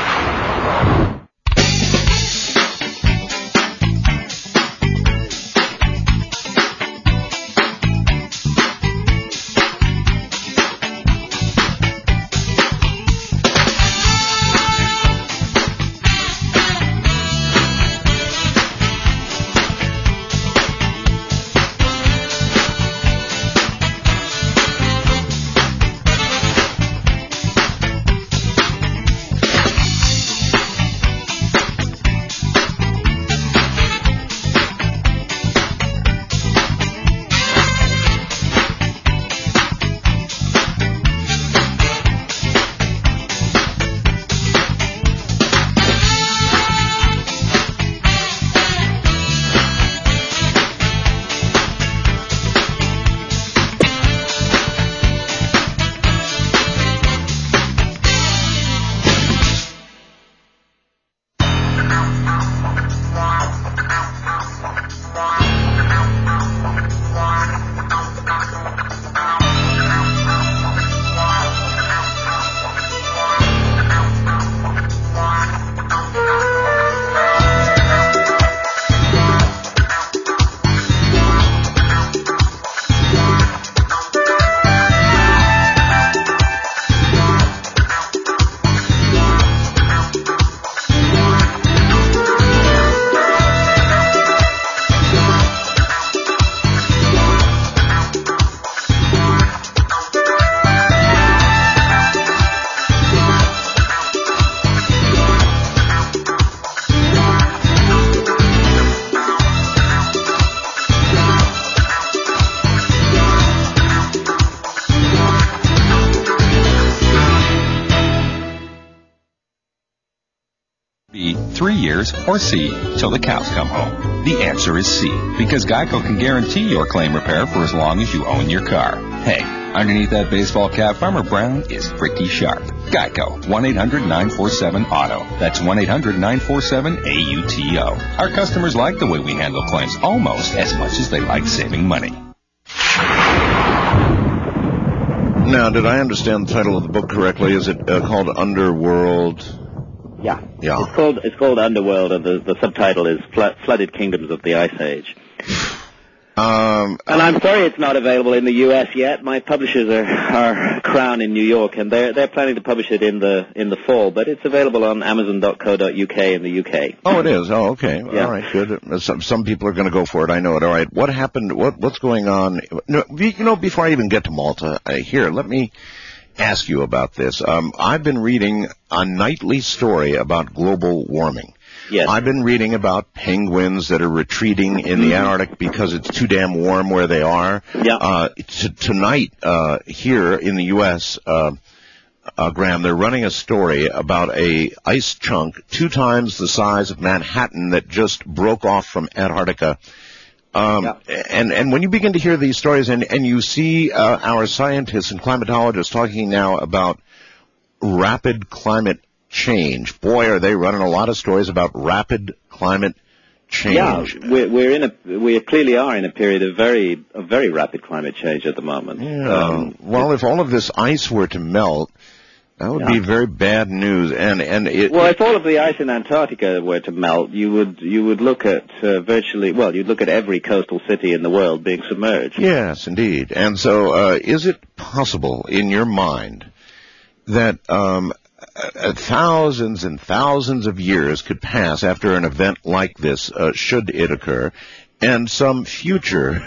B, 3 years, or C, till the cows come home? The answer is C, because Geico can guarantee your claim repair for as long as you own your car. Hey, underneath that baseball cap, Farmer Brown is pretty sharp. Geico, 1-800-947-AUTO. That's 1-800-947-AUTO. Our customers like the way we handle claims almost as much as they like saving money. Now, did I understand the title of the book correctly? Is it called Underworld? Yeah. Yeah. It's called Underworld, and the subtitle is Flooded Kingdoms of the Ice Age. And I'm sorry it's not available in the U.S. yet. My publishers are Crown in New York, and they're planning to publish it in the fall. But it's available on Amazon.co.uk in the UK. Oh, it is. Oh, okay. Yeah. All right, good. Some people are going to go for it. I know it. All right. What happened? What's going on? No, before I even get to Malta, here, let me ask you about this. I've been reading a nightly story about global warming. Yes. I've been reading about penguins that are retreating in the Antarctic because it's too damn warm where they are. Yeah. Tonight, here in the U.S., Graham, they're running a story about a ice chunk 2 times the size of Manhattan that just broke off from Antarctica And when you begin to hear these stories, and you see our scientists and climatologists talking now about rapid climate change, boy, are they running a lot of stories about rapid climate change. Yeah, we clearly are in a period of very rapid climate change at the moment. Yeah. Well, if all of this ice were to melt, that would be very bad news. If all of the ice in Antarctica were to melt, you would look at you'd look at every coastal city in the world being submerged. Yes, indeed. And so, is it possible, in your mind, that thousands and thousands of years could pass after an event like this, should it occur, and some future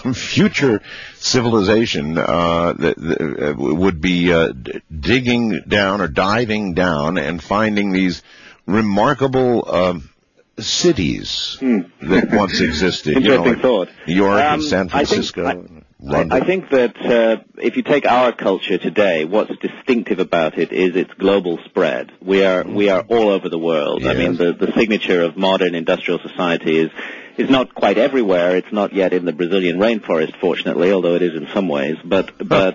civilization that would be digging down or diving down and finding these remarkable cities that once existed? Interesting thought. New York and San Francisco. I think that if you take our culture today, what's distinctive about it is its global spread. We are all over the world. Yes. I mean, the signature of modern industrial society is not quite everywhere. It's not yet in the Brazilian rainforest, fortunately, although it is in some ways. But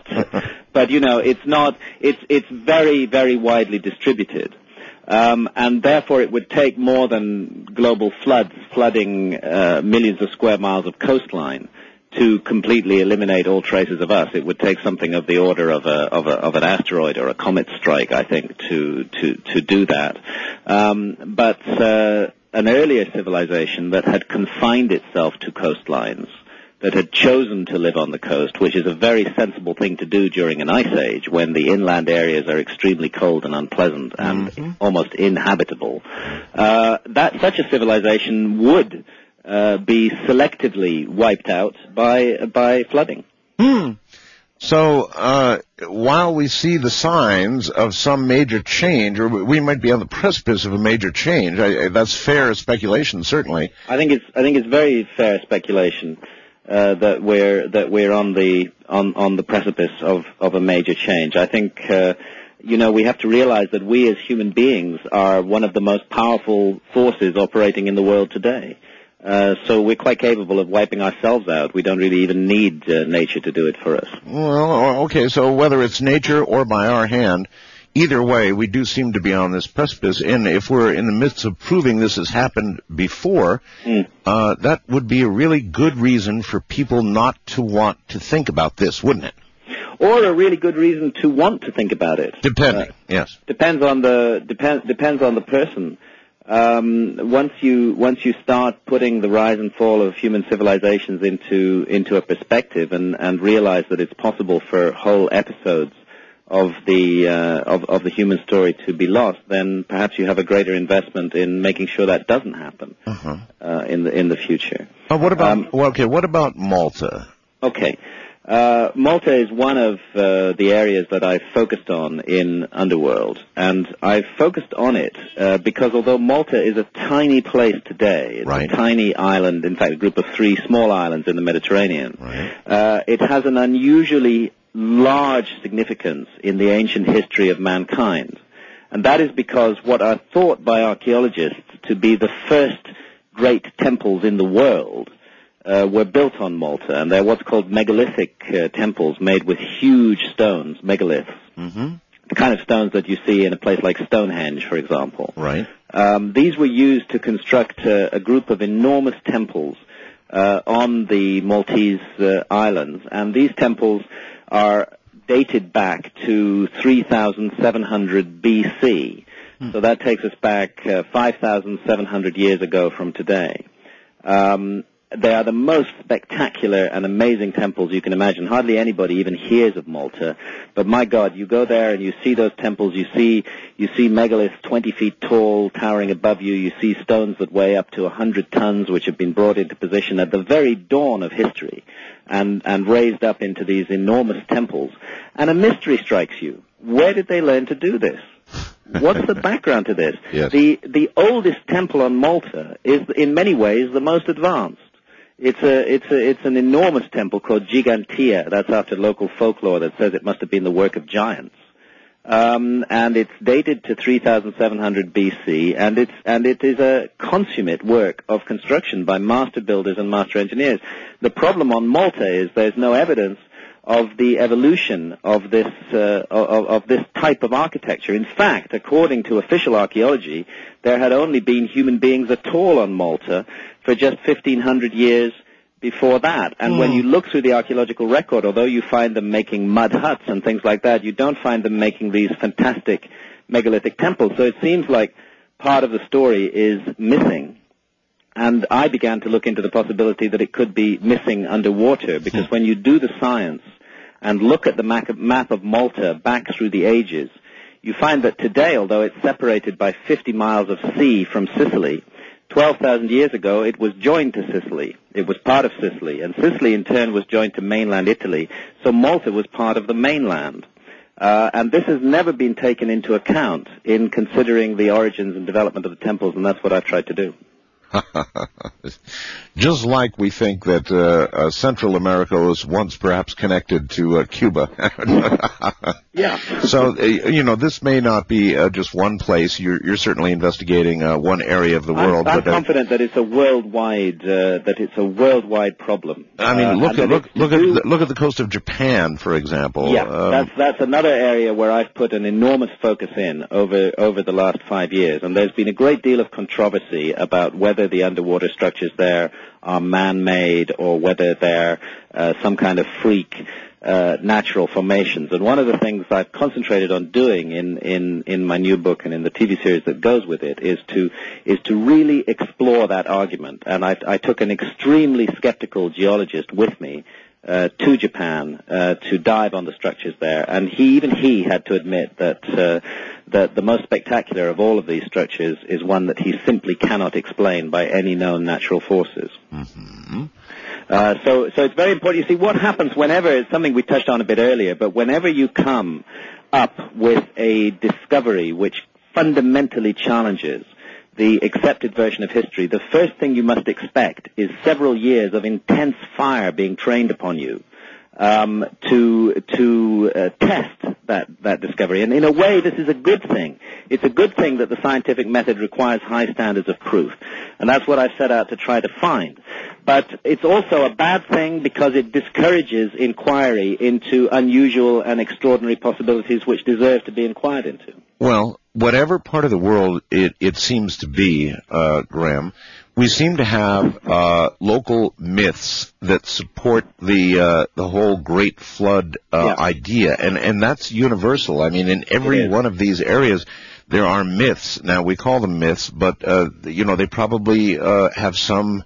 it's not. It's very, very widely distributed. And therefore it would take more than global flooding millions of square miles of coastline to completely eliminate all traces of us. It would take something of the order of an asteroid or a comet strike, I think, to do that. But an earlier civilization that had confined itself to coastlines, that had chosen to live on the coast, which is a very sensible thing to do during an ice age when the inland areas are extremely cold and unpleasant and almost inhabitable, such a civilization would be selectively wiped out by flooding. So, while we see the signs of some major change, or we might be on the precipice of a major change, that's fair speculation, certainly. I think it's very fair speculation that we're on the precipice of a major change. I think we have to realize that we as human beings are one of the most powerful forces operating in the world today. So we're quite capable of wiping ourselves out. We don't really even need nature to do it for us. Well, okay, so whether it's nature or by our hand, either way, we do seem to be on this precipice. And if we're in the midst of proving this has happened before, that would be a really good reason for people not to want to think about this, wouldn't it? Or a really good reason to want to think about it. Depending, yes. Depends on the person. Once you start putting the rise and fall of human civilizations into a perspective and realize that it's possible for whole episodes of the human story to be lost, then perhaps you have a greater investment in making sure that doesn't happen in the future. What about Malta? Okay. Malta is one of the areas that I've focused on in Underworld, and I've focused on it because although Malta is a tiny place today, it's a tiny island, in fact a group of 3 small islands in the Mediterranean, it has an unusually large significance in the ancient history of mankind. And that is because what are thought by archaeologists to be the first great temples in the world were built on Malta, and they're what's called megalithic temples made with huge stones, megaliths. The kind of stones that you see in a place like Stonehenge, for example. Right. These were used to construct a group of enormous temples on the Maltese islands, and these temples are dated back to 3,700 BC. So that takes us back 5,700 years ago from today. They are the most spectacular and amazing temples you can imagine. Hardly anybody even hears of Malta. But my God, you go there and you see those temples. You see megaliths 20 feet tall towering above you. You see stones that weigh up to 100 tons, which have been brought into position at the very dawn of history and raised up into these enormous temples. And a mystery strikes you. Where did they learn to do this? What's the background to this? Yes. The oldest temple on Malta is in many ways the most advanced. It's an enormous temple called Gigantia. That's after local folklore that says it must have been the work of giants. and it's dated to 3700 BC, and it is a consummate work of construction by master builders and master engineers. The problem on Malta is there's no evidence of the evolution of this type of architecture. In fact, according to official archaeology, there had only been human beings at all on Malta for just 1500 years before that. And when you look through the archaeological record, although you find them making mud huts and things like that, you don't find them making these fantastic megalithic temples. So it seems like part of the story is missing. And I began to look into the possibility that it could be missing underwater, because when you do the science and look at the map of Malta back through the ages, you find that today, although it's separated by 50 miles of sea from Sicily, 12,000 years ago it was joined to Sicily. It was part of Sicily, and Sicily in turn was joined to mainland Italy, so Malta was part of the mainland. And this has never been taken into account in considering the origins and development of the temples, and that's what I've tried to do. Just like we think that Central America was once perhaps connected to Cuba. Yeah. So, this may not be just one place. You're certainly investigating one area of the world. I'm confident that it's a worldwide problem. I mean, look at the coast of Japan, for example. Yeah, that's another area where I've put an enormous focus in over the last 5 years, and there's been a great deal of controversy about whether the underwater structures there are man-made or whether they're some kind of freak natural formations. And one of the things I've concentrated on doing in my new book and in the TV series that goes with it is to really explore that argument. And I took an extremely skeptical geologist with me to Japan to dive on the structures there, and he had to admit that the most spectacular of all of these structures is one that he simply cannot explain by any known natural forces. Mm-hmm. So it's very important. You see, what happens whenever, it's something we touched on a bit earlier, but whenever you come up with a discovery which fundamentally challenges the accepted version of history, the first thing you must expect is several years of intense fire being trained upon you to test that discovery. And in a way, this is a good thing. It's a good thing that the scientific method requires high standards of proof. And that's what I've set out to try to find. But it's also a bad thing because it discourages inquiry into unusual and extraordinary possibilities which deserve to be inquired into. Well, whatever part of the world it seems to be, Graham, we seem to have local myths that support the whole Great Flood idea, and that's universal. I mean, in every one of these areas, there are myths. Now, we call them myths, but they probably have some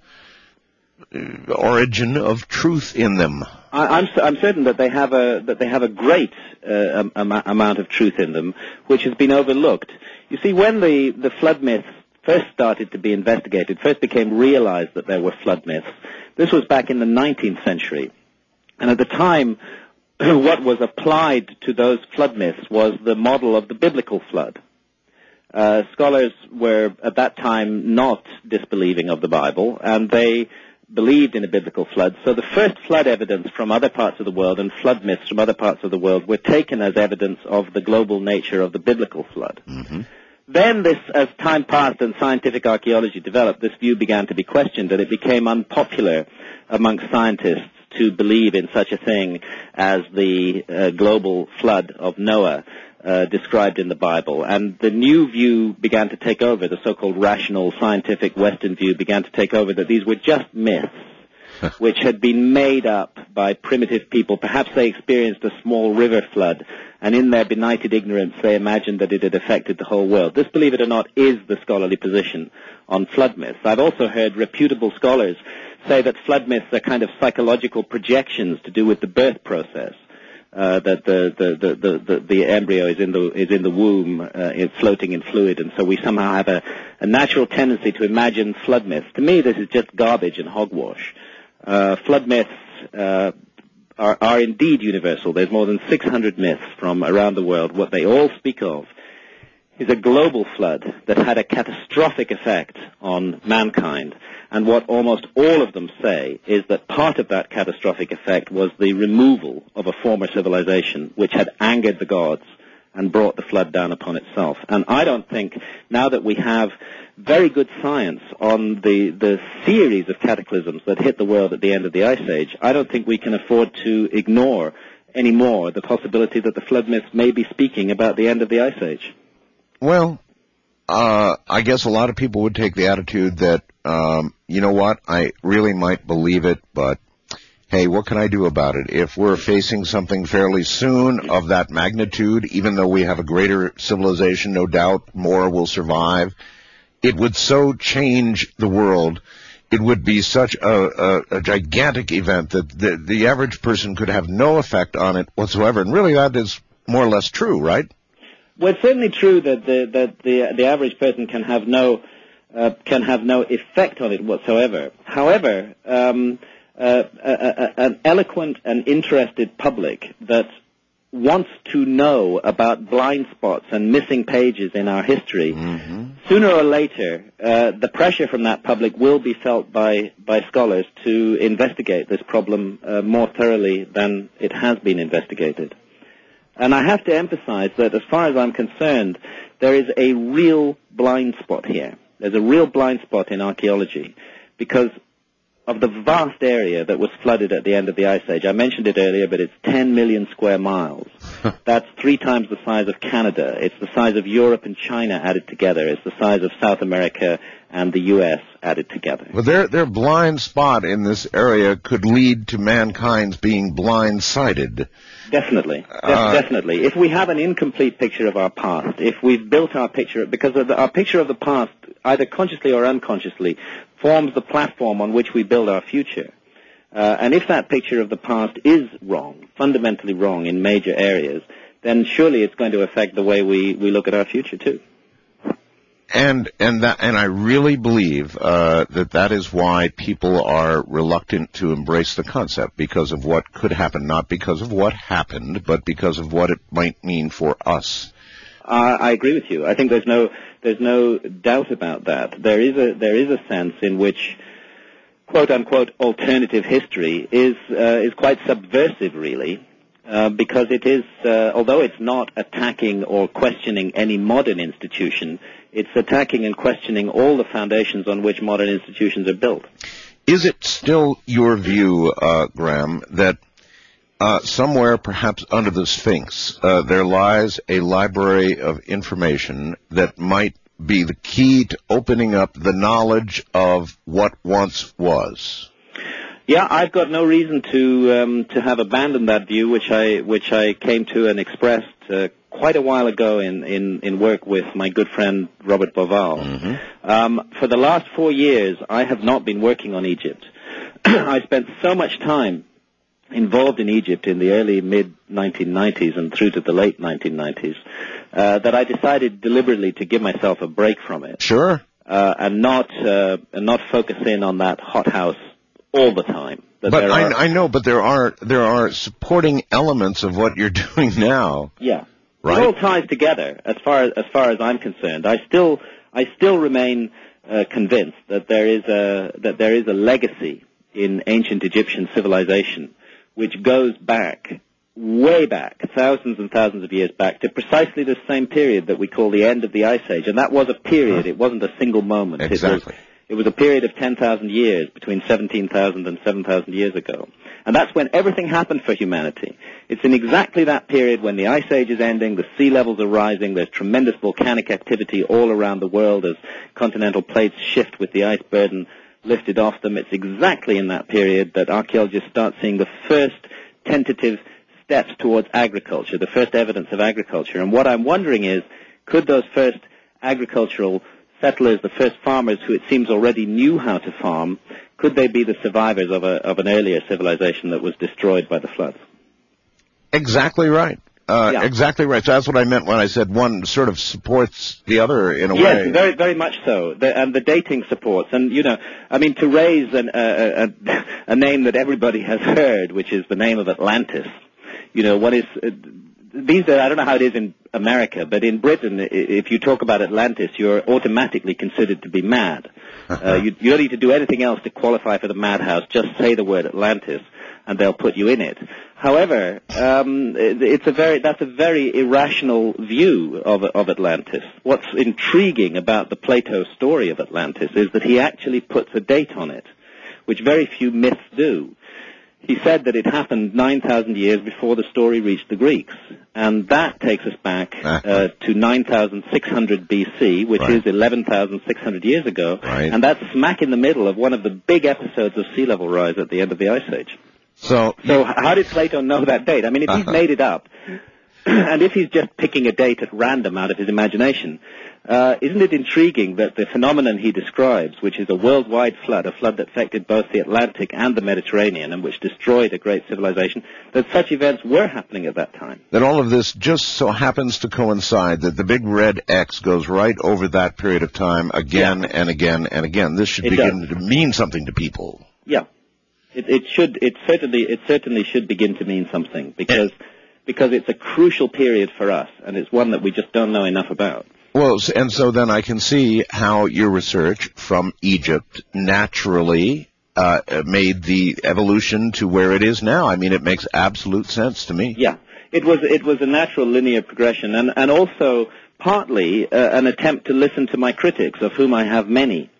origin of truth in them. I'm certain that they have a great amount of truth in them, which has been overlooked. You see, when the flood myths first started to be investigated, first became realized that there were flood myths, this was back in the 19th century. And at the time, what was applied to those flood myths was the model of the biblical flood. Scholars were at that time not disbelieving of the Bible, and they believed in a biblical flood. So the first flood evidence from other parts of the world and flood myths from other parts of the world were taken as evidence of the global nature of the biblical flood. Mm-hmm. Then as time passed and scientific archaeology developed, this view began to be questioned, and it became unpopular amongst scientists to believe in such a thing as the global flood of Noah described in the Bible. And the new view began to take over, the so-called rational scientific Western view began to take over, that these were just myths which had been made up by primitive people. Perhaps they experienced a small river flood, and in their benighted ignorance they imagined that it had affected the whole world. This, believe it or not, is the scholarly position on flood myths. I've also heard reputable scholars say that flood myths are kind of psychological projections to do with the birth process. That the embryo is in the womb, it's floating in fluid, and so we somehow have a natural tendency to imagine flood myths. To me, this is just garbage and hogwash. Flood myths are indeed universal. There's more than 600 myths from around the world. What they all speak of is a global flood that had a catastrophic effect on mankind. And what almost all of them say is that part of that catastrophic effect was the removal of a former civilization which had angered the gods and brought the flood down upon itself. And I don't think, now that we have very good science on the series of cataclysms that hit the world at the end of the Ice Age, I don't think we can afford to ignore anymore the possibility that the flood myths may be speaking about the end of the Ice Age. Well, I guess a lot of people would take the attitude that, you know what, I really might believe it, but hey, what can I do about it? If we're facing something fairly soon of that magnitude, even though we have a greater civilization, no doubt more will survive, it would so change the world. It would be such a gigantic event that the average person could have no effect on it whatsoever. And really that is more or less true, right? Well, it's certainly true that the average person can have no effect on it whatsoever. However, an eloquent and interested public that wants to know about blind spots and missing pages in our history, sooner or later, the pressure from that public will be felt by scholars to investigate this problem more thoroughly than it has been investigated. And I have to emphasize that as far as I'm concerned, there is a real blind spot here. There's a real blind spot in archaeology because of the vast area that was flooded at the end of the Ice Age. I mentioned it earlier, but it's 10 million square miles. That's 3 times the size of Canada. It's the size of Europe and China added together. It's the size of South America and the U.S. added together. Well, their blind spot in this area could lead to mankind's being blind-sighted. Definitely. Definitely. If we have an incomplete picture of our past, if we've built our picture, because our picture of the past, either consciously or unconsciously, forms the platform on which we build our future. And if that picture of the past is wrong, fundamentally wrong in major areas, then surely it's going to affect the way we look at our future too. And I really believe that is why people are reluctant to embrace the concept, because of what could happen, not because of what happened, but because of what it might mean for us. I agree with you. I think there's no doubt about that. There is a sense in which quote unquote alternative history is quite subversive, really. Because it is, although it's not attacking or questioning any modern institution, it's attacking and questioning all the foundations on which modern institutions are built. Is it still your view, Graham, that somewhere perhaps under the Sphinx there lies a library of information that might be the key to opening up the knowledge of what once was? Yeah, I've got no reason to have abandoned that view, which I came to and expressed quite a while ago in work with my good friend Robert Bauval. For the last 4 years, I have not been working on Egypt. I spent so much time involved in Egypt in the early mid-1990s and through to the late 1990s that I decided deliberately to give myself a break from it. Sure. And not focus in on that hothouse all the time. But I know, but there are supporting elements of what you're doing now. Yeah, right? It all ties together. As far as I'm concerned, I still remain convinced that there is a legacy in ancient Egyptian civilization which goes back, way back, thousands and thousands of years back, to precisely the same period that we call the end of the Ice Age, and that was a period. It wasn't a single moment. Exactly. It was a period of 10,000 years, between 17,000 and 7,000 years ago. And that's when everything happened for humanity. It's in exactly that period when the Ice Age is ending, the sea levels are rising, there's tremendous volcanic activity all around the world as continental plates shift with the ice burden lifted off them. It's exactly in that period that archaeologists start seeing the first tentative steps towards agriculture, the first evidence of agriculture. And what I'm wondering is, could those first agricultural settlers, the first farmers who it seems already knew how to farm, could they be the survivors of an earlier civilization that was destroyed by the floods? Exactly right. Yeah. Exactly right. So that's what I meant when I said one sort of supports the other in a way. Yes, very, very much so. And the dating supports. And, to raise a name that everybody has heard, which is the name of Atlantis, these days, I don't know how it is in America, but in Britain, if you talk about Atlantis, you're automatically considered to be mad. You don't need to do anything else to qualify for the madhouse. Just say the word Atlantis, and they'll put you in it. However, that's a very irrational view of Atlantis. What's intriguing about the Plato story of Atlantis is that he actually puts a date on it, which very few myths do. He said that it happened 9,000 years before the story reached the Greeks. And that takes us back to 9,600 BC, which is 11,600 years ago. Right. And that's smack in the middle of one of the big episodes of sea level rise at the end of the Ice Age. So how did Plato know that date? I mean, if he's made it up, and if he's just picking a date at random out of his imagination, isn't it intriguing that the phenomenon he describes, which is a worldwide flood, a flood that affected both the Atlantic and the Mediterranean and which destroyed a great civilization, that such events were happening at that time? That all of this just so happens to coincide, that the big red X goes right over that period of time again and again and again. This should begin to mean something to people. Yeah. It certainly should begin to mean something because it's a crucial period for us, and it's one that we just don't know enough about. Well, and so then I can see how your research from Egypt naturally made the evolution to where it is now. I mean, it makes absolute sense to me. Yeah, it was a natural linear progression, and also partly an attempt to listen to my critics, of whom I have many,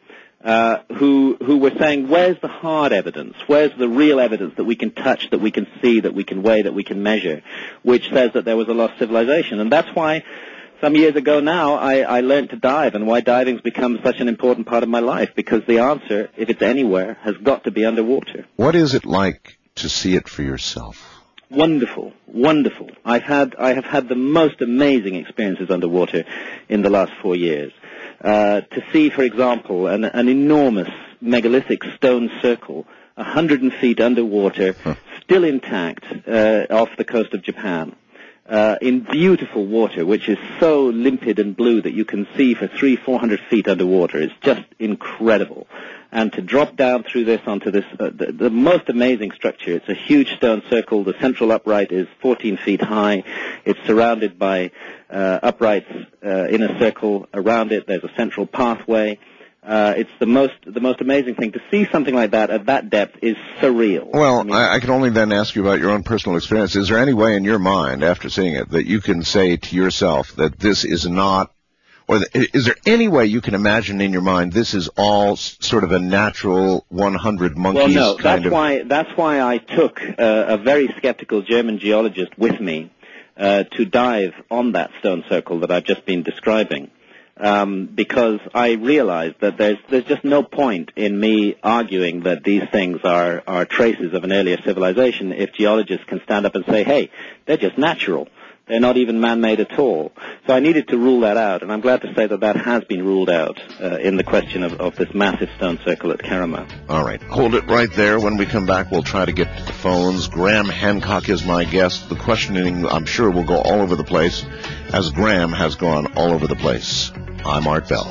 who were saying, where's the hard evidence? Where's the real evidence that we can touch, that we can see, that we can weigh, that we can measure, which says that there was a lost civilization? And that's why some years ago now I learned to dive, and why diving's become such an important part of my life, because the answer, if it's anywhere, has got to be underwater. What is it like to see it for yourself? Wonderful, wonderful. I have had the most amazing experiences underwater in the last 4 years. To see, for example, an enormous megalithic stone circle, 100 feet underwater, still intact, off the coast of Japan, in beautiful water, which is so limpid and blue that you can see for 300-400 feet underwater. It's just incredible. And to drop down through this onto this, the most amazing structure. It's a huge stone circle. The central upright is 14 feet high. It's surrounded by uprights in a circle around it. There's a central pathway. It's the most amazing thing. To see something like that at that depth is surreal. Well, I can only then ask you about your own personal experience. Is there any way in your mind, after seeing it, that you can say to yourself that this is not, or is there any way you can imagine in your mind this is all sort of a natural 100 monkeys Well, no, that's why I took a very skeptical German geologist with me to dive on that stone circle that I've just been describing. Because I realized that there's just no point in me arguing that these things are traces of an earlier civilization if geologists can stand up and say, hey, they're just natural. They're not even man-made at all. So I needed to rule that out, and I'm glad to say that has been ruled out in the question of this massive stone circle at Kerama. All right. Hold it right there. When we come back, we'll try to get to the phones. Graham Hancock is my guest. The questioning, I'm sure, will go all over the place, as Graham has gone all over the place. I'm Art Bell.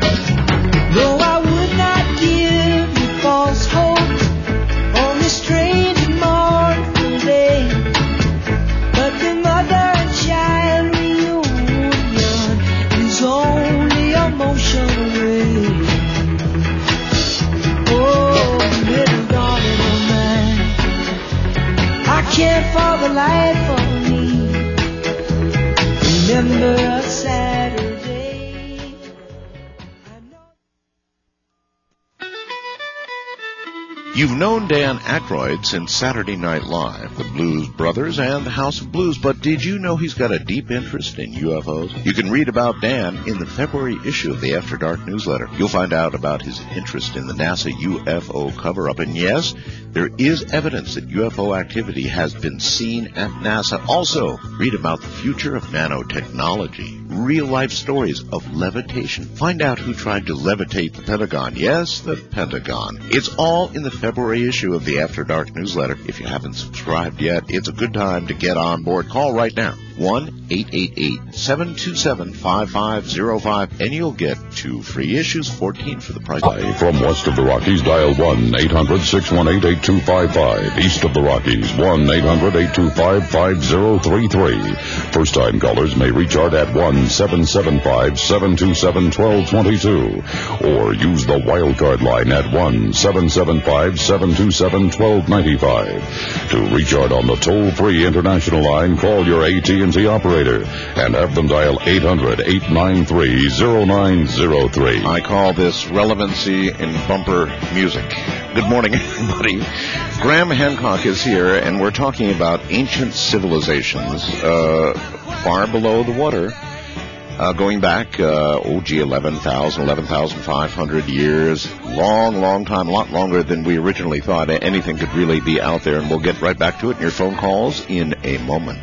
No, I would not give you false hope on this strange and mournful day. But the mother and child reunion is only a motion away. Oh, little darling of mine, I can't for the life of me remember a Saturday. You've known Dan Aykroyd since Saturday Night Live, the Blues Brothers, and the House of Blues, but did you know he's got a deep interest in UFOs? You can read about Dan in the February issue of the After Dark newsletter. You'll find out about his interest in the NASA UFO cover-up, and yes, there is evidence that UFO activity has been seen at NASA. Also, read about the future of nanotechnology, real-life stories of levitation. Find out who tried to levitate the Pentagon. Yes, the Pentagon. It's all in the February issue of the After Dark newsletter. If you haven't subscribed yet, it's a good time to get on board. Call right now, 1-888-727-5505, and you'll get 2 free issues, 14 for the price. From west of the Rockies, dial 1-800-618-8255. East of the Rockies, 1-800-825-5033. First-time callers may reach Art at 1-775-727-1222, or use the wildcard line at 1-775-727-1295. To reach Art on the toll-free international line, call your AT&T operator and have them dial 800-893-0903. I call this relevancy in bumper music. Good morning, everybody. Graham Hancock is here, and we're talking about ancient civilizations far below the water, going back, 11,500 years. Long time, a lot longer than we originally thought anything could really be out there, and we'll get right back to it in your phone calls in a moment.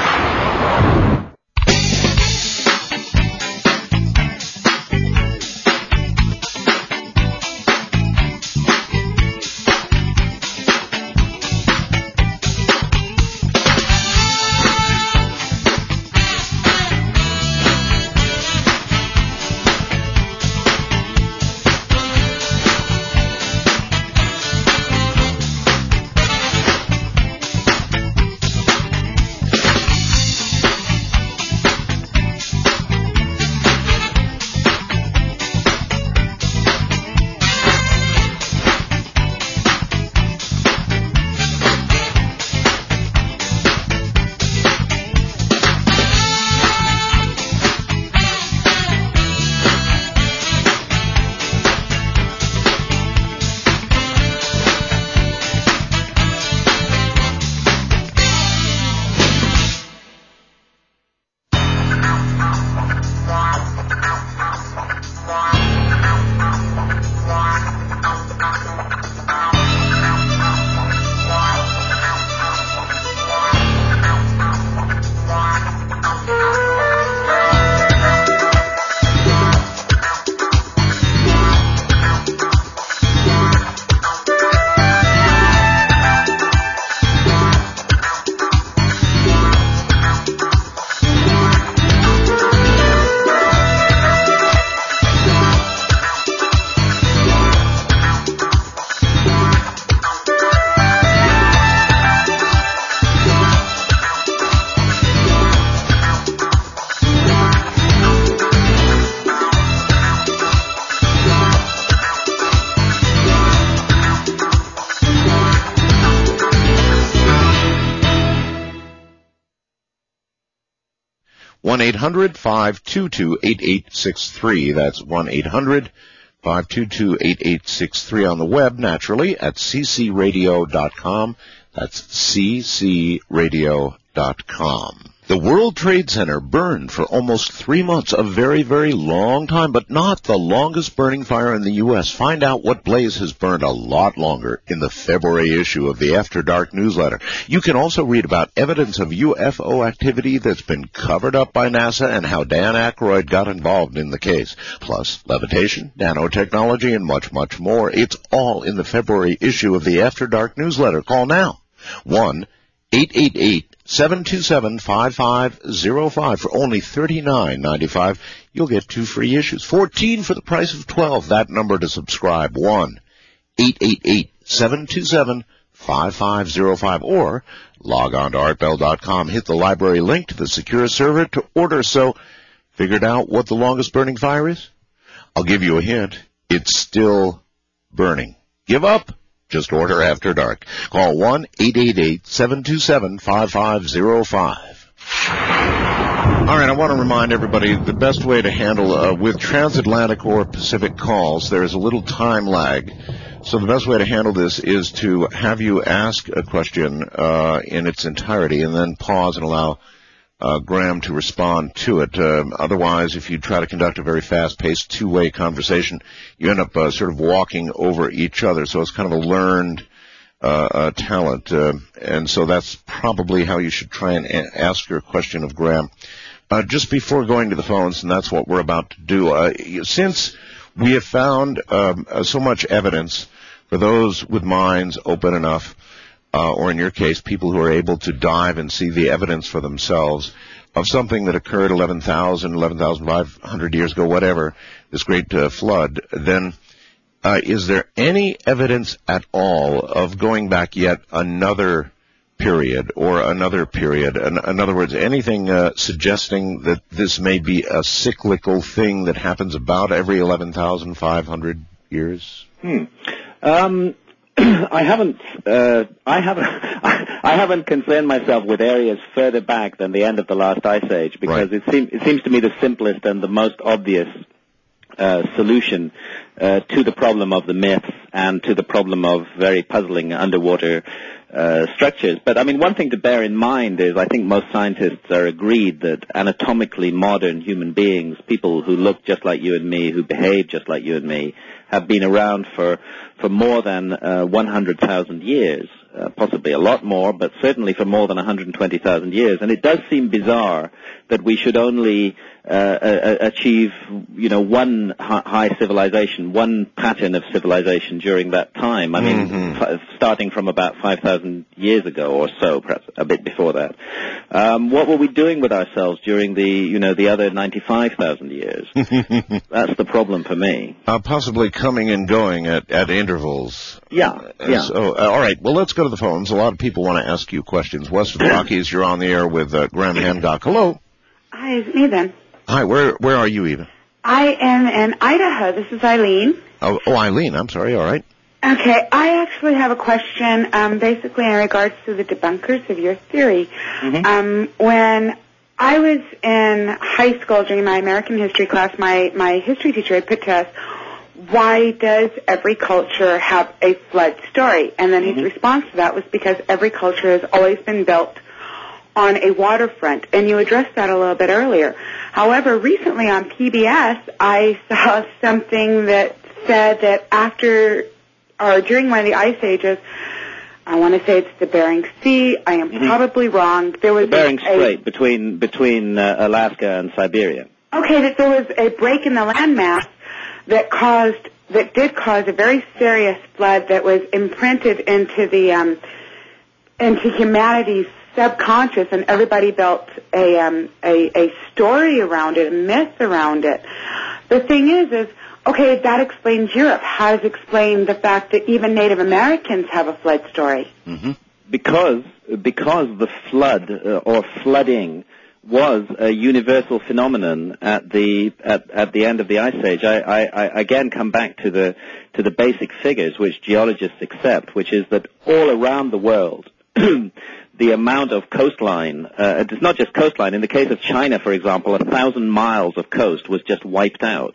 One 1-800-522-8863. That's 1-800-522-8863 on the web, naturally, at ccradio.com. That's ccradio.com. The World Trade Center burned for almost 3 months, a very, very long time, but not the longest burning fire in the U.S. Find out what blaze has burned a lot longer in the February issue of the After Dark newsletter. You can also read about evidence of UFO activity that's been covered up by NASA and how Dan Aykroyd got involved in the case. Plus, levitation, nanotechnology, and much, much more. It's all in the February issue of the After Dark newsletter. Call now. 1-888-727-5505 for only $39.95. You'll get 2 free issues, 14 for the price of 12. That number to subscribe, 1-888-727-5505, or log on to artbell.com, hit the library link to the secure server to order. So, figured out what the longest burning fire is? I'll give you a hint. It's still burning. Give up? Just order After Dark. Call 1-888-727-5505. All right, I want to remind everybody the best way to handle with transatlantic or Pacific calls, there is a little time lag. So the best way to handle this is to have you ask a question in its entirety and then pause and allow Graham to respond to it. Otherwise, if you try to conduct a very fast-paced two-way conversation, you end up sort of walking over each other. So it's kind of a learned talent. And so that's probably how you should try and ask your question of Graham. Just before going to the phones, and that's what we're about to do, since we have found so much evidence for those with minds open enough, or in your case, people who are able to dive and see the evidence for themselves, of something that occurred 11,500 years ago, whatever, this great flood, then is there any evidence at all of going back yet another period or another period? In other words, anything suggesting that this may be a cyclical thing that happens about every 11,500 years? I haven't concerned myself with areas further back than the end of the last ice age, because it seems to me the simplest and the most obvious solution to the problem of the myths and to the problem of very puzzling underwater structures. But I mean, one thing to bear in mind is I think most scientists are agreed that anatomically modern human beings, people who look just like you and me, who behave just like you and me, have been around for more than 100,000 years, possibly a lot more, but certainly for more than 120,000 years. And it does seem bizarre that we should only achieve, one high civilization, one pattern of civilization during that time. I mean, starting from about 5,000 years ago or so, perhaps a bit before that. What were we doing with ourselves during the other 95,000 years? That's the problem for me. Possibly coming and going at intervals. Yeah. So, all right. Well, let's go to the phones. A lot of people want to ask you questions. West of the Rockies, you're on the air with Graham Hancock. Hello. Hi, it's me then. Hi. Where are you, Eva? I am in Idaho. This is Eileen. Oh, Eileen. I'm sorry. All right. Okay. I actually have a question, basically in regards to the debunkers of your theory. When I was in high school during my American history class, my history teacher had put to us, why does every culture have a flood story? And then his response to that was because every culture has always been built on a waterfront. And you addressed that a little bit earlier. However, recently on PBS, I saw something that said that after or during one of the ice ages, I want to say it's the Bering Sea. I am probably wrong. There was the Bering Strait between Alaska and Siberia. Okay, that there was a break in the landmass that did cause a very serious flood that was imprinted into into humanity's subconscious, and everybody built a story around it, a myth around it. The thing is okay, that explains Europe. How does it explain the fact that even Native Americans have a flood story? Because the flood or flooding was a universal phenomenon at the end of the ice age. I again come back to the basic figures which geologists accept, which is that all around the world the amount of coastline, it's not just coastline. In the case of China, for example, 1,000 miles of coast was just wiped out.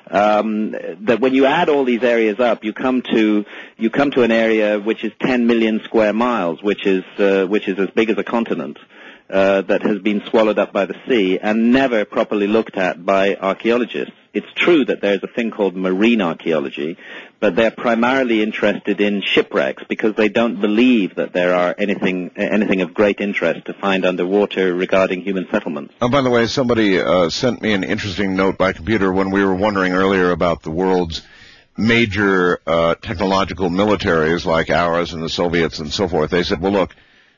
That when you add all these areas up, you come to an area which is 10 million square miles, which is as big as a continent. That has been swallowed up by the sea and never properly looked at by archaeologists. It's true that there's a thing called marine archaeology, but they're primarily interested in shipwrecks because they don't believe that there are anything of great interest to find underwater regarding human settlements. Oh, by the way, somebody sent me an interesting note by computer when we were wondering earlier about the world's major technological militaries like ours and the Soviets and so forth. They said, well, look,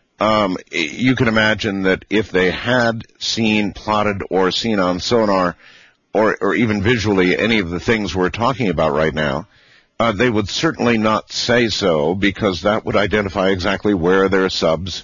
you can imagine that if they had seen, plotted, or seen on sonar, or even visually any of the things we're talking about right now, they would certainly not say so because that would identify exactly where their subs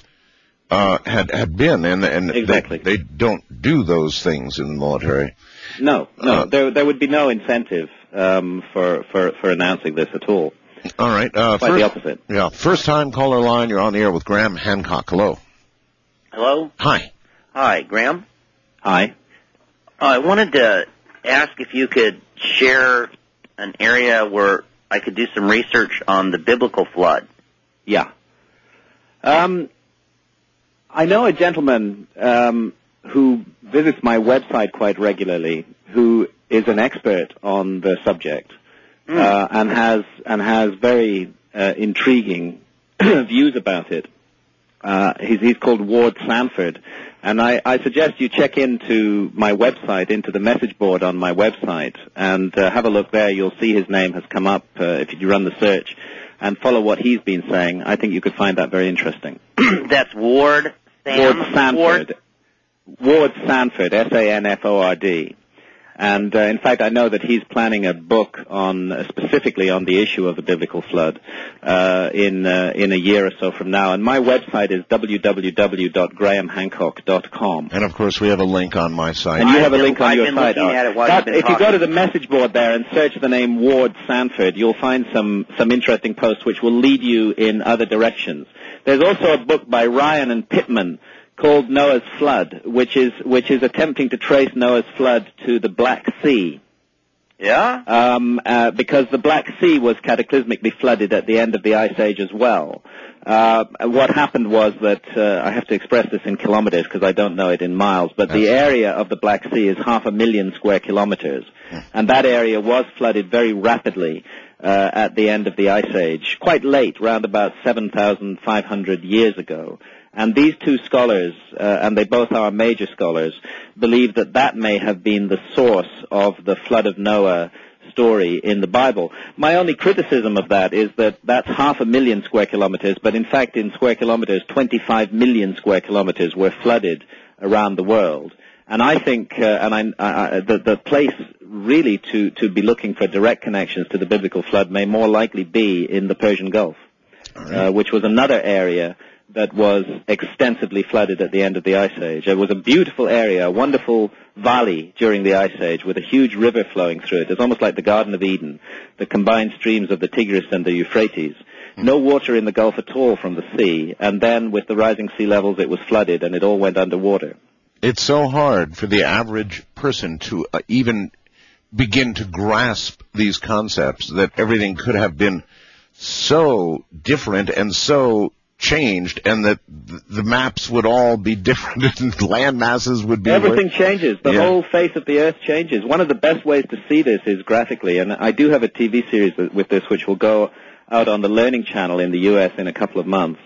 had been, and exactly. They don't do those things in the military. No, there would be no incentive for announcing this at all. All right. Quite the opposite. Yeah. First-time caller line. You're on the air with Graham Hancock. Hello. Hello. Hi. Hi, Graham. Hi. I wanted to ask if you could share an area where I could do some research on the biblical flood. Yeah. I know a gentleman who visits my website quite regularly who is an expert on the subject. And has very intriguing views about it. He's called Ward Sanford, and I suggest you check into my website, into the message board on my website, and have a look there. You'll see his name has come up if you run the search, and follow what he's been saying. I think you could find that very interesting. That's Ward Sanford. Ward Sanford, Sanford. And in fact, I know that he's planning a book specifically on the issue of the biblical flood in a year or so from now. And my website is www.grahamhancock.com. And of course, we have a link on my site. And you have a link on your site. If you go to the message board there and search the name Ward Sanford, you'll find some interesting posts which will lead you in other directions. There's also a book by Ryan and Pittman called Noah's Flood, which is attempting to trace Noah's flood to the Black Sea. Yeah? Because the Black Sea was cataclysmically flooded at the end of the Ice Age as well. What happened was that, I have to express this in kilometers because I don't know it in miles, but the area of the Black Sea is 500,000 square kilometers. And that area was flooded very rapidly at the end of the Ice Age, quite late, around about 7,500 years ago. And these two scholars, and they both are major scholars, believe that may have been the source of the flood of Noah story in the Bible. My only criticism of that is that that's 500,000 square kilometers, but in fact in square kilometers, 25 million square kilometers were flooded around the world. And I think, the place really to be looking for direct connections to the biblical flood may more likely be in the Persian Gulf, which was another area that was extensively flooded at the end of the Ice Age. It was a beautiful area, a wonderful valley during the Ice Age with a huge river flowing through it. It's almost like the Garden of Eden, the combined streams of the Tigris and the Euphrates. No water in the Gulf at all from the sea, and then with the rising sea levels it was flooded and it all went underwater. It's so hard for the average person to even begin to grasp these concepts that everything could have been so different and so changed, and that the maps would all be different and land masses would be... Everything changes. The whole face of the earth changes. One of the best ways to see this is graphically, and I do have a TV series with this which will go out on the Learning Channel in the U.S. in a couple of months,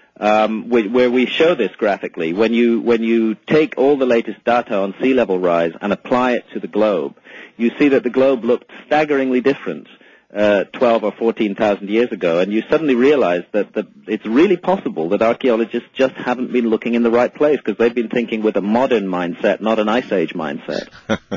where we show this graphically. When you take all the latest data on sea level rise and apply it to the globe, you see that the globe looked staggeringly different 12 or 14,000 years ago, and you suddenly realize that it's really possible that archaeologists just haven't been looking in the right place because they've been thinking with a modern mindset, not an Ice Age mindset.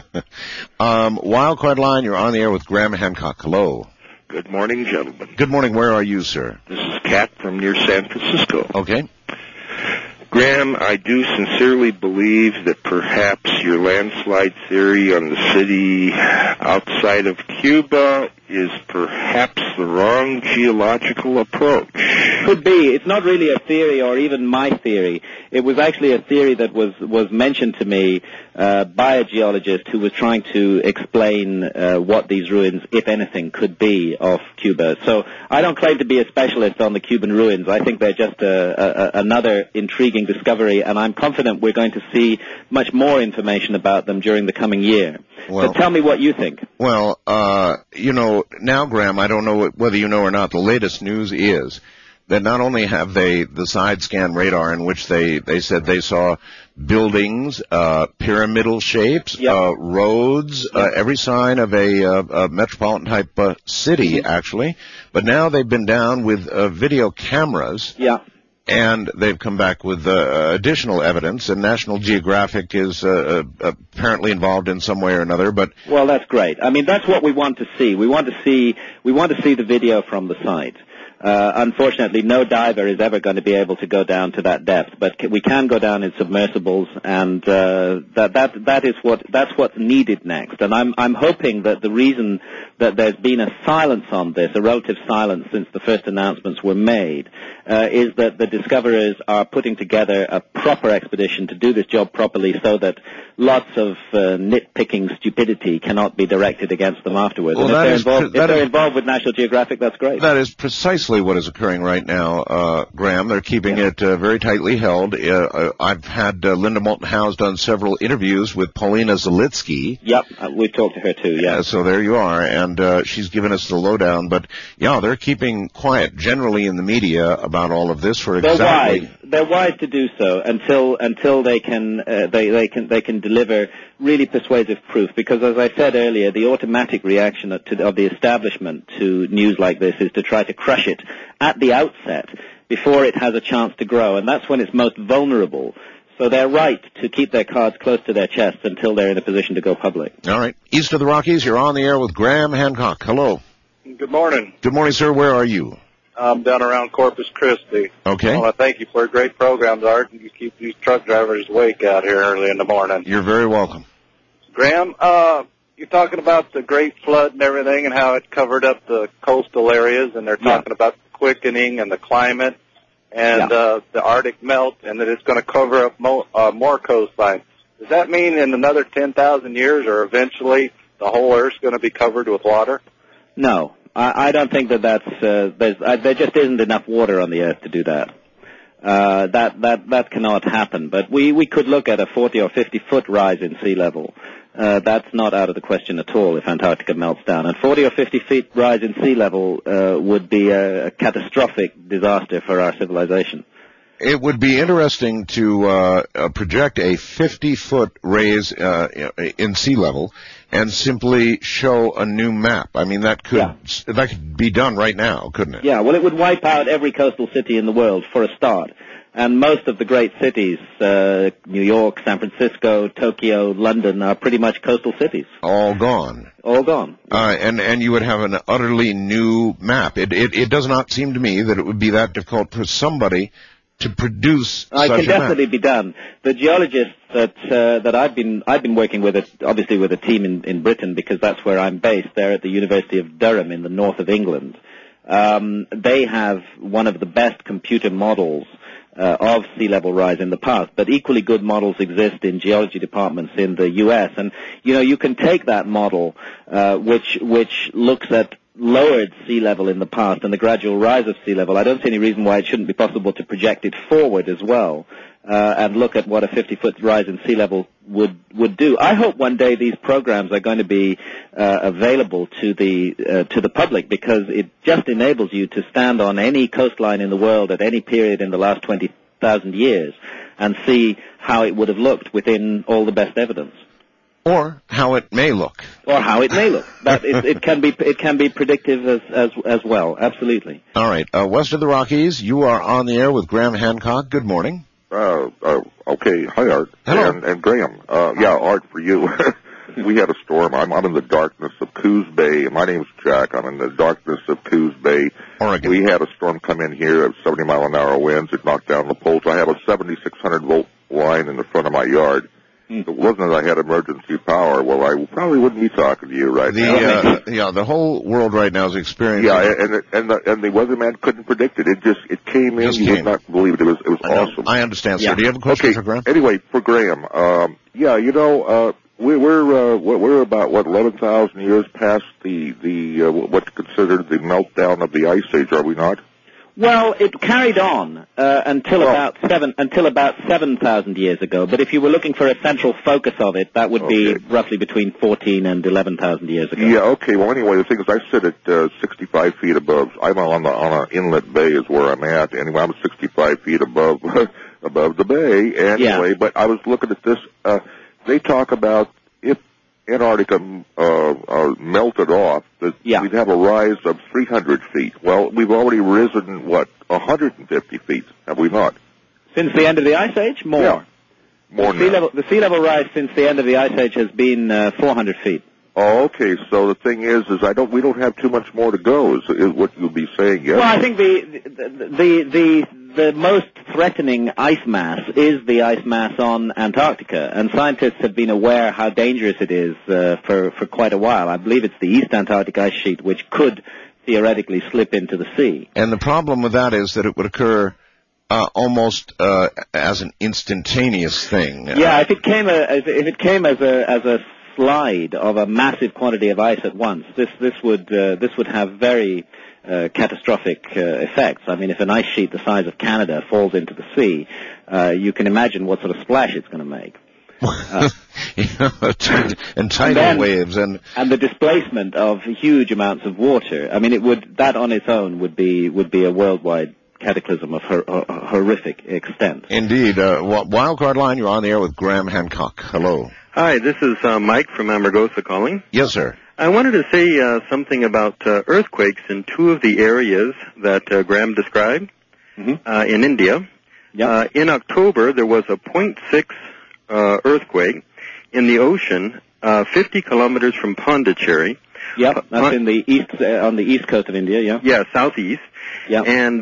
Wildcard Line, you're on the air with Graham Hancock. Hello. Good morning, gentlemen. Good morning. Where are you, sir? This is Kat from near San Francisco. Okay. Graham, I do sincerely believe that perhaps your landslide theory on the city outside of Cuba is perhaps the wrong geological approach. Could be. It's not really a theory or even my theory. It was actually a theory that was mentioned to me by a geologist who was trying to explain what these ruins, if anything, could be of Cuba. So I don't claim to be a specialist on the Cuban ruins. I think they're just another intriguing discovery, and I'm confident we're going to see much more information about them during the coming year. But tell me what you think. Well, now, Graham, I don't know whether you know or not, the latest news is that not only have they the side scan radar in which they said they saw buildings, pyramidal shapes, roads, every sign of a metropolitan type city, actually, but now they've been down with video cameras. Yeah. And they've come back with additional evidence, and National Geographic is apparently involved in some way or another. But well, that's great. I mean, that's what we want to see. We want to see the video from the site. Unfortunately, no diver is ever going to be able to go down to that depth, but we can go down in submersibles, and that's what's needed next. And I'm hoping that the reason that there's been a silence on this, a relative silence since the first announcements were made, is that the discoverers are putting together a proper expedition to do this job properly, so that lots of nitpicking stupidity cannot be directed against them afterwards. Well, and if they're involved with National Geographic, that's great. That is precisely what is occurring right now, Graham. They're keeping it very tightly held. I've had Linda Moulton Howe's done several interviews with Paulina Zalitsky. Yep, we've talked to her too, yeah. So there you are, and she's given us the lowdown. But, yeah, they're keeping quiet generally in the media about all of this for exactly... They're wise to do so until they can deliver really persuasive proof, because as I said earlier, the automatic reaction of the establishment to news like this is to try to crush it at the outset before it has a chance to grow, and that's when it's most vulnerable. So they're right to keep their cards close to their chests until they're in a position to go public. All right. East of the Rockies, you're on the air with Graham Hancock. Hello. Good morning. Good morning, sir. Where are you? I'm down around Corpus Christi. Okay. Well, I thank you for a great program, Art, and you keep these truck drivers awake out here early in the morning. You're very welcome. Graham, you're talking about the Great Flood and everything and how it covered up the coastal areas, and they're talking about the quickening and the climate and the Arctic melt, and that it's going to cover up more coastline. Does that mean in another 10,000 years or eventually the whole Earth's going to be covered with water? No. I don't think there just isn't enough water on the Earth to do that. That cannot happen. But we could look at a 40 or 50 foot rise in sea level. That's not out of the question at all if Antarctica melts down. And 40 or 50 feet rise in sea level would be a catastrophic disaster for our civilization. It would be interesting to project a 50-foot raise in sea level and simply show a new map. I mean, that could be done right now, couldn't it? Yeah, well, it would wipe out every coastal city in the world for a start. And most of the great cities, New York, San Francisco, Tokyo, London, are pretty much coastal cities. All gone. All gone. And you would have an utterly new map. It does not seem to me that it would be that difficult for somebody to produce such a map. It can definitely be done. The geologists that I've been working with, obviously with a team in Britain, because that's where I'm based. They're at the University of Durham in the north of England. They have one of the best computer models of sea level rise in the past, but equally good models exist in geology departments in the U.S. And you can take that model, which looks at lowered sea level in the past and the gradual rise of sea level. I don't see any reason why it shouldn't be possible to project it forward as well, and look at what a 50-foot rise in sea level would do. I hope one day these programs are going to be available to the public, because it just enables you to stand on any coastline in the world at any period in the last 20,000 years and see how it would have looked within all the best evidence. Or how it may look. Or how it may look. That it can be predictive as well. Absolutely. All right. West of the Rockies, you are on the air with Graham Hancock. Good morning. Okay. Hi, Art. Hello. And Graham. Art, for you. We had a storm. I'm in the darkness of Coos Bay. My name's Jack. I'm in the darkness of Coos Bay. Oregon. We had a storm come in here at 70-mile-an-hour winds. It knocked down the poles. I have a 7,600-volt line in the front of my yard. If it wasn't that I had emergency power, well, I probably wouldn't be talking to you right now. The whole world right now is experiencing. Yeah, and the weatherman couldn't predict it. It came in. You would not believe it. It was awesome. I understand, sir. Do you have a question for Graham? Anyway, for Graham, we're about 11,000 years past the what's considered the meltdown of the Ice Age, are we not? Well, it carried on until about 7,000 years ago. But if you were looking for a central focus of it, that would be roughly between 14 and 11,000 years ago. Yeah. Okay. Well, anyway, the thing is, I sit at 65 feet above. I'm on an inlet bay, is where I'm at. Anyway, I'm 65 feet above the bay. Anyway, but I was looking at this. They talk about if Antarctica melted off, that we'd have a rise of 300 feet. Well, we've already risen, 150 feet, have we not? Since the end of the Ice Age? More. Yeah. More now. The sea level rise since the end of the Ice Age has been 400 feet. Oh, okay. So the thing is we don't have too much more to go, is what you'll be saying, yes? Well, I think the most threatening ice mass is the ice mass on Antarctica, and scientists have been aware how dangerous it is for quite a while. I believe it's the East Antarctic ice sheet which could theoretically slip into the sea. And the problem with that is that it would occur almost as an instantaneous thing. Yeah, if it came as a slide of a massive quantity of ice at once, this would have very catastrophic effects. I mean, if an ice sheet the size of Canada falls into the sea, you can imagine what sort of splash it's going to make. And tidal waves and the displacement of huge amounts of water. I mean, that on its own would be a worldwide cataclysm of horrific extent. Indeed. Wildcard line, you're on the air with Graham Hancock. Hello. Hi, this is Mike from Amargosa calling. Yes, sir. I wanted to say something about earthquakes in two of the areas that Graham described in India. In October, there was a 0.6 earthquake in the ocean, 50 kilometers from Pondicherry. Yep, that's in the east, on the east coast of India, yeah? Yeah, southeast. Yeah. And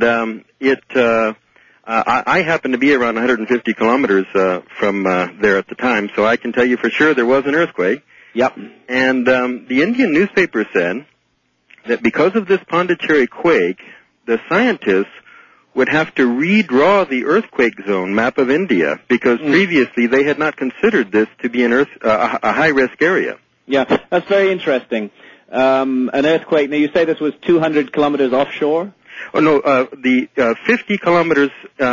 I happened to be around 150 kilometers from there at the time, so I can tell you for sure there was an earthquake. Yep. And the Indian newspaper said that because of this Pondicherry quake, the scientists would have to redraw the earthquake zone map of India because previously they had not considered this to be a high-risk area. Yeah, that's very interesting. An earthquake, now you say this was 200 kilometers offshore? Oh, no, the 50 kilometers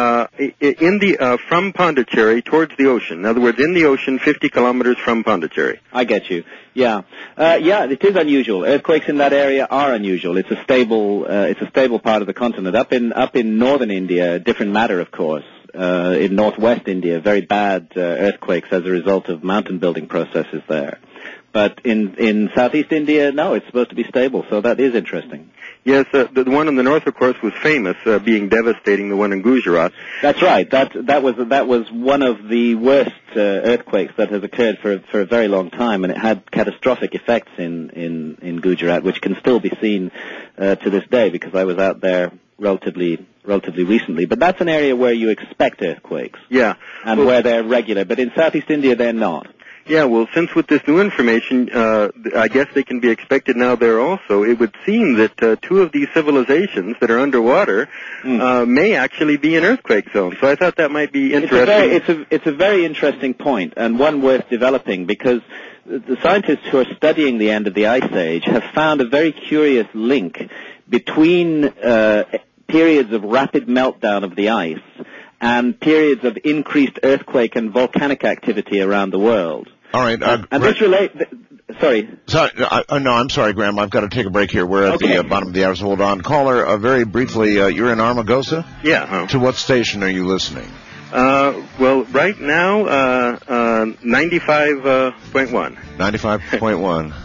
from Pondicherry towards the ocean. In other words, in the ocean, 50 kilometers from Pondicherry. I get you. Yeah. Yeah, it is unusual. Earthquakes in that area are unusual. It's a stable part of the continent. Up in northern India, a different matter, of course. In northwest India, very bad earthquakes as a result of mountain building processes there. But in southeast India, no, it's supposed to be stable, so that is interesting. Yes, the one in the north, of course, was famous, being devastating. The one in Gujarat. That's right. That was one of the worst earthquakes that has occurred for a very long time, and it had catastrophic effects in Gujarat, which can still be seen to this day because I was out there relatively recently. But that's an area where you expect earthquakes. Yeah, and where they're regular. But in southeast India, they're not. Yeah, well, since with this new information, I guess they can be expected now there also, it would seem that two of these civilizations that are underwater may actually be in earthquake zones. So I thought that might be interesting. It's a very interesting point, and one worth developing, because the scientists who are studying the end of the Ice Age have found a very curious link between periods of rapid meltdown of the ice and periods of increased earthquake and volcanic activity around the world. All right. And this relates... Sorry. No, I'm sorry, Graham. I've got to take a break here. We're at the bottom of the hour, so hold on. Caller, very briefly, you're in Armagosa? Yeah. To what station are you listening? Well, right now, 95.1. 95.1.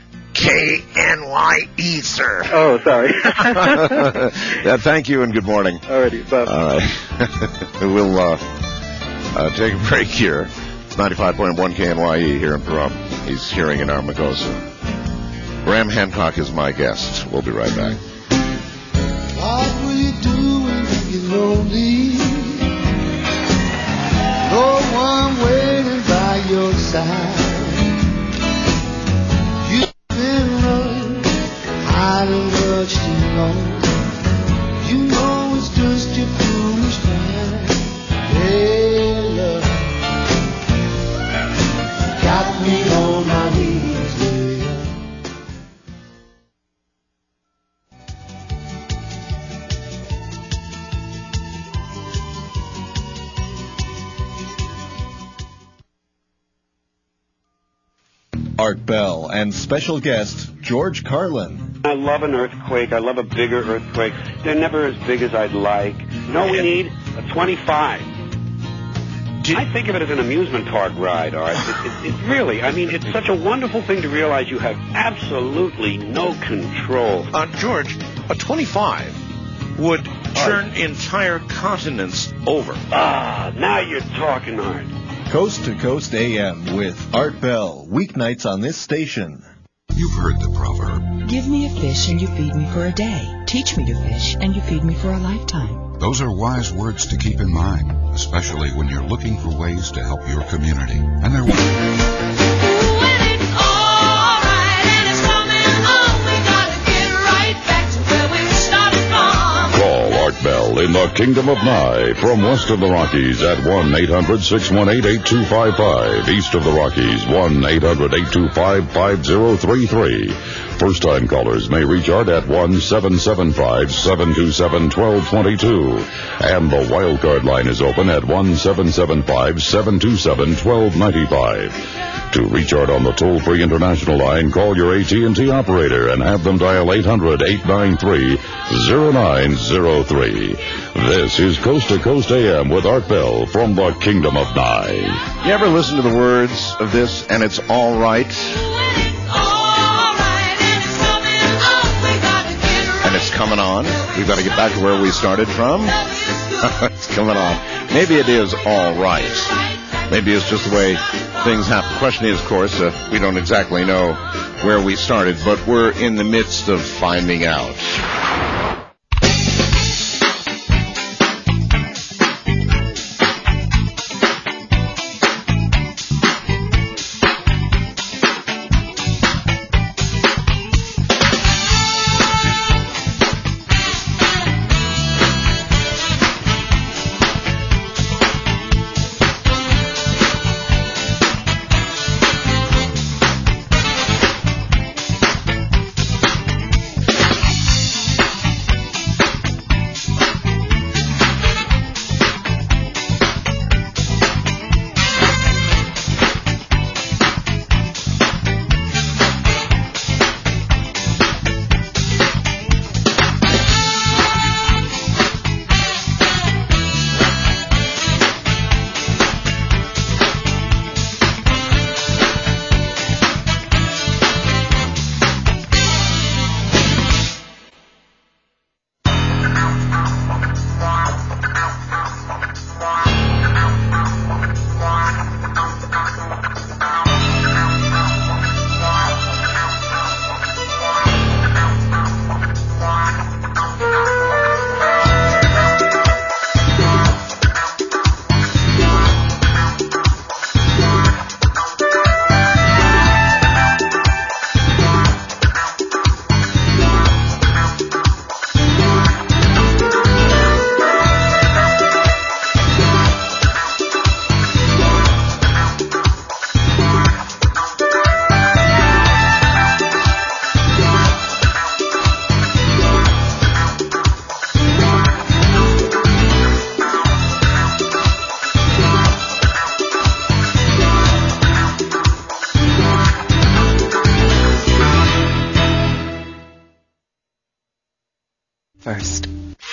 KNYE, sir. Oh, sorry. Thank you and good morning. Alrighty, bye. All right. We'll take a break here. It's 95.1 KNYE here in Pahrump. He's hearing in Armagosa. Graham Hancock is my guest. We'll be right back. What will you do when you're lonely? No one waiting by your side. Hiding much too long. You know it's just your foolish mind. Hey, love, got me on my knees, yeah. Art Bell and special guest George Carlin. I love an earthquake. I love a bigger earthquake. They're never as big as I'd like. We need a 25. I think of it as an amusement park ride, Art. It really, I mean, it's such a wonderful thing to realize you have absolutely no control. George, a 25 would turn entire continents over. Now you're talking, Art. Coast to Coast AM with Art Bell, weeknights on this station. You've heard the proverb. Give me a fish and you feed me for a day. Teach me to fish and you feed me for a lifetime. Those are wise words to keep in mind, especially when you're looking for ways to help your community. And they're Call Art Bell in the Kingdom of Nye from west of the Rockies at 1-800-618-8255. East of the Rockies, 1-800-825-5033. First-time callers may reach Art at 1-775-727-1222. And the wildcard line is open at 1-775-727-1295. To reach Art on the toll-free international line, call your AT&T operator and have them dial 800-893-0903. This is Coast to Coast AM with Art Bell from the Kingdom of Nye. You ever listen to the words of this, and it's all right? And it's coming on. We've got to get back to where we started from. It's coming on. Maybe it is all right. Maybe it's just the way things happen. The question is, of course, we don't exactly know where we started, but we're in the midst of finding out. First.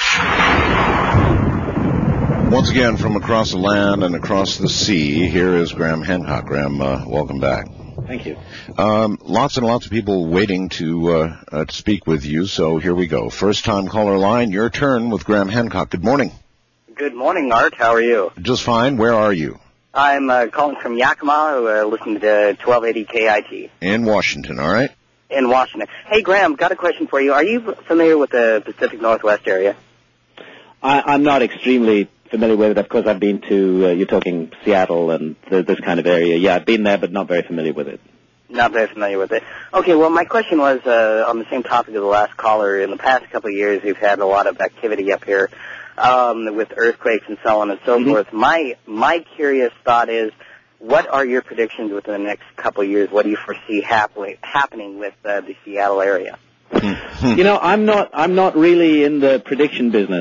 Once again, from across the land and across the sea, here is Graham Hancock. Graham, welcome back. Thank you. Lots and lots of people waiting to speak with you, so here we go. First-time caller line, your turn with Graham Hancock. Good morning. Good morning, Art. How are you? Just fine. Where are you? I'm calling from Yakima, listening to 1280 KIT. In Washington, all right? In Washington. Hey, Graham, got a question for you. Are you familiar with the Pacific Northwest area? I'm not extremely familiar with it. Of course, I've been to, you're talking Seattle and this kind of area. Yeah, I've been there, but not very familiar with it. Not very familiar with it. Okay, well, my question was on the same topic as the last caller. In the past couple of years, we've had a lot of activity up here with earthquakes and so on and so forth. My curious thought is, what are your predictions within the next couple of years? What do you foresee happening with the Seattle area? You know, I'm not really in the prediction business.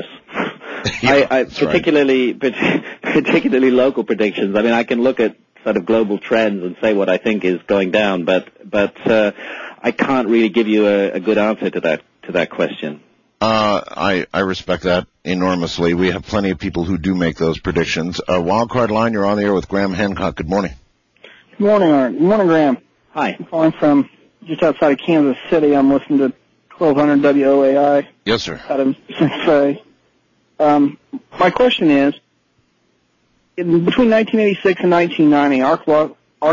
I particularly local predictions. I mean, I can look at sort of global trends and say what I think is going down, but I can't really give you a good answer to that question. I respect that enormously. We have plenty of people who do make those predictions. Wildcard Line, you're on the air with Graham Hancock. Good morning. Good morning, Art. Good morning, Graham. Hi. I'm calling from just outside of Kansas City. I'm listening to 1200 WOAI. Yes, sir. Out of Cincinnati. My question is, between 1986 and 1990,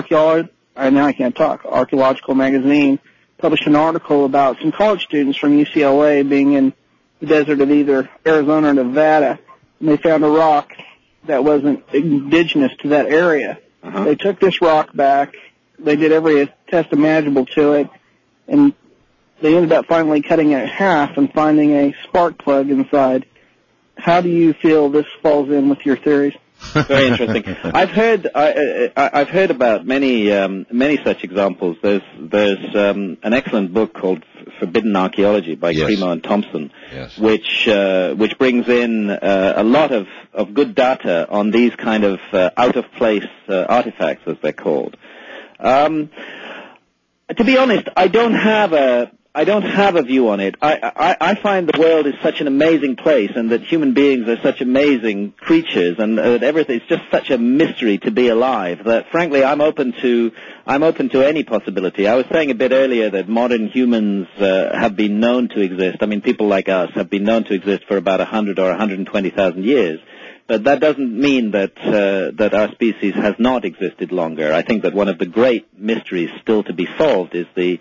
Archaeological Magazine published an article about some college students from UCLA being in the desert of either Arizona or Nevada, and they found a rock that wasn't indigenous to that area. They took this rock back, they did every test imaginable to it, and they ended up finally cutting it in half and finding a spark plug inside. How do you feel this falls in with your theories? Very interesting. I've heard about many such examples. There's an excellent book called Forbidden Archaeology by Cremo and Thompson, which brings in a lot of good data on these kind of out of place artifacts, as they're called. To be honest, I don't have I don't have a view on it. I find the world is such an amazing place, and that human beings are such amazing creatures, and that everything is just such a mystery to be alive, that frankly I'm open to any possibility. I was saying a bit earlier that modern humans have been known to exist. I mean, people like us have been known to exist for about 100 or 120,000 years. But that doesn't mean that our species has not existed longer. I think that one of the great mysteries still to be solved is the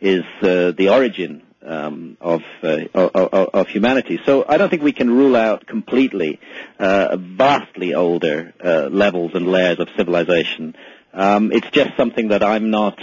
origin of humanity. So I don't think we can rule out completely vastly older levels and layers of civilization. It's just something that I'm not,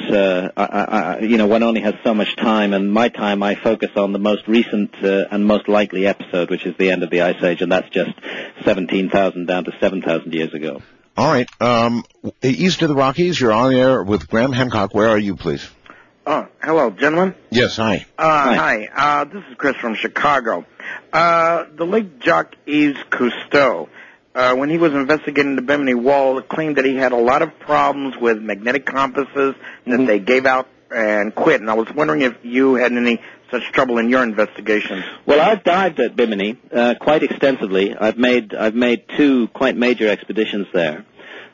one only has so much time, and my time I focus on the most recent and most likely episode, which is the end of the Ice Age, and that's just 17,000 down to 7,000 years ago. All right. East of the Rockies, you're on the air with Graham Hancock. Where are you, please? Hello, gentlemen. Yes, hi. Hi. This is Chris from Chicago. The late Jacques-Yves Cousteau, when he was investigating the Bimini Wall, claimed that he had a lot of problems with magnetic compasses that they gave out and quit. And I was wondering if you had any such trouble in your investigations. Well, I've dived at Bimini quite extensively. I've made 2 quite major expeditions there.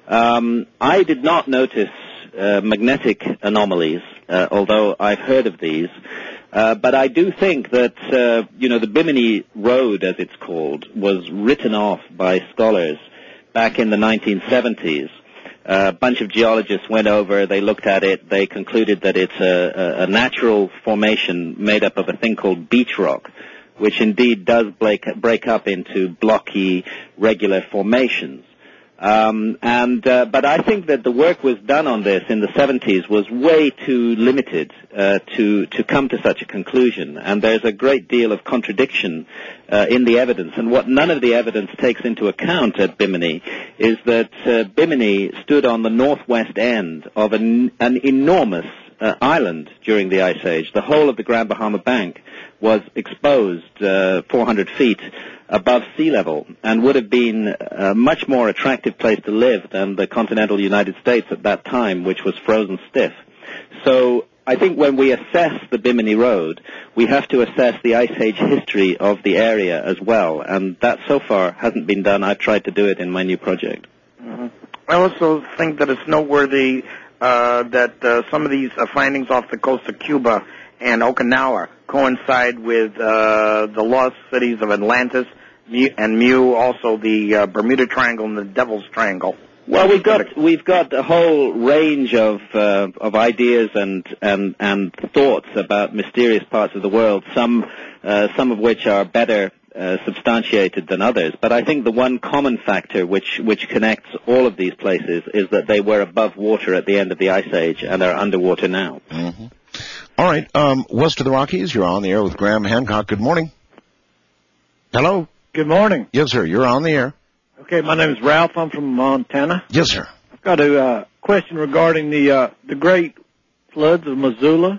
I did not notice magnetic anomalies, although I've heard of these. But I do think that, the Bimini Road, as it's called, was written off by scholars back in the 1970s. A bunch of geologists went over, they looked at it, they concluded that it's a natural formation made up of a thing called beach rock, which indeed does break up into blocky, regular formations. But I think that the work was done on this in the 70s was way too limited to come to such a conclusion, and there's a great deal of contradiction in the evidence. And what none of the evidence takes into account at Bimini is that Bimini stood on the northwest end of an enormous island during the Ice Age. The whole of the Grand Bahama Bank was exposed 400 feet above sea level, and would have been a much more attractive place to live than the continental United States at that time, which was frozen stiff. So I think when we assess the Bimini Road, we have to assess the Ice Age history of the area as well, and that so far hasn't been done. I've tried to do it in my new project. Mm-hmm. I also think that it's noteworthy that some of these findings off the coast of Cuba and Okinawa coincide with the lost cities of Atlantis and Mu, also the Bermuda Triangle and the Devil's Triangle. Well, we've got a whole range of ideas and thoughts about mysterious parts of the world. Some of which are better substantiated than others. But I think the one common factor which connects all of these places is that they were above water at the end of the Ice Age and are underwater now. Mm-hmm. All right, west of the Rockies, you're on the air with Graham Hancock. Good morning. Hello. Good morning. Yes, sir. You're on the air. Okay, my name is Ralph. I'm from Montana. Yes, sir. I've got a question regarding the great floods of Missoula.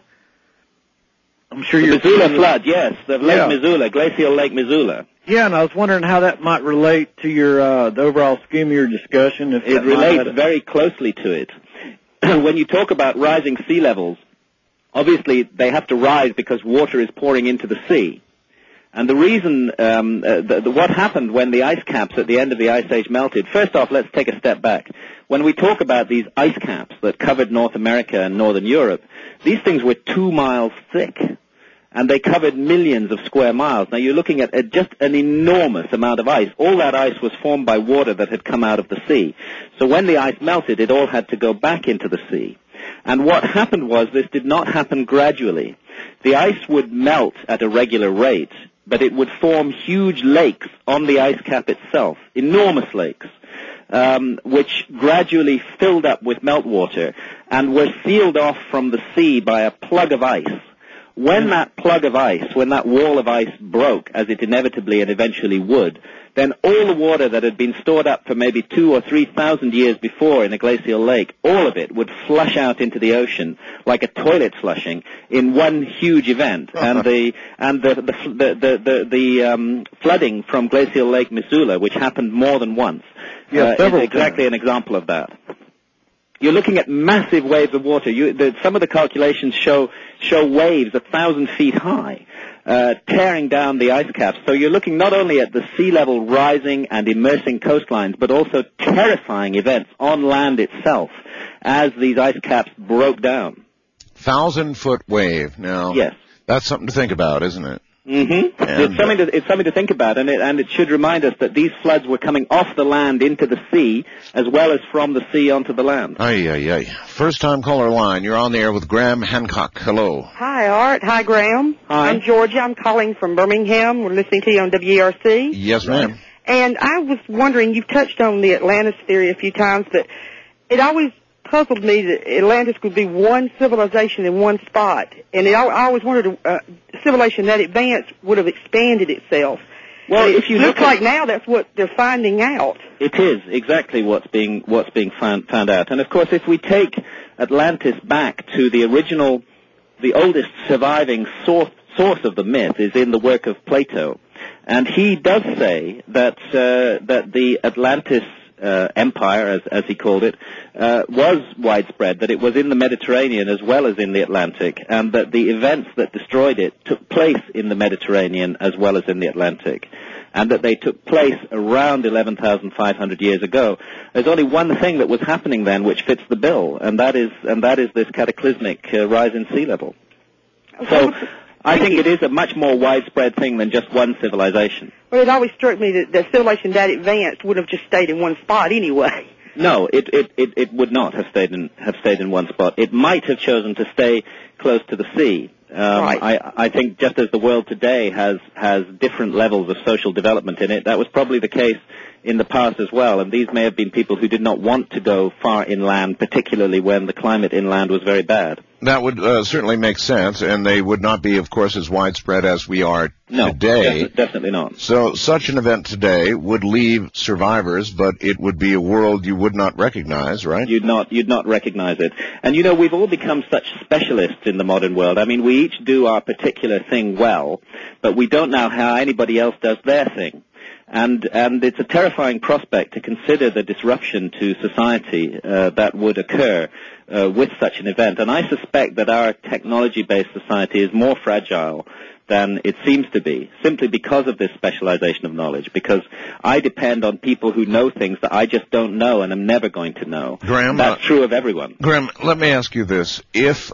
I'm sure the you're Missoula flood, yes, the Lake Missoula, glacial Lake Missoula. Yeah, and I was wondering how that might relate to your the overall scheme of your discussion. If it relates very closely to it. When you talk about rising sea levels, obviously they have to rise because water is pouring into the sea. And the reason, what happened when the ice caps at the end of the Ice Age melted, first off, let's take a step back. When we talk about these ice caps that covered North America and Northern Europe, these things were 2 miles thick, and they covered millions of square miles. Now you're looking at just an enormous amount of ice. All that ice was formed by water that had come out of the sea. So when the ice melted, it all had to go back into the sea. And what happened was this did not happen gradually. The ice would melt at a regular rate, but it would form huge lakes on the ice cap itself, enormous lakes, which gradually filled up with meltwater and were sealed off from the sea by a plug of ice. When that plug of ice, when that wall of ice broke, as it inevitably and eventually would, then all the water that had been stored up for maybe 2,000 or 3,000 years before in a glacial lake, all of it would flush out into the ocean like a toilet flushing in one huge event. And the flooding from glacial Lake Missoula, which happened more than once, is exactly an example of that. You're looking at massive waves of water. Some of the calculations show waves 1,000 feet high, tearing down the ice caps. So you're looking not only at the sea level rising and immersing coastlines, but also terrifying events on land itself as these ice caps broke down. 1,000-foot wave. Now, yes, that's something to think about, isn't it? Mm-hmm. It's something to think about, and it should remind us that these floods were coming off the land into the sea, as well as from the sea onto the land. Ay. First-time caller line. You're on the air with Graham Hancock. Hello. Hi, Art. Hi, Graham. Hi. I'm Georgia. I'm calling from Birmingham. We're listening to you on WERC. Yes, ma'am. And I was wondering, you've touched on the Atlantis theory a few times, but it always puzzled me that Atlantis would be one civilization in one spot. And I always wondered, civilization that advanced would have expanded itself. Well, but if you looks look like now that's what they're finding out. It is exactly what's being found out. And of course, if we take Atlantis back to the original, the oldest surviving source of the myth is in the work of Plato, and he does say that the Atlantis empire, as he called it, was widespread, that it was in the Mediterranean as well as in the Atlantic, and that the events that destroyed it took place in the Mediterranean as well as in the Atlantic, and that they took place around 11,500 years ago. There's only one thing that was happening then which fits the bill, and that is this cataclysmic rise in sea level. So I think it is a much more widespread thing than just one civilization. Well, it always struck me that civilization that advanced would have just stayed in one spot anyway. No, it would not have stayed in one spot. It might have chosen to stay close to the sea. Right. I think just as the world today has different levels of social development in it, that was probably the case in the past as well. And these may have been people who did not want to go far inland, particularly when the climate inland was very bad. That would certainly make sense, and they would not be, of course, as widespread as we are today. No, definitely not. So such an event today would leave survivors, but it would be a world you would not recognize, right? You'd not recognize it. And we've all become such specialists in the modern world. I mean, we each do our particular thing well, but we don't know how anybody else does their thing. And it's a terrifying prospect to consider the disruption to society that would occur with such an event. And I suspect that our technology-based society is more fragile than it seems to be, simply because of this specialization of knowledge, because I depend on people who know things that I just don't know and am never going to know. Graham, that's true of everyone. Graham, let me ask you this. If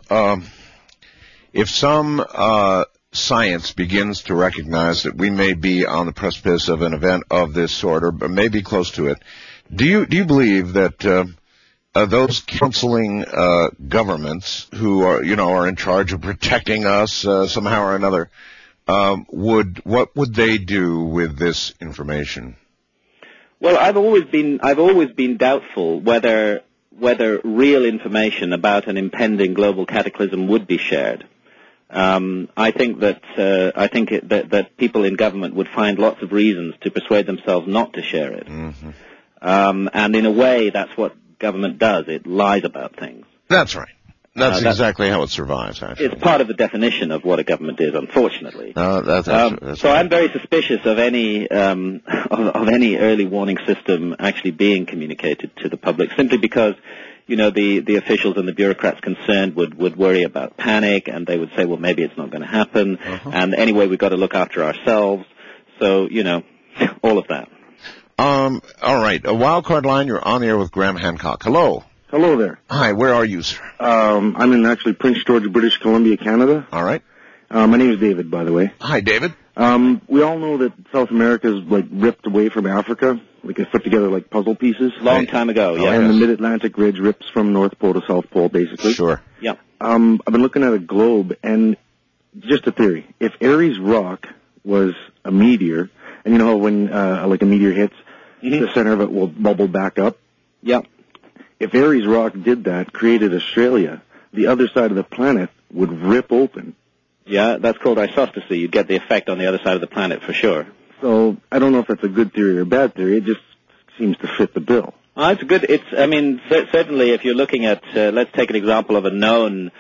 some science begins to recognize that we may be on the precipice of an event of this sort, or maybe close to it, do you believe that those counseling governments who are in charge of protecting us somehow or another what would they do with this information? Well, I've always been doubtful whether real information about an impending global cataclysm would be shared. I think that people in government would find lots of reasons to persuade themselves not to share it. Mm-hmm. And in a way, that's what government does. It lies about things. That's right. That's exactly how it survives, actually. It's part of the definition of what a government is, unfortunately. That's so I'm very suspicious of any of any early warning system actually being communicated to the public, simply because the officials and the bureaucrats concerned would worry about panic, and they would say, well, maybe it's not going to happen, and anyway, we've got to look after ourselves. So, all of that. All right. A wild card line, you're on the air with Graham Hancock. Hello. Hello there. Hi, where are you, sir? I'm in actually Prince George, British Columbia, Canada. All right. My name is David, by the way. Hi, David. We all know that South America is ripped away from Africa, it's put together like puzzle pieces. Long time ago, yeah. And the Mid-Atlantic Ridge rips from North Pole to South Pole, basically. Sure. Yeah. I've been looking at a globe, and just a theory. If Ares Rock was a meteor, and you know how when a meteor hits, the center of it will bubble back up? Yeah. If Ares Rock did that, created Australia, the other side of the planet would rip open. Yeah, that's called isostasy. You'd get the effect on the other side of the planet for sure. So I don't know if that's a good theory or a bad theory. It just seems to fit the bill. It's good. Certainly if you're looking at, let's take an example of a known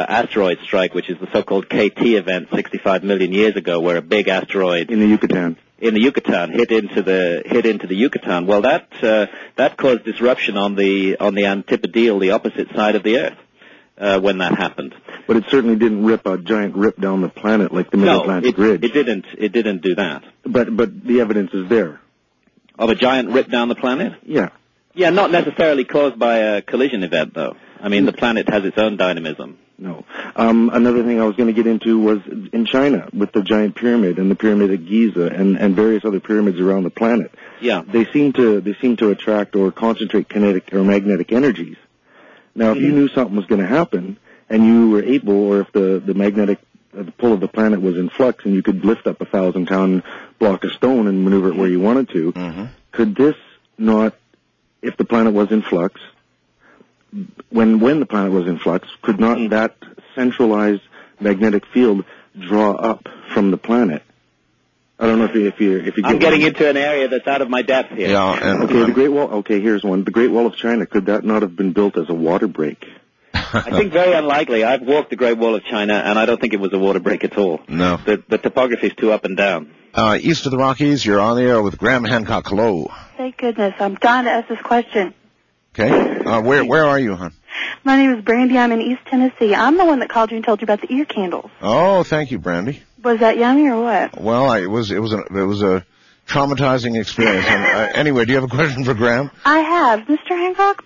asteroid strike, which is the so-called KT event 65 million years ago, where a big asteroid in the Yucatan. in the Yucatan hit into the Yucatan. Well, that caused disruption on the antipodal, the opposite side of the Earth, when that happened. But it certainly didn't rip a giant rip down the planet like the Mid-Atlantic Ridge. It didn't do that. But the evidence is there. Of a giant rip down the planet? Yeah. Yeah, not necessarily caused by a collision event, though. I mean, the planet has its own dynamism. No. Another thing I was going to get into was in China with the giant pyramid and the pyramid of Giza and various other pyramids around the planet. Yeah. They seem to attract or concentrate kinetic or magnetic energies. Now, if you knew something was going to happen and you were able, or if the magnetic the pull of the planet was in flux and you could lift up a 1,000-pound block of stone and maneuver it where you wanted to, could this not, if the planet was in flux, when the planet was in flux, could not that centralized magnetic field draw up from the planet? I don't know if you I'm getting into an area that's out of my depth here. Yeah. The Great Wall. Okay, here's one. The Great Wall of China. Could that not have been built as a water break? I think very unlikely. I've walked the Great Wall of China, and I don't think it was a water break at all. No. The topography is too up and down. East of the Rockies, you're on the air with Graham Hancock. Hello. Thank goodness. I'm dying to ask this question. Okay. Where are you, hon? My name is Brandy. I'm in East Tennessee. I'm the one that called you and told you about the ear candles. Oh, thank you, Brandy. Was that yummy or what? Well, it was a traumatizing experience. And, anyway, do you have a question for Graham? I have. Mr. Hancock,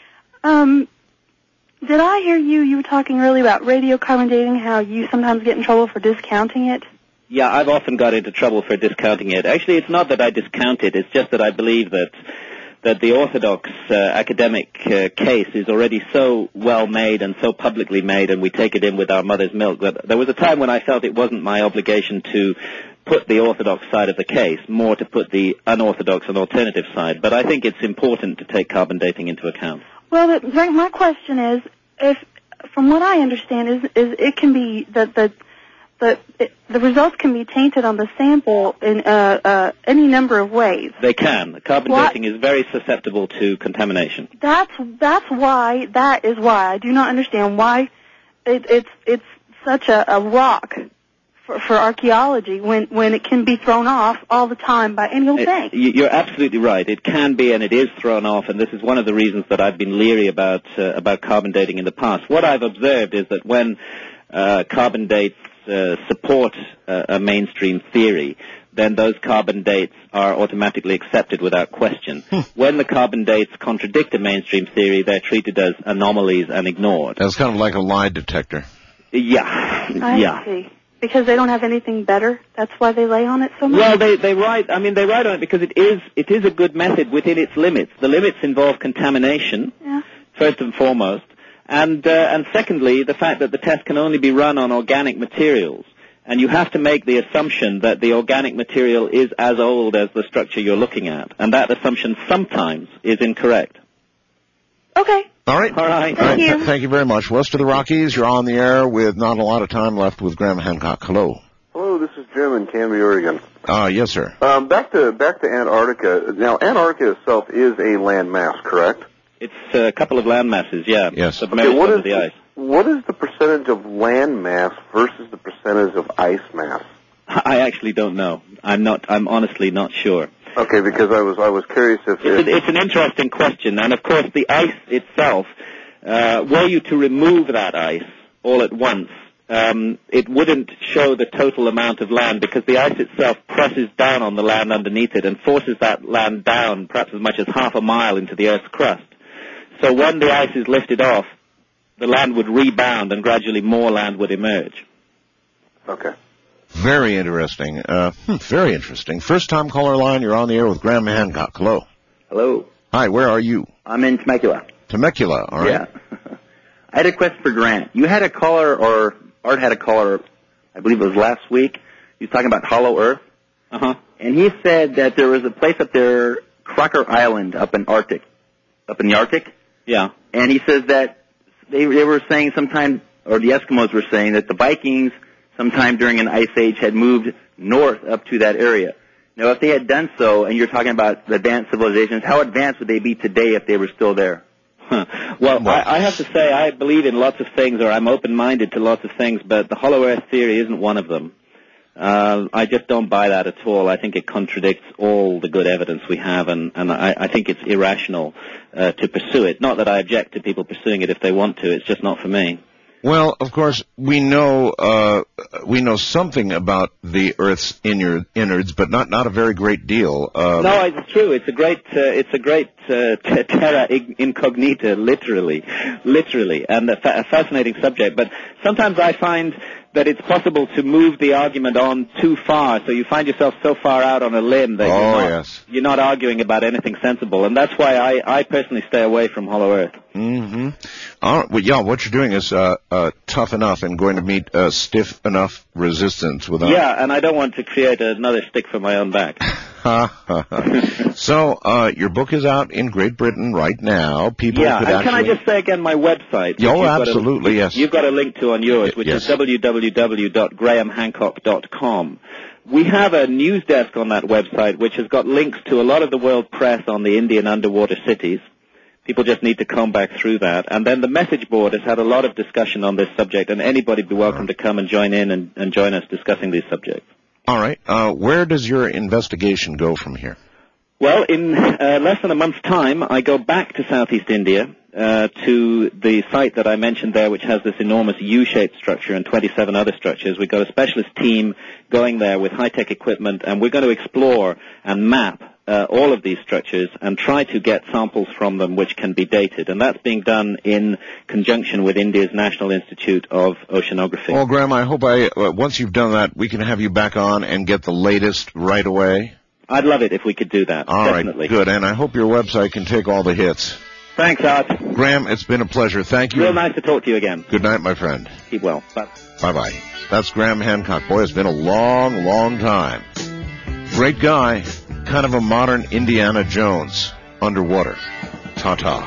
did I hear you were talking earlier about radiocarbon dating, how you sometimes get in trouble for discounting it? Yeah, I've often got into trouble for discounting it. Actually, it's not that I discount it. It's just that I believe that the orthodox academic case is already so well made and so publicly made, and we take it in with our mother's milk, that there was a time when I felt it wasn't my obligation to put the orthodox side of the case, more to put the unorthodox and alternative side. But I think it's important to take carbon dating into account. Well, my question is, if from what I understand, is it can be that the results can be tainted on the sample in any number of ways. They can. Carbon dating is very susceptible to contamination. That is why I do not understand why it's such a rock for archaeology when it can be thrown off all the time by any old thing. You're absolutely right. It can be, and it is thrown off, and this is one of the reasons that I've been leery about carbon dating in the past. What I've observed is that when carbon dates support a mainstream theory, then those carbon dates are automatically accepted without question. When the carbon dates contradict a mainstream theory, they're treated as anomalies and ignored. That's kind of like a lie detector. Yeah. I see. Because they don't have anything better? That's why they lay on it so much? Well, they write on it because it is a good method within its limits. The limits involve contamination, first and foremost. And secondly, the fact that the test can only be run on organic materials. And you have to make the assumption that the organic material is as old as the structure you're looking at. And that assumption sometimes is incorrect. Okay. All right. Thank you. Thank you very much. West of the Rockies, you're on the air with not a lot of time left with Graham Hancock. Hello. Hello, this is Jim in Canby, Oregon. Yes, sir. Back to Antarctica. Now, Antarctica itself is a land mass, correct? It's a couple of land masses, yeah. Yes. Submerged under the ice. What is the percentage of land mass versus the percentage of ice mass? I actually don't know. I'm honestly not sure. Okay, because I was curious if it's an interesting question, and of course the ice itself, were you to remove that ice all at once, it wouldn't show the total amount of land because the ice itself presses down on the land underneath it and forces that land down perhaps as much as half a mile into the Earth's crust. So when the ice is lifted off, the land would rebound and gradually more land would emerge. Okay. Very interesting. Very interesting. First time caller line, you're on the air with Graham Hancock. Hello. Hello. Hi, where are you? I'm in Temecula. Temecula, all right. Yeah. I had a question for Grant. You had a caller, or Art had a caller, I believe it was last week. He was talking about Hollow Earth. Uh-huh. And he said that there was a place up there, Crocker Island, up in the Arctic. Yeah. And he says that they were saying sometime, or the Eskimos were saying that the Vikings sometime during an ice age had moved north up to that area. Now, if they had done so, and you're talking about the advanced civilizations, how advanced would they be today if they were still there? Well, I have to say I believe in lots of things, or I'm open-minded to lots of things, but the Hollow Earth theory isn't one of them. I just don't buy that at all. I think it contradicts all the good evidence we have, and I think it's irrational to pursue it. Not that I object to people pursuing it if they want to. It's just not for me. Well, of course, we know something about the Earth's innards, but not a very great deal. No, it's true. It's a great terra incognita, literally, and a fascinating subject. But sometimes I find that it's possible to move the argument on too far, so you find yourself so far out on a limb that you're not arguing about anything sensible, and that's why I personally stay away from Hollow Earth. Mm-hmm. All right. Well, yeah, what you're doing is tough enough and going to meet stiff enough resistance without... Yeah, and I don't want to create another stick for my own back. So, your book is out in Great Britain right now. People could and can I just say again my website? Oh, absolutely, yes. You've got a link to on yours, which is www.grahamhancock.com. We have a news desk on that website which has got links to a lot of the world press on the Indian underwater cities. People just need to comb back through that. And then the message board has had a lot of discussion on this subject, and anybody would be welcome to come and join in and join us discussing these subjects. All right. Where does your investigation go from here? Well, in less than a month's time, I go back to Southeast India to the site that I mentioned there, which has this enormous U-shaped structure and 27 other structures. We've got a specialist team going there with high-tech equipment, and we're going to explore and map all of these structures and try to get samples from them which can be dated. And that's being done in conjunction with India's National Institute of Oceanography. Well, Graham, I hope once you've done that, we can have you back on and get the latest right away. I'd love it if we could do that. All definitely. Right, good. And I hope your website can take all the hits. Thanks, Art. Graham, it's been a pleasure. Thank you. Real nice to talk to you again. Good night, my friend. Keep well. Bye. Bye-bye. That's Graham Hancock. Boy, it's been a long, long time. Great guy. Kind of a modern Indiana Jones. Underwater. Ta-ta.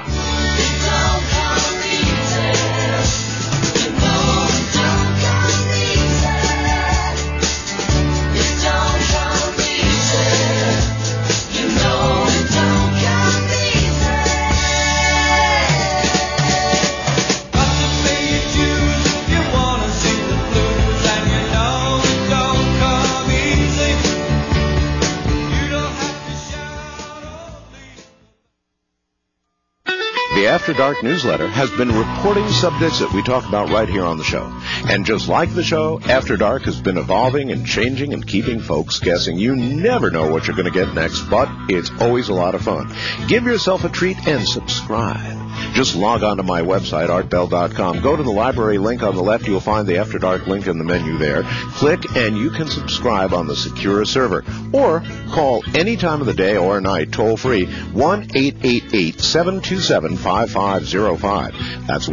The After Dark newsletter has been reporting subjects that we talk about right here on the show. And just like the show, After Dark has been evolving and changing and keeping folks guessing. You never know what you're going to get next, but it's always a lot of fun. Give yourself a treat and subscribe. Just log on to my website, artbell.com. Go to the library link on the left. You'll find the After Dark link in the menu there. Click, and you can subscribe on the secure server. Or call any time of the day or night, toll-free, 1-888-727-5505. That's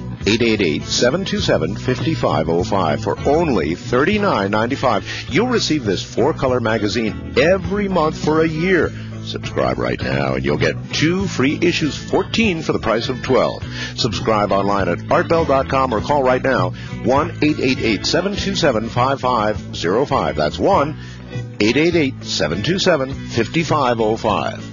1-888-727-5505 for only $39.95. You'll receive this 4-color magazine every month for a year. Subscribe right now, and you'll get 2 free issues, 14 for the price of 12. Subscribe online at artbell.com or call right now, 1-888-727-5505. That's 1-888-727-5505.